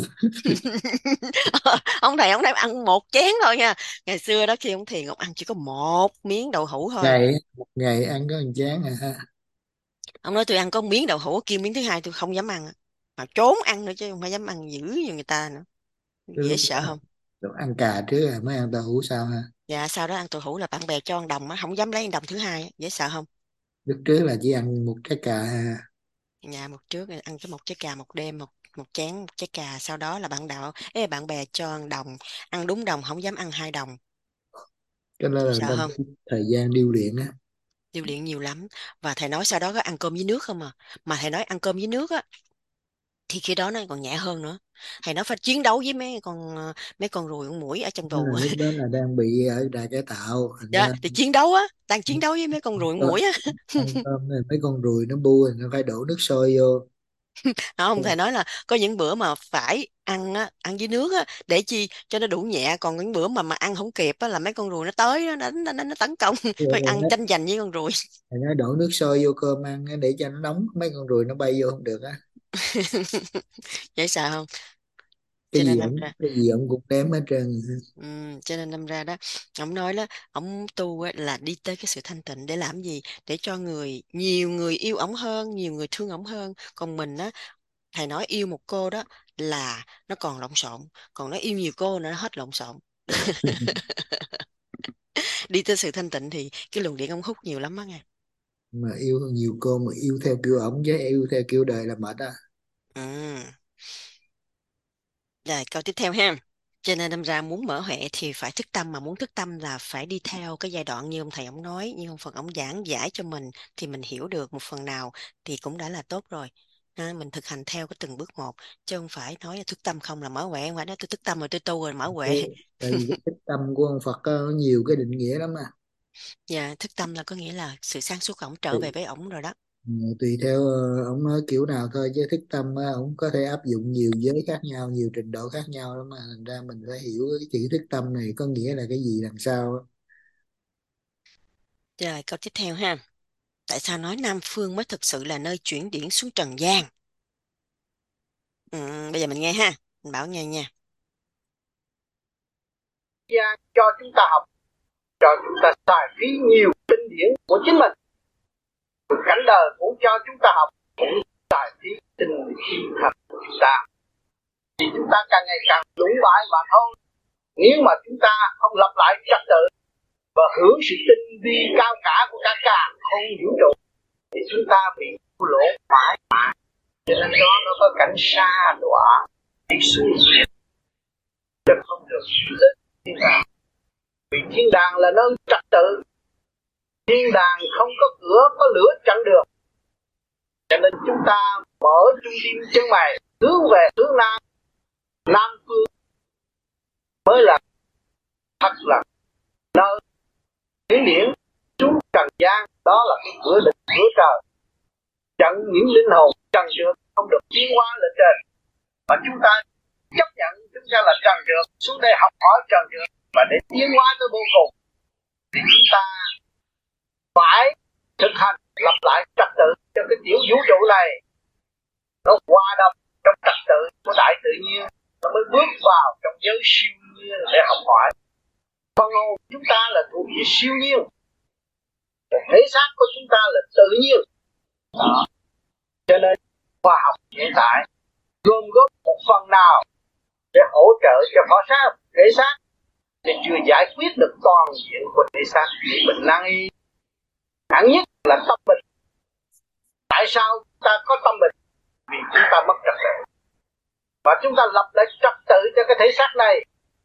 Ông thầy ăn một chén thôi nha. Ngày xưa đó khi ông thiền ông ăn chỉ có một miếng đậu hũ thôi. Một ngày ăn có 1 chén à ha. Ông nói tôi ăn có miếng đậu hũ, kêu miếng thứ hai tôi không dám ăn. Mà trốn ăn nữa chứ không phải dám ăn dữ như người ta nữa. Cái Dễ lúc sợ không? lúc ăn cà trước mới ăn tàu hũ sao ha. Dạ sau đó ăn đậu hũ là bạn bè cho ăn đồng á, không dám lấy ăn đồng thứ hai á. Dễ sợ không? Lúc trước là chỉ ăn một trái cà ha. Nhà một trước ăn cái một trái cà một đêm, một một chén một trái cà, sau đó là bạn bè cho ăn đồng, ăn đúng đồng, không dám ăn hai đồng. Cho nên là người Sợ ta không? mất thời gian điêu luyện á. Tiêu luyện nhiều lắm. Và thầy nói sau đó có ăn cơm với nước không mà thầy nói ăn cơm với nước á thì khi đó nó còn nhẹ hơn nữa. Thầy nói phải chiến đấu với mấy con ruồi con muỗi ở trong Đó là tù. lúc đó là đang bị ở đài cải tạo, thành Dạ, ra thì chiến đấu á, đang chiến đấu với mấy con ruồi con ăn muỗi á. cơm này mấy con ruồi nó bu rồi nó phải đổ nước sôi vô. Không, thầy nói là có những bữa mà phải ăn á, ăn với nước á để chi cho nó đủ nhẹ, còn những bữa mà ăn không kịp á là mấy con ruồi nó tới nó đánh nó tấn công. Phải Rồi ăn tranh giành với con ruồi. nó đổ nước sôi vô cơm ăn á, để cho nó nóng, mấy con ruồi nó bay vô không được á. Dễ sợ không? cái cho gì nên đâm ổng ra cái gì ổng cũng ném hết trơn. cho nên đâm ra đó, ông nói đó, ông tu á, là đi tới cái sự thanh tịnh để làm gì? Để cho nhiều người yêu ổng hơn, nhiều người thương ổng hơn. Còn mình á, thầy nói yêu một cô đó là nó còn lộn xộn, còn nó yêu nhiều cô nữa nó hết lộn xộn. Đi tới sự thanh tịnh thì cái luồng điện ông hút nhiều lắm á nghe. Mà yêu nhiều cô mà yêu theo kiểu ổng chứ yêu theo kiểu đời là mệt á. Ừ. Rồi câu tiếp theo ha. Cho nên đâm ra muốn mở huệ thì phải thức tâm, mà muốn thức tâm là phải đi theo cái giai đoạn như ông thầy ông nói, như ông Phật ông giảng giải cho mình thì mình hiểu được một phần nào thì cũng đã là tốt rồi. Mình thực hành theo cái từng bước một, chứ không phải nói là thức tâm không là mở huệ, không phải nói tôi thức tâm rồi tôi tu rồi mở huệ. Tại vì cái tích tâm của ông Phật á, có nhiều cái định nghĩa lắm á. Dạ, thức tâm là có nghĩa là sự sáng suốt của ổng trở về tùy, với ổng rồi đó. tùy theo ông nói kiểu nào thôi, chứ thức tâm á, ông có thể áp dụng nhiều giới khác nhau, nhiều trình độ khác nhau lắm, mà thành ra mình phải hiểu cái chữ thức tâm này có nghĩa là cái gì đằng sau á. Rồi câu tiếp theo ha. Tại sao nói Nam Phương mới thực sự là nơi chuyển điển xuống trần gian? Bây giờ mình nghe ha, mình bảo nghe nha. Gian cho chúng ta học, cho chúng ta xài phí nhiều kinh điển của chính mình. Cảnh đời cũng cho chúng ta học, cũng xài phí tinh khí thần của chúng ta. Thì chúng ta càng ngày càng lũng bại mà thôi. Nếu mà chúng ta không lập lại trật tự và hưởng sự tinh vi cao cả của cả không vũ trụ thì chúng ta bị thua lỗ mãi mãi. Cho nên đó nó có cảnh sa đọa đi xuống chứ không được lên thiên đàng. Vì thiên đàng là nơi trật tự, thiên đàng không có cửa có lửa chặn được. Cho nên chúng ta mở trung tim chân mày hướng về hướng Nam, Nam phương mới là thật là nơi chuyển điển xuống trần gian. Đó là cái cửa định cửa trời, chặn những linh hồn trần trượt không được tiến hóa lên trên. Mà chúng ta chấp nhận chúng ta là trần trượt, xuống đây học hỏi trần trượt và để tiến hóa tới vô cùng thì chúng ta phải thực hành lập lại trật tự cho cái tiểu vũ trụ này nó hòa đồng trong trật tự của đại tự nhiên, nó mới bước vào trong giới siêu nhiên để học hỏi. Phần hồn chúng ta là thuộc về siêu nhiên, thể xác của chúng ta là tự nhiên. Đó. Cho nên khoa học hiện tại gom góp một phần nào để hỗ trợ cho thể xác thì chưa giải quyết được toàn diện của thể xác bị bệnh nan y. Hẳn nhất là tâm bệnh. Tại sao chúng ta có tâm bệnh? Vì chúng ta mất trật tự. Và chúng ta lập lại trật tự cho cái thể xác này.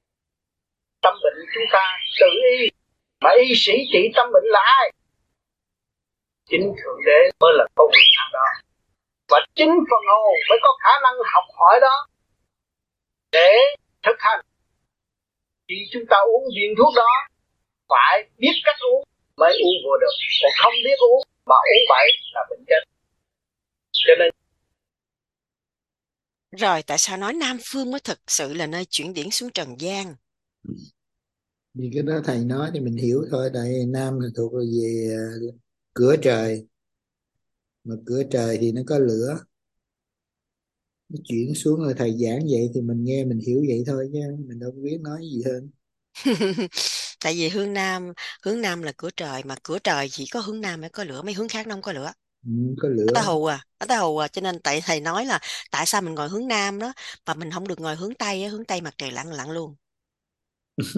Tâm bệnh chúng ta tự y. Mà y sĩ trị tâm bệnh là ai? Chính Thượng Đế mới là công việc đó. Và chính phần hồn mới có khả năng học hỏi đó để thực hành. Khi chúng ta uống viên thuốc đó phải biết cách uống mới uống vô được, còn không biết uống mà uống bậy là bệnh chết. Cho nên Rồi tại sao nói Nam Phương mới thực sự là nơi chuyển điển xuống trần gian? Vì cái đó thầy nói thì mình hiểu thôi, tại Nam là thuộc về cửa trời, mà cửa trời thì nó có lửa, nó chuyển xuống rồi thầy giảng vậy thì mình nghe mình hiểu vậy thôi, chứ mình đâu biết nói gì hơn. Tại vì hướng Nam là cửa trời, mà cửa trời chỉ có hướng Nam mới có lửa, mấy hướng khác nó không có lửa. Có Ở ta lửa. hù à, ở ta hù à, cho nên tại thầy nói là tại sao mình ngồi hướng Nam đó mà mình không được ngồi hướng Tây á, hướng Tây mặt trời lặn lặn luôn.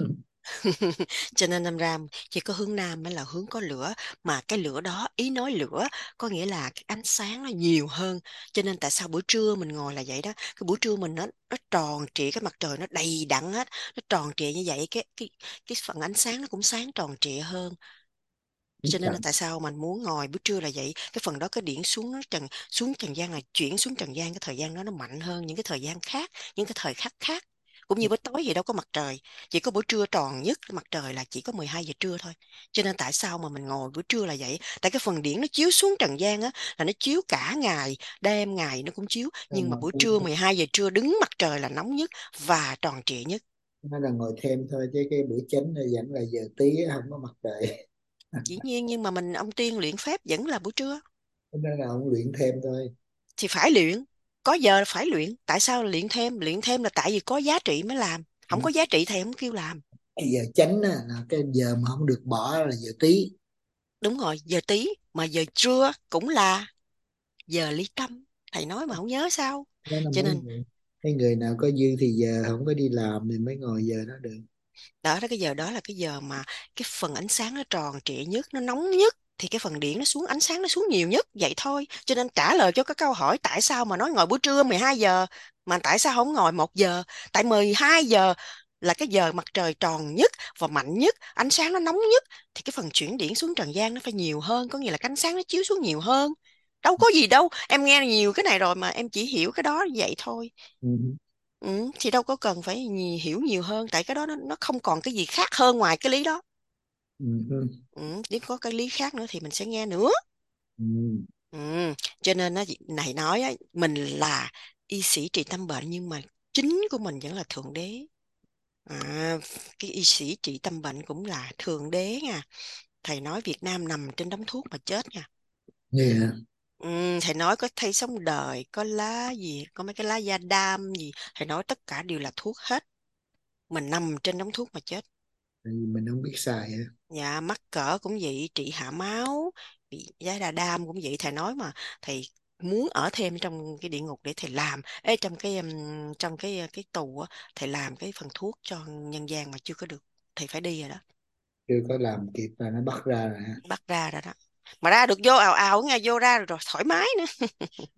Cho nên đâm ra chỉ có hướng nam mới là hướng có lửa, mà cái lửa đó, ý nói lửa có nghĩa là cái ánh sáng nó nhiều hơn. Cho nên tại sao buổi trưa mình ngồi là vậy đó, cái buổi trưa mình nó tròn trịa, cái mặt trời nó đầy đặn hết, nó tròn trịa như vậy, cái phần ánh sáng nó cũng sáng tròn trịa hơn. Cho nên là tại sao mình muốn ngồi buổi trưa là vậy, cái phần đó cái điển xuống nó xuống trần gian, là chuyển xuống trần gian, cái thời gian đó nó mạnh hơn những cái thời gian khác, những cái thời khắc khác. Cũng như buổi tối vậy đâu có mặt trời, chỉ có buổi trưa tròn nhất mặt trời là chỉ có 12 giờ trưa thôi. Cho nên tại sao mà mình ngồi buổi trưa là vậy, tại cái phần điển nó chiếu xuống trần gian á, là nó chiếu cả ngày, đêm ngày nó cũng chiếu, nhưng mà buổi trưa 12 giờ trưa đứng mặt trời là nóng nhất và tròn trịa nhất. Nó là ngồi thêm thôi, chứ cái buổi chánh này vẫn là giờ tí, không có mặt trời. Dĩ nhiên, nhưng mà ông Tiên luyện phép vẫn là buổi trưa Nó là ông luyện thêm thôi. thì phải luyện, có giờ là phải luyện. Tại sao luyện thêm? Luyện thêm là tại vì có giá trị mới làm, không có giá trị thầy không kêu làm. Cái giờ chánh á, là cái giờ mà không được bỏ là giờ tí. Đúng rồi, giờ tí, mà giờ trưa cũng là giờ ly tâm, thầy nói mà không nhớ sao. Đó là Cho nên mấy người nào có dư thì giờ không có đi làm thì mới ngồi giờ đó được. đó, cái giờ đó là cái giờ mà cái phần ánh sáng nó tròn trịa nhất, nó nóng nhất, thì cái phần điện nó xuống, ánh sáng nó xuống nhiều nhất, vậy thôi. Cho nên trả lời cho cái câu hỏi tại sao mà nói ngồi buổi trưa 12 giờ mà tại sao không ngồi 1 giờ, tại 12 giờ là cái giờ mặt trời tròn nhất và mạnh nhất, ánh sáng nó nóng nhất, thì cái phần chuyển điện xuống trần gian nó phải nhiều hơn, có nghĩa là cái ánh sáng nó chiếu xuống nhiều hơn. Đâu có gì đâu, em nghe nhiều cái này rồi mà em chỉ hiểu cái đó vậy thôi. Ừ. Thì đâu có cần phải hiểu nhiều hơn, tại cái đó nó không còn cái gì khác hơn ngoài cái lý đó. Ừ. Nếu có cái lý khác nữa thì mình sẽ nghe nữa. Ừ. Ừ. Cho nên nó này nói á, mình là y sĩ trị tâm bệnh nhưng mà chính của mình vẫn là thượng đế. Cái y sĩ trị tâm bệnh cũng là thượng đế nha. Thầy nói Việt Nam nằm trên đống thuốc mà chết nha. Yeah. Thầy nói có thay sống đời, có lá gì, có mấy cái lá da đam gì, thầy nói tất cả đều là thuốc hết. Mình nằm trên đống thuốc mà chết. Tại vì mình không biết xài á. Dạ, mắc cỡ cũng vậy, trị hạ máu, bị giá đa đam cũng vậy. Thầy nói mà thầy muốn ở thêm trong cái địa ngục để thầy làm, trong cái tù á, thầy làm cái phần thuốc cho nhân gian mà chưa có được, thầy phải đi rồi đó. Chưa có làm kịp là nó bắt ra rồi ha. Bắt ra rồi đó, mà ra được vô ào ào nghe, vô ra rồi thoải mái nữa.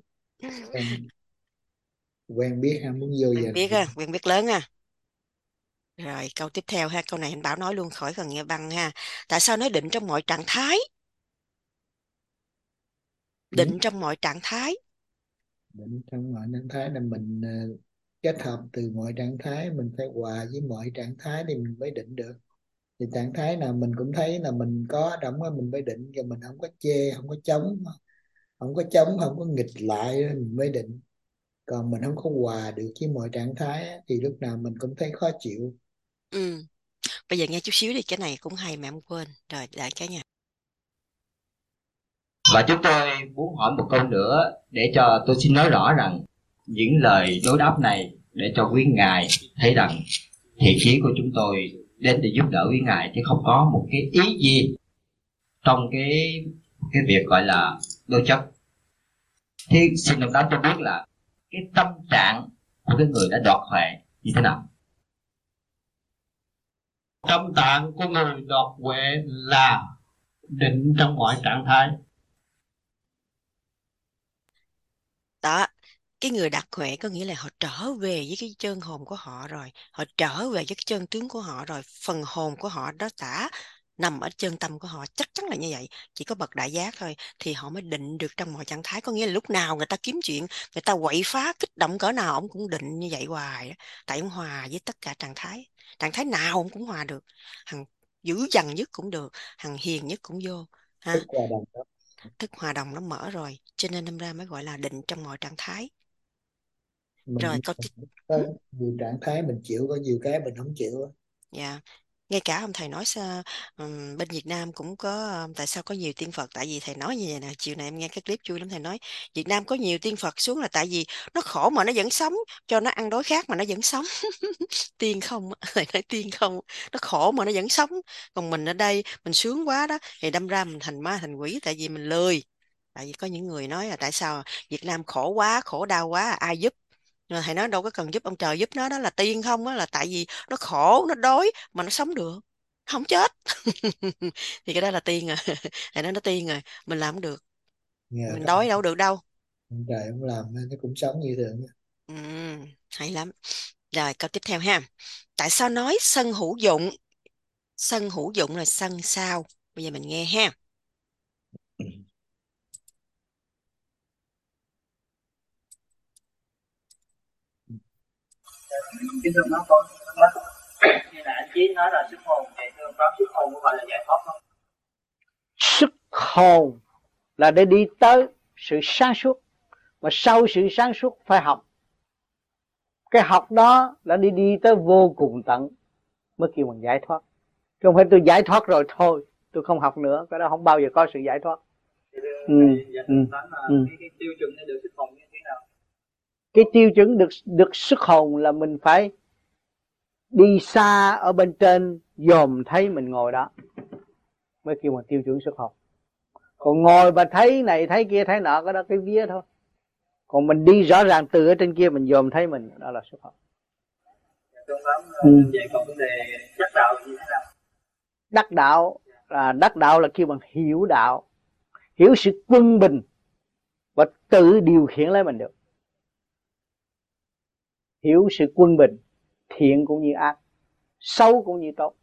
Quen biết ha, muốn vô giờ Biết này. á, quen biết lớn à. Rồi câu tiếp theo ha, câu này anh Bảo nói luôn khỏi cần nghe băng ha. Tại sao nói định trong mọi trạng thái? Ừ. Định trong mọi trạng thái. Định trong mọi trạng thái là mình kết hợp từ mọi trạng thái, mình phải hòa với mọi trạng thái thì mình mới định được. Thì trạng thái nào mình cũng thấy là mình có động á, mình mới định, rồi mình không có chê, không có chống, không có nghịch lại á, mình mới định. Còn mình không có hòa được với mọi trạng thái á, thì lúc nào mình cũng thấy khó chịu. Ừ. Bây giờ nghe chút xíu đi, cái này cũng hay mà em quên. Rồi, đại cái nha. Và chúng tôi muốn hỏi một câu nữa để cho tôi xin nói rõ rằng những lời đối đáp này để cho quý ngài thấy rằng thiện chí của chúng tôi đến để giúp đỡ quý ngài, chứ không có một cái ý gì trong cái việc gọi là đối chất. Thì xin đồng đáp cho biết là cái tâm trạng của cái người đã đoạt huệ như thế nào? Tâm trạng của người đoạt huệ là định trong mọi trạng thái. Đó, cái người đặc huệ có nghĩa là họ trở về với cái chân hồn của họ rồi, họ trở về với cái chân tướng của họ rồi, phần hồn của họ đó đã nằm ở chân tâm của họ, chắc chắn là như vậy. Chỉ có bậc đại giác thôi thì họ mới định được trong mọi trạng thái, có nghĩa là lúc nào người ta kiếm chuyện, người ta quậy phá kích động cỡ nào ông cũng định như vậy hoài đó. Tại ông hòa với tất cả trạng thái nào ông cũng hòa được, hằng dữ dằn nhất cũng được, hằng hiền nhất cũng vô Tức ha. hòa đồng đó. Thức hòa đồng nó mở rồi, cho nên đâm ra mới gọi là định trong mọi trạng thái. Rồi Mình câu tiếp. có nhiều trạng thái mình chịu, có nhiều cái mình không chịu á. Dạ. Ngay cả ông thầy nói sao, bên Việt Nam cũng có tại sao có nhiều tiên Phật, tại vì thầy nói như vậy nè, chiều này em nghe cái clip vui lắm, thầy nói Việt Nam có nhiều tiên Phật xuống là tại vì nó khổ mà nó vẫn sống, cho nó ăn đối khác mà nó vẫn sống. Tiên không á, thầy nói tiên không, nó khổ mà nó vẫn sống, còn mình ở đây mình sướng quá đó thì đâm ra mình thành ma thành quỷ, tại vì mình lười. Tại vì có những người nói là tại sao Việt Nam khổ quá, khổ đau quá ai giúp, Rồi thầy nói đâu có cần giúp ông trời giúp nó, đó là tiên không á, là tại vì nó khổ, nó đói mà nó sống được, không chết. Thì cái đó là tiên rồi. Thầy nói nó tiên rồi, mình làm không được, Nhờ mình có đói đâu được đâu. ông trời ông làm nên nó cũng sống như thường. Ừ, hay lắm. Rồi câu tiếp theo ha. Tại sao nói sân hữu dụng? Sân hữu dụng là sân sao? Bây giờ mình nghe ha. Kính thưa nó con như là anh Chí nói là xuất hồn, thì thưa pháp xuất hồn có phải là giải thoát không? Sức hồn là để đi tới sự sáng suốt, mà sau sự sáng suốt phải học. Cái học đó là đi tới vô cùng tận mới kêu bằng giải thoát. Chứ không phải tôi giải thoát rồi thôi, tôi không học nữa, cái đó không bao giờ có sự giải thoát. Thì cái tiêu chuẩn để được xuất hồn như thế nào? Cái tiêu chuẩn được xuất hồn là mình phải đi xa ở bên trên, dòm thấy mình ngồi đó mới kêu bằng tiêu chuẩn xuất hồn. Còn ngồi mà thấy này thấy kia thấy nọ, cái đó cái vía thôi. Còn mình đi rõ ràng từ ở trên kia mình dòm thấy mình, đó là xuất hồn. Vậy còn vấn đề đắc đạo như thế nào? Đắc đạo là kêu bằng hiểu đạo, hiểu sự quân bình và tự điều khiển lấy mình được. Hiểu sự quân bình, thiện cũng như ác, xấu cũng như tốt,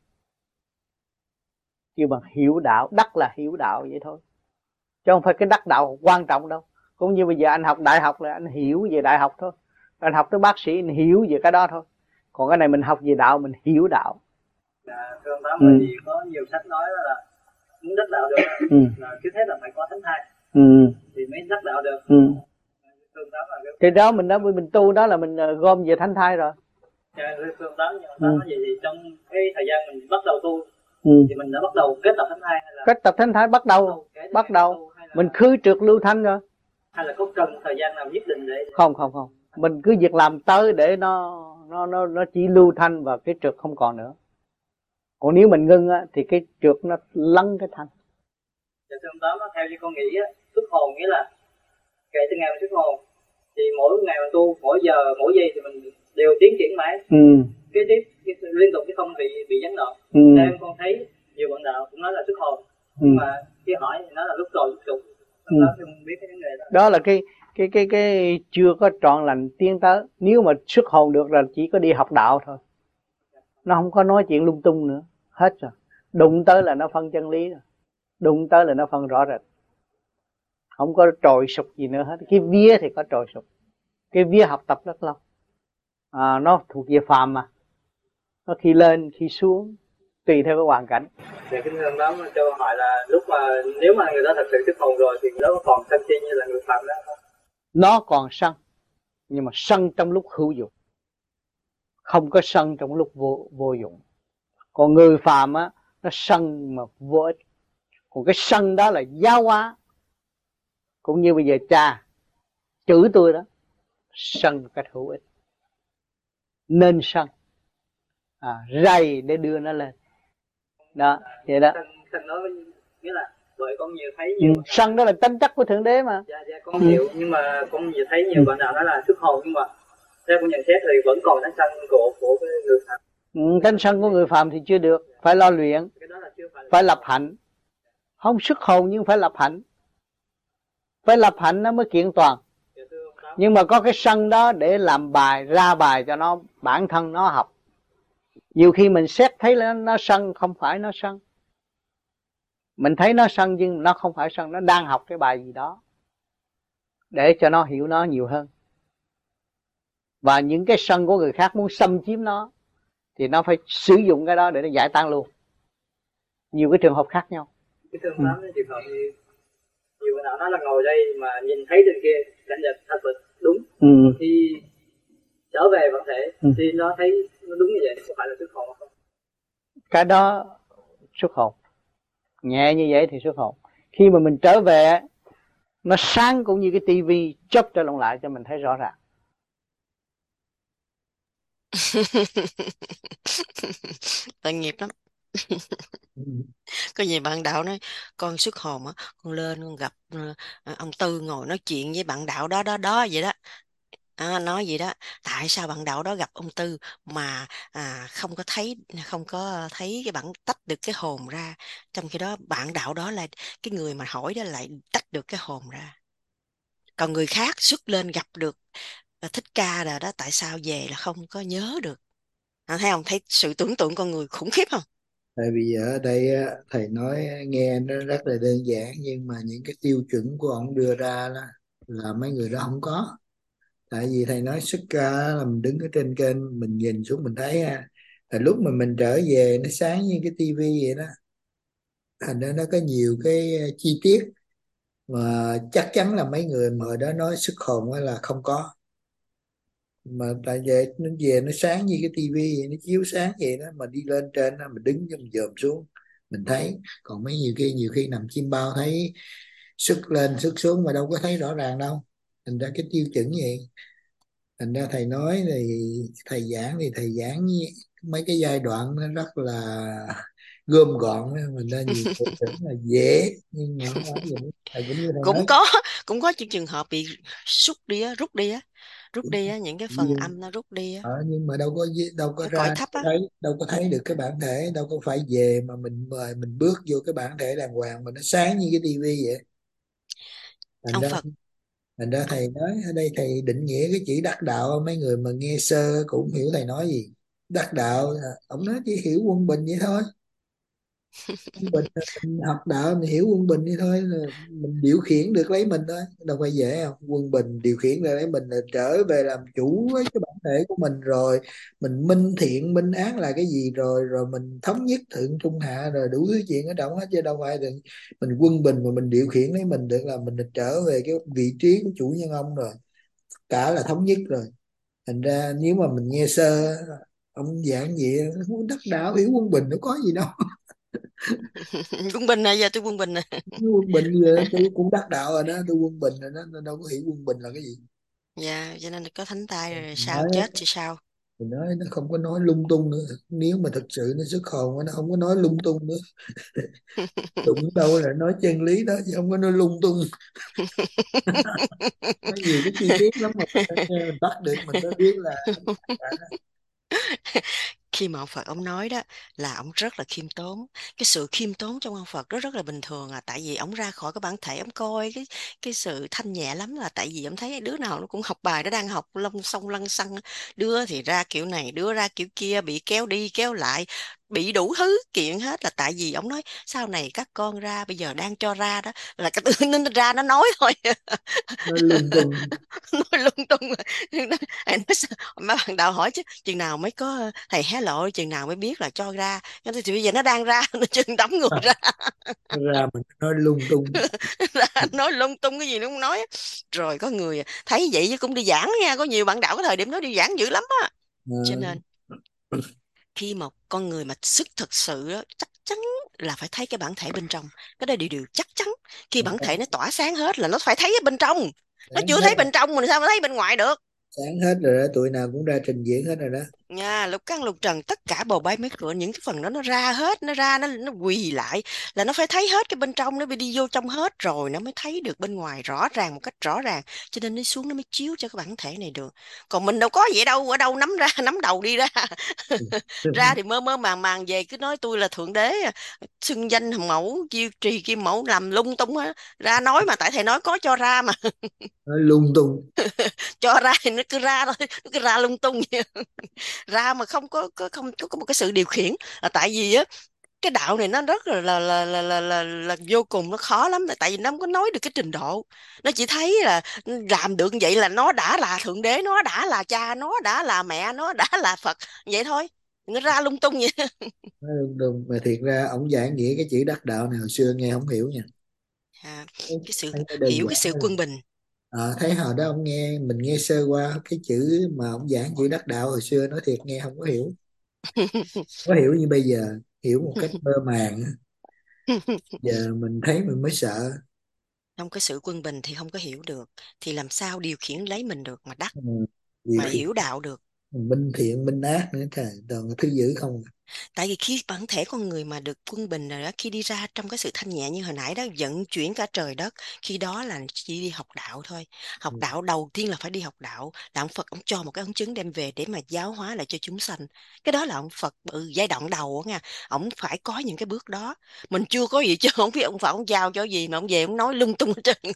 kêu bằng hiểu đạo. Đắc là hiểu đạo vậy thôi, chứ không phải cái đắc đạo quan trọng đâu. Cũng như bây giờ anh học đại học là anh hiểu về đại học thôi, anh học tới bác sĩ anh hiểu về cái đó thôi. Còn cái này mình học về đạo, mình hiểu đạo. Thưa ông Tám, bởi vì có nhiều sách nói là muốn đắc đạo được là trước hết là phải có thánh thai thì mới đắc đạo được. Thưa ông Tám là thì đó mình tu đó là mình gom về thánh thai rồi. Thưa ông Tám, nhưng ông Tám nói gì thì trong cái thời gian mình bắt đầu tu thì mình đã bắt đầu kết tập thánh thai hay là kết tập thánh thai bắt đầu mình khứ trượt lưu thanh rồi, hay là có cần thời gian nào nhất định để không mình cứ việc làm tới để nó chỉ lưu thanh và cái trượt không còn nữa. Còn nếu mình ngưng á thì cái trượt nó lấn cái thanh. Dạ thưa ông Tám, theo như con nghĩ á, xuất hồn nghĩa là kể từ ngày mình xuất hồn thì mỗi ngày mình tu, mỗi giờ mỗi giây thì mình đều tiến triển mãi. Cái tiếp liên tục chứ không bị gián đoạn. Theo em con thấy nhiều bạn đạo cũng nói là xuất hồn, nhưng mà khi hỏi thì nói là lúc rồi lúc tục. Không biết cái vấn đề đó. Đó là cái chưa có trọn lành tiến tới. Nếu mà xuất hồn được là chỉ có đi học đạo thôi, nó không có nói chuyện lung tung nữa, hết rồi. Đụng tới là nó phân chân lý rồi, đụng tới là nó phân rõ rệt, không có trồi sụp gì nữa hết. Cái vía thì có trồi sụp, cái vía học tập rất lâu, nó thuộc về phàm mà, nó khi lên khi xuống tùy theo cái hoàn cảnh. Dạ kính thưa ông Tám, cho hỏi là lúc mà nếu mà người đó thật sự xuất hồn rồi thì người đó còn sân si như là người phàm đó không? Nó còn sân, nhưng mà sân trong lúc hữu dụng, không có sân trong lúc vô dụng. Còn người phàm á, nó sân mà vô ích. Còn cái sân đó là giáo hóa. Cũng như bây giờ cha chửi tôi đó, sân một cách hữu ích, nên sân, rầy để đưa nó lên đó, vậy đó. Sân nói nghĩa là bởi con nhiều thấy nhiều sân đó là tính chất của Thượng Đế mà. Dạ con hiểu, nhưng mà con nhiều thấy nhiều bạn đạo nói là xuất hồn, nhưng mà theo con nhận xét thì vẫn còn tánh sân của cái người phàm. Tánh sân của người phàm thì chưa được, phải lo luyện, phải lập hạnh. Không xuất hồn nhưng phải lập hạnh, phải lập hạnh nó mới kiện toàn. Nhưng mà có cái sân đó để làm bài, ra bài cho nó, bản thân nó học. Nhiều khi mình xét thấy là nó sân, không phải nó sân. Mình thấy nó sân nhưng nó không phải sân, nó đang học cái bài gì đó để cho nó hiểu nó nhiều hơn. Và những cái sân của người khác muốn xâm chiếm nó thì nó phải sử dụng cái đó để nó giải tan luôn. Nhiều cái trường hợp khác nhau. Cái trường hợp này trường hợp thì nhiều người nào nói là ngồi đây mà nhìn thấy trên kia cảnh vật thật là đúng, thì trở về bản thể thì nó thấy nó đúng như vậy, có phải là xuất hồn không? Cái đó xuất hồn, nhẹ như vậy thì xuất hồn. Khi mà mình trở về, nó sáng cũng như cái tivi chớp trở lại cho mình thấy rõ ràng. Tội nghiệp lắm. Có nhiều bạn đạo nói con xuất hồn á, con lên con gặp ông Tư ngồi nói chuyện với bạn đạo đó vậy đó. Nói gì đó, tại sao bạn đạo đó gặp ông Tư mà không có thấy cái bản tách được cái hồn ra, trong khi đó bạn đạo đó là cái người mà hỏi đó lại tách được cái hồn ra, còn người khác xuất lên gặp được Thích Ca rồi đó, tại sao về là không có nhớ được? Thấy không, thấy sự tưởng tượng con người khủng khiếp không? Tại vì ở đây á, thầy nói nghe nó rất là đơn giản, nhưng mà những cái tiêu chuẩn của ông đưa ra đó là mấy người đó không có. Tại vì thầy nói sức ca là mình đứng ở trên kênh mình nhìn xuống mình thấy ha, là lúc mà mình trở về nó sáng như cái tivi vậy đó, thành ra nó có nhiều cái chi tiết mà chắc chắn là mấy người mà hồi đó nói sức hồn á là không có. Mà tại về nó sáng như cái tivi vậy, nó chiếu sáng vậy đó, mà đi lên trên đó mình đứng cho mình dòm xuống mình thấy. Còn mấy nhiều khi nằm chim bao thấy sức lên sức xuống mà đâu có thấy rõ ràng đâu. Thành ra cái tiêu chuẩn vậy. Thành ra thầy nói thì thầy giảng mấy cái giai đoạn nó rất là gom gọn đó. Mình ra nhiều người tưởng là dễ nhưng mà không phải vậy. Thầy cũng như thầy cũng nói có cũng có những trường hợp bị rút đi á những cái phần nhiều. âm nó rút đi á, Nhưng mà đâu có nó cõi ra thấp á. đâu có thấy được cái bản thể, đâu có phải về mà mình mời mình bước vô cái bản thể đàng hoàng mà nó sáng như cái tivi vậy. thành ông ra Phật thành ra ông thầy nói ở đây thầy định nghĩa cái chữ đắc đạo, mấy người mà nghe sơ cũng không hiểu thầy nói gì. Đắc đạo là ông nói chỉ hiểu quân bình vậy thôi. Quân bình là mình học đạo mình hiểu quân bình vậy thôi, là mình điều khiển được lấy mình thôi, đâu phải dễ không. Quân bình điều khiển được lấy mình là trở về làm chủ với cái bản thể của mình rồi, mình minh thiện minh ác là cái gì rồi rồi mình thống nhất thượng trung hạ rồi đủ thứ chuyện ở trong hết, chứ đâu phải là mình quân bình mà mình điều khiển lấy mình được là mình đã trở về cái vị trí của chủ nhân ông rồi, cả là thống nhất rồi. Thành ra nếu mà mình nghe sơ ông giảng vậy, đắc đạo hiểu quân bình nó có gì đâu. quân bình này, giờ tôi quân bình nè. Quân bình giờ tôi cũng đắc đạo rồi đó, tôi quân bình rồi đó, tôi đâu có hiểu quân bình là cái gì. Dạ, cho nên có thánh tay rồi sao, Nói chết thì sao? thì nói nó không có nói lung tung nữa. Nếu mà thực sự nó xuất hồn nó không có nói lung tung nữa. Đụng đâu là nói chân lý đó chứ không có nói lung tung. Có nhiều cái chi tiết lắm mà mình phải nghe mình bắt được mình mới biết là Khi mà ông Phật ông nói đó là ông rất là khiêm tốn, cái sự khiêm tốn trong ông Phật rất rất là bình thường tại vì ông ra khỏi cái bản thể, ông coi cái sự thanh nhẹ lắm, là tại vì ông thấy đứa nào nó cũng học bài, nó đang học lông sông lăng xăng, đứa thì ra kiểu này, đứa ra kiểu kia, bị kéo đi kéo lại, bị đủ thứ kiện hết, là tại vì ông nói sau này các con ra, bây giờ đang cho ra đó, là cái tự nó ra nó nói thôi. nói lung tung. Nói lung tung rồi. Nói sao mấy bạn đạo hỏi chứ chừng nào mới có thầy hé lộ, chừng nào mới biết là cho ra, thì bây giờ nó đang ra. Nó chừng đóng người ra. Ra mình nói lung tung. Ra nói lung tung cái gì nó không nói. Rồi có người thấy vậy chứ cũng đi giảng nha, có nhiều bạn đạo cái thời điểm đó đi giảng dữ lắm á. Cho Ờ, nên khi mà con người mà sức thực sự đó, chắc chắn là phải thấy cái bản thể bên trong, cái đó điều điều chắc chắn. Khi bản thể nó tỏa sáng hết là nó phải thấy ở bên trong, nó sáng chưa hết thấy bên trong mình sao nó thấy bên ngoài được? sáng hết rồi đó, tụi nào cũng ra trình diễn hết rồi đó. Nha, lục căn lục trần tất cả bầu bay mấy cửa, những cái phần đó nó ra hết, nó ra nó quỳ lại là nó phải thấy hết cái bên trong, nó bị đi vô trong hết rồi nó mới thấy được bên ngoài rõ ràng, một cách rõ ràng, cho nên nó xuống nó mới chiếu cho cái bản thể này được. Còn mình đâu có vậy đâu, ở đâu nắm ra nắm đầu đi ra. Ra thì mơ mơ màng màng về cứ nói tôi là thượng đế, xưng danh hồng mẫu chiêu trì kim mẫu, làm lung tung á. Ra nói mà tại thầy nói có cho ra mà. Nói lung tung. Cho ra thì nó cứ ra thôi, nó cứ ra lung tung vậy. Ra mà không có một cái sự điều khiển, là tại vì á cái đạo này nó rất là vô cùng, nó khó lắm, là tại vì nó không có nói được cái trình độ, nó chỉ thấy là làm được như vậy là nó đã là thượng đế, nó đã là cha, nó đã là mẹ, nó đã là Phật, vậy thôi, nó ra lung tung vậy. Nói lung tung mà thiệt ra ông giải nghĩa cái chữ đắc đạo này hồi xưa nghe không hiểu nha. Cái sự Thấy nó đơn hiểu, cái giản sự thôi. quân bình. Thấy hồi đó ông nghe mình nghe sơ qua cái chữ mà ông giảng chữ đắc đạo hồi xưa nói thiệt nghe không có hiểu. Có hiểu như bây giờ, hiểu một cách mơ màng á. Giờ mình thấy mình mới sợ. Không có sự quân bình thì không có hiểu được, thì làm sao điều khiển lấy mình được mà đắc, Ừ. Điều mà khiển hiểu đạo được. minh thiện minh ác nữa, trời toàn là thứ dữ không à. Tại vì khi bản thể con người mà được quân bình rồi đó, khi đi ra trong cái sự thanh nhẹ như hồi nãy đó, vận chuyển cả trời đất, khi đó là chỉ đi học đạo thôi. Học Ừ. đạo đầu tiên là phải đi học đạo, là ông Phật ông cho một cái ấn chứng đem về để mà giáo hóa lại cho chúng sanh. Cái đó là ông Phật giai đoạn đầu á nha, ông phải có những cái bước đó. Mình chưa có gì chứ không biết ông Phật ông giao cho gì mà ông về ông nói lung tung hết trơn.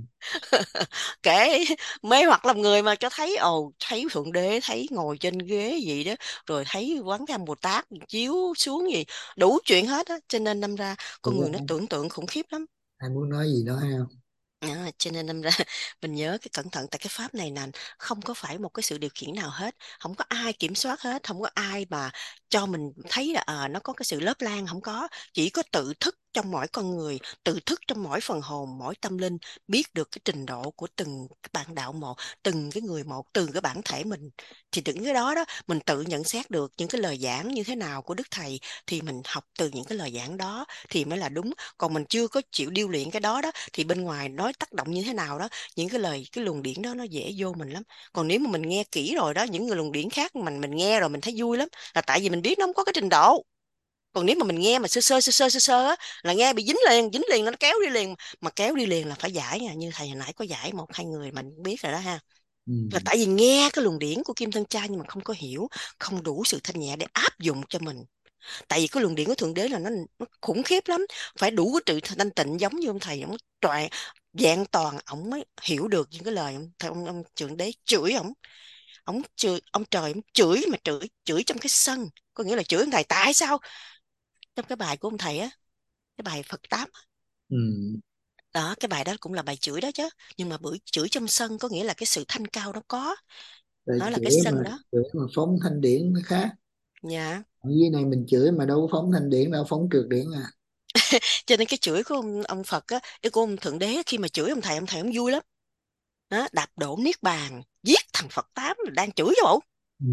Kể mê hoặc làm người mà cho thấy, thấy thượng đế, thấy ngồi trên ghế gì đó, rồi thấy quán Thế Âm Bồ Tát chiếu xuống gì, đủ chuyện hết á, cho nên đâm ra con Ủa, người nó tưởng tượng khủng khiếp lắm. ai muốn nói gì nói không? Cho nên đâm ra mình nhớ cái cẩn thận, tại cái pháp này nè, không có phải một cái sự điều khiển nào hết, không có ai kiểm soát hết, không có ai mà cho mình thấy là nó có cái sự lớp lang, không có. Chỉ có tự thức trong mỗi con người, tự thức trong mỗi phần hồn, mỗi tâm linh, biết được cái trình độ của từng cái bạn đạo một, từng cái người một, từng cái bản thể mình. Thì những cái đó đó mình tự nhận xét được những cái lời giảng như thế nào của Đức Thầy, thì mình học từ những cái lời giảng đó thì mới là đúng. Còn mình chưa có chịu điêu luyện cái đó đó, thì bên ngoài nói tác động như thế nào đó, những cái lời, cái luồng điển đó nó dễ vô mình lắm. Còn nếu mà mình nghe kỹ rồi đó, những người luồng điển khác mình nghe rồi mình thấy vui lắm, là tại vì mình biết nó không có cái trình độ. Còn nếu mà mình nghe mà sơ sơ á, là nghe bị dính liền, nó kéo đi liền, mà kéo đi liền là phải giải nha, như thầy hồi nãy có giải một hai người mình cũng biết rồi đó ha. Ừ. Là tại vì nghe cái luồng điển của Kim Thân Cha nhưng mà không có hiểu, không đủ sự thanh nhẹ để áp dụng cho mình. Tại vì cái luồng điển của thượng đế là nó khủng khiếp lắm, phải đủ cái sự thanh tịnh, giống như ông thầy ông toàn vẹn toàn ổng mới hiểu được những cái lời ông thượng đế chửi ổng chửi ông trời, ông chửi mà chửi chửi trong cái sân, có nghĩa là chửi ông thầy tại sao. Trong cái bài của ông thầy á, cái bài Phật Tám Ừ. đó, cái bài đó cũng là bài chửi đó chứ, nhưng mà bữa chửi trong sân có nghĩa là cái sự thanh cao nó có, Rồi nó là cái chửi mà sân đó. chửi mà phóng thanh điển nó khác. Dạ. Ở dưới này mình chửi mà đâu có phóng thanh điển đâu, phóng trượt điển à. Cho nên cái chửi của ông Phật á, cái của ông thượng đế, khi mà chửi ông thầy ông vui lắm đó, đạp đổ niết bàn, giết thằng Phật Tám là đang chửi cho bộ. Ừ.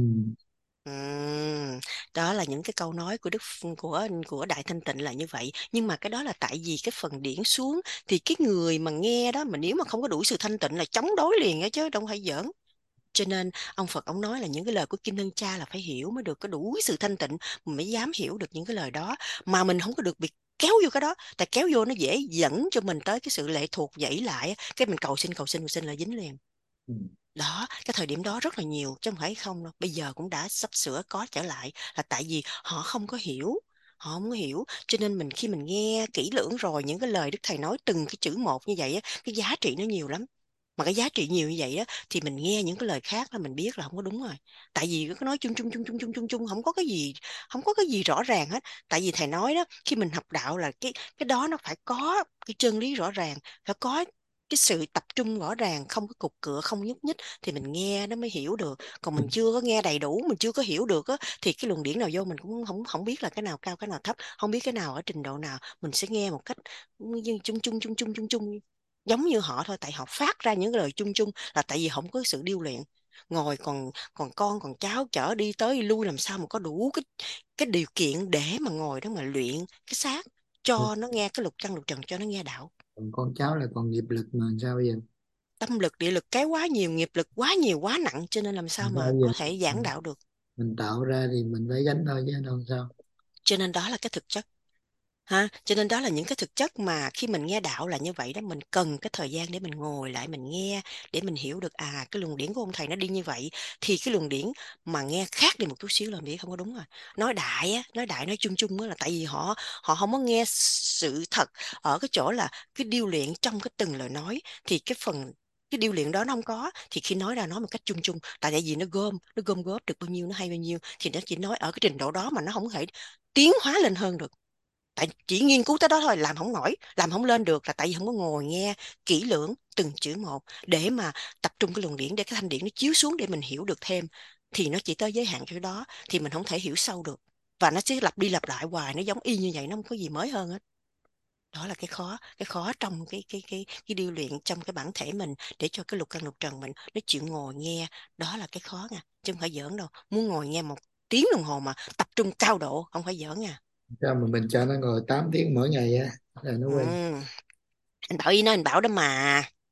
Đó là những cái câu nói của của Đại Thanh Tịnh là như vậy. Nhưng mà cái đó là tại vì cái phần điển xuống, thì cái người mà nghe đó mà nếu mà không có đủ sự thanh tịnh là chống đối liền á chứ đâu phải giỡn. Cho nên ông Phật ông nói là những cái lời của Kim Thân Cha là phải hiểu mới được, có đủ sự thanh tịnh mình mới dám hiểu được những cái lời đó. Mà mình không có được bị kéo vô cái đó, tại kéo vô nó dễ dẫn cho mình tới cái sự lệ thuộc dãy lại, cái mình cầu xin là dính liền. Ừ. Đó, cái thời điểm đó rất là nhiều chứ không phải không đâu, bây giờ cũng đã sắp sửa có trở lại, là tại vì họ không có hiểu, họ không có hiểu. Cho nên khi mình nghe kỹ lưỡng rồi những cái lời Đức Thầy nói từng cái chữ một như vậy á, cái giá trị nó nhiều lắm. Mà cái giá trị nhiều như vậy á, thì mình nghe những cái lời khác là mình biết là không có đúng rồi. Tại vì cứ nói chung chung chung chung chung chung chung, không có cái gì, không có cái gì rõ ràng hết. Tại vì thầy nói đó, khi mình học đạo là cái đó nó phải có cái chân lý rõ ràng, phải có cái sự tập trung rõ ràng, không có cục cựa, không nhúc nhích, thì mình nghe nó mới hiểu được. Còn mình chưa có nghe đầy đủ, mình chưa có hiểu được á, thì cái luồng điển nào vô mình cũng không không biết là cái nào cao cái nào thấp, không biết cái nào ở trình độ nào, mình sẽ nghe một cách chung chung chung chung chung chung giống như họ thôi. Tại họ phát ra những cái lời chung chung là tại vì không có sự điêu luyện. Ngồi còn còn con còn cháu chở đi tới đi lui, làm sao mà có đủ cái điều kiện để mà ngồi đó mà luyện cái xác cho nó nghe cái lục căn lục trần, cho nó nghe đạo. Còn con cháu là còn nghiệp lực mà sao bây giờ? Tâm lực địa lực cái quá nhiều, nghiệp lực quá nhiều quá nặng, cho nên làm sao Sao mà bây giờ có thể giảng đạo được. mình tạo ra thì mình phải gánh thôi chứ đâu sao. Cho nên đó là cái thực chất ha, cho nên đó là những cái thực chất mà khi mình nghe đạo là như vậy đó. Mình cần cái thời gian để mình ngồi lại mình nghe, để mình hiểu được cái luồng điển của ông thầy nó đi như vậy, thì cái luồng điển mà nghe khác đi một chút xíu là biết không có đúng rồi. Nói đại á, nói chung chung á, là tại vì họ họ không có nghe sự thật ở cái chỗ là cái điêu luyện trong cái từng lời nói, thì cái điêu luyện đó nó không có, thì khi nói ra nói một cách chung chung, tại vì nó gom góp được bao nhiêu nó hay bao nhiêu, thì nó chỉ nói ở cái trình độ đó mà nó không thể tiến hóa lên hơn được. Tại chỉ nghiên cứu tới đó thôi, làm không nổi, làm không lên được, là tại vì không có ngồi nghe kỹ lưỡng từng chữ một để mà tập trung cái luồng điển, để cái thanh điển nó chiếu xuống để mình hiểu được thêm. Thì nó chỉ tới giới hạn chỗ đó, thì mình không thể hiểu sâu được, và nó sẽ lặp đi lặp lại hoài, nó giống y như vậy, nó không có gì mới hơn hết. Đó là cái khó trong cái điêu luyện trong cái bản thể mình, để cho cái lục căn lục trần mình nó chịu ngồi nghe. Đó là cái khó nha, chứ không phải giỡn đâu. Muốn ngồi nghe 1 tiếng đồng hồ mà tập trung cao độ không phải giỡn nha. Sao mà mình cho nó ngồi 8 tiếng mỗi ngày á là nó quen. Ừ. Anh bảo ý nói anh bảo đó mà.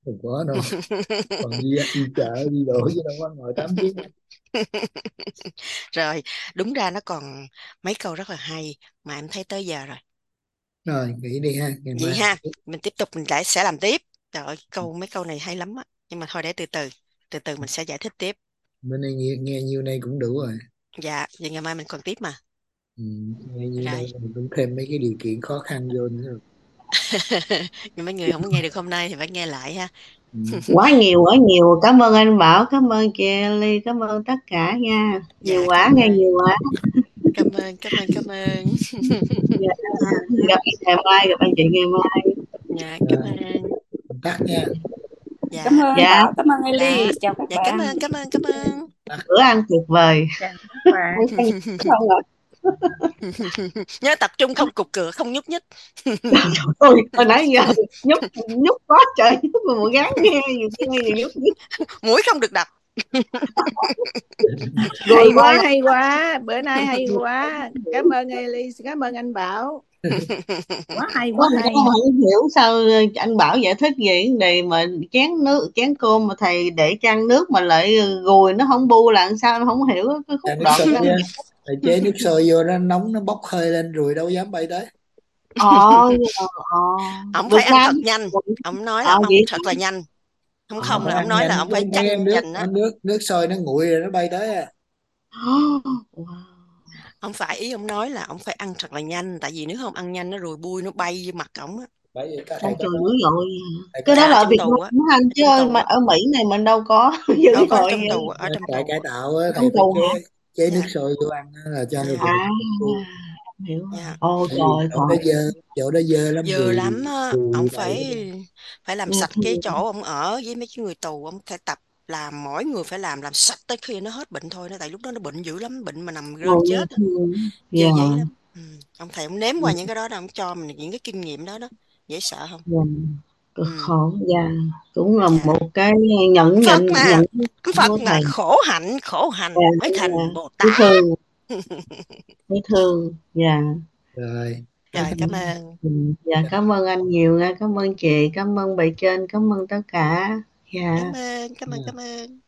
Không có đâu. Còn đi chợ đi đổ chứ đâu có ngồi 8 tiếng. Rồi, đúng ra nó còn mấy câu rất là hay mà em thấy tới giờ rồi. Rồi nghỉ đi ha, ngày Vậy mai. ha, mình tiếp tục mình sẽ làm tiếp. Trời ơi, mấy câu này hay lắm á. Nhưng mà thôi để từ từ mình sẽ giải thích tiếp. Bữa nay nghe nhiêu này cũng đủ rồi. Dạ, vậy ngày mai mình còn tiếp mà. Nghe nhiêu Rồi. đây mình cũng thêm mấy cái điều kiện khó khăn vô nữa. Nhưng mấy người không có nghe được hôm nay thì phải nghe lại ha. Quá nhiều. Cảm ơn anh Bảo, cảm ơn chị Ly, cảm ơn tất cả nha. Nhiều Dạ, quá, nghe nhiều quá. Cảm ơn. Dạ, gặp ngày mai, gặp anh chị ngày mai. Dạ, cảm ơn. Tắt nha. Dạ. Cảm ơn Dạ. Bảo, cảm ơn Ellie, chào các Dạ, bạn. cảm ơn. Bữa ăn tuyệt vời. Không ạ. Nhớ tập trung không cục cửa, không nhúc nhích. Ôi, hồi nãy giờ nhúc quá trời, nhúc mà một gán nghe nhúc. Mũi không được đập. Hay quá, bữa nay hay quá. Cảm ơn Ellie, cảm ơn anh Bảo. Quá hay. Không hiểu sao anh Bảo giải thích gì vấn đề mà chén cơm mà thầy để chan nước mà lại gùi nó không bu là sao, nó không hiểu cái khúc đoạn đó. Thầy chế nước sôi vô nó nóng, nó bốc hơi lên rồi đâu dám bay tới. Ông phải ăn thật nhanh. Ông nói là ông thật là nhanh. Không là ông nói là ông phải chành á. Nước sôi nó nguội rồi nó bay tới à. Ông phải, ý ông nói là ông phải ăn thật là nhanh, tại vì nếu không ăn nhanh nó rồi bui nó bay vô mặt ổng á. Trời dữ dội. Cái đó là ở Việt Nam anh chứ mà ở Mỹ này mình đâu có dữ dội. Trong tù, ở trong tù. Cải tạo á, thầy phải chế nước sôi vô ăn là cho nó hiểu. Ôi trời, chỗ đó dơ lắm. Dơ lắm á. Ông phải làm sạch cái chỗ ông ở với mấy cái người tù. Ông phải tập làm, mỗi người phải làm sạch tới khi nó hết bệnh thôi. Tại lúc đó nó bệnh dữ lắm, bệnh mà nằm rên chết. Dễ lắm. Ông thầy ông nếm qua những cái đó, ông cho mình những cái kinh nghiệm đó. Dễ sợ không? Cực khổ. Cũng là một cái nhận Phật là khổ hạnh mới thành Bồ Tát. Thấy thương. Rồi, cảm ơn. Cảm ơn anh nhiều nha, cảm ơn chị, cảm ơn bề trên, cảm ơn tất cả. Cảm ơn.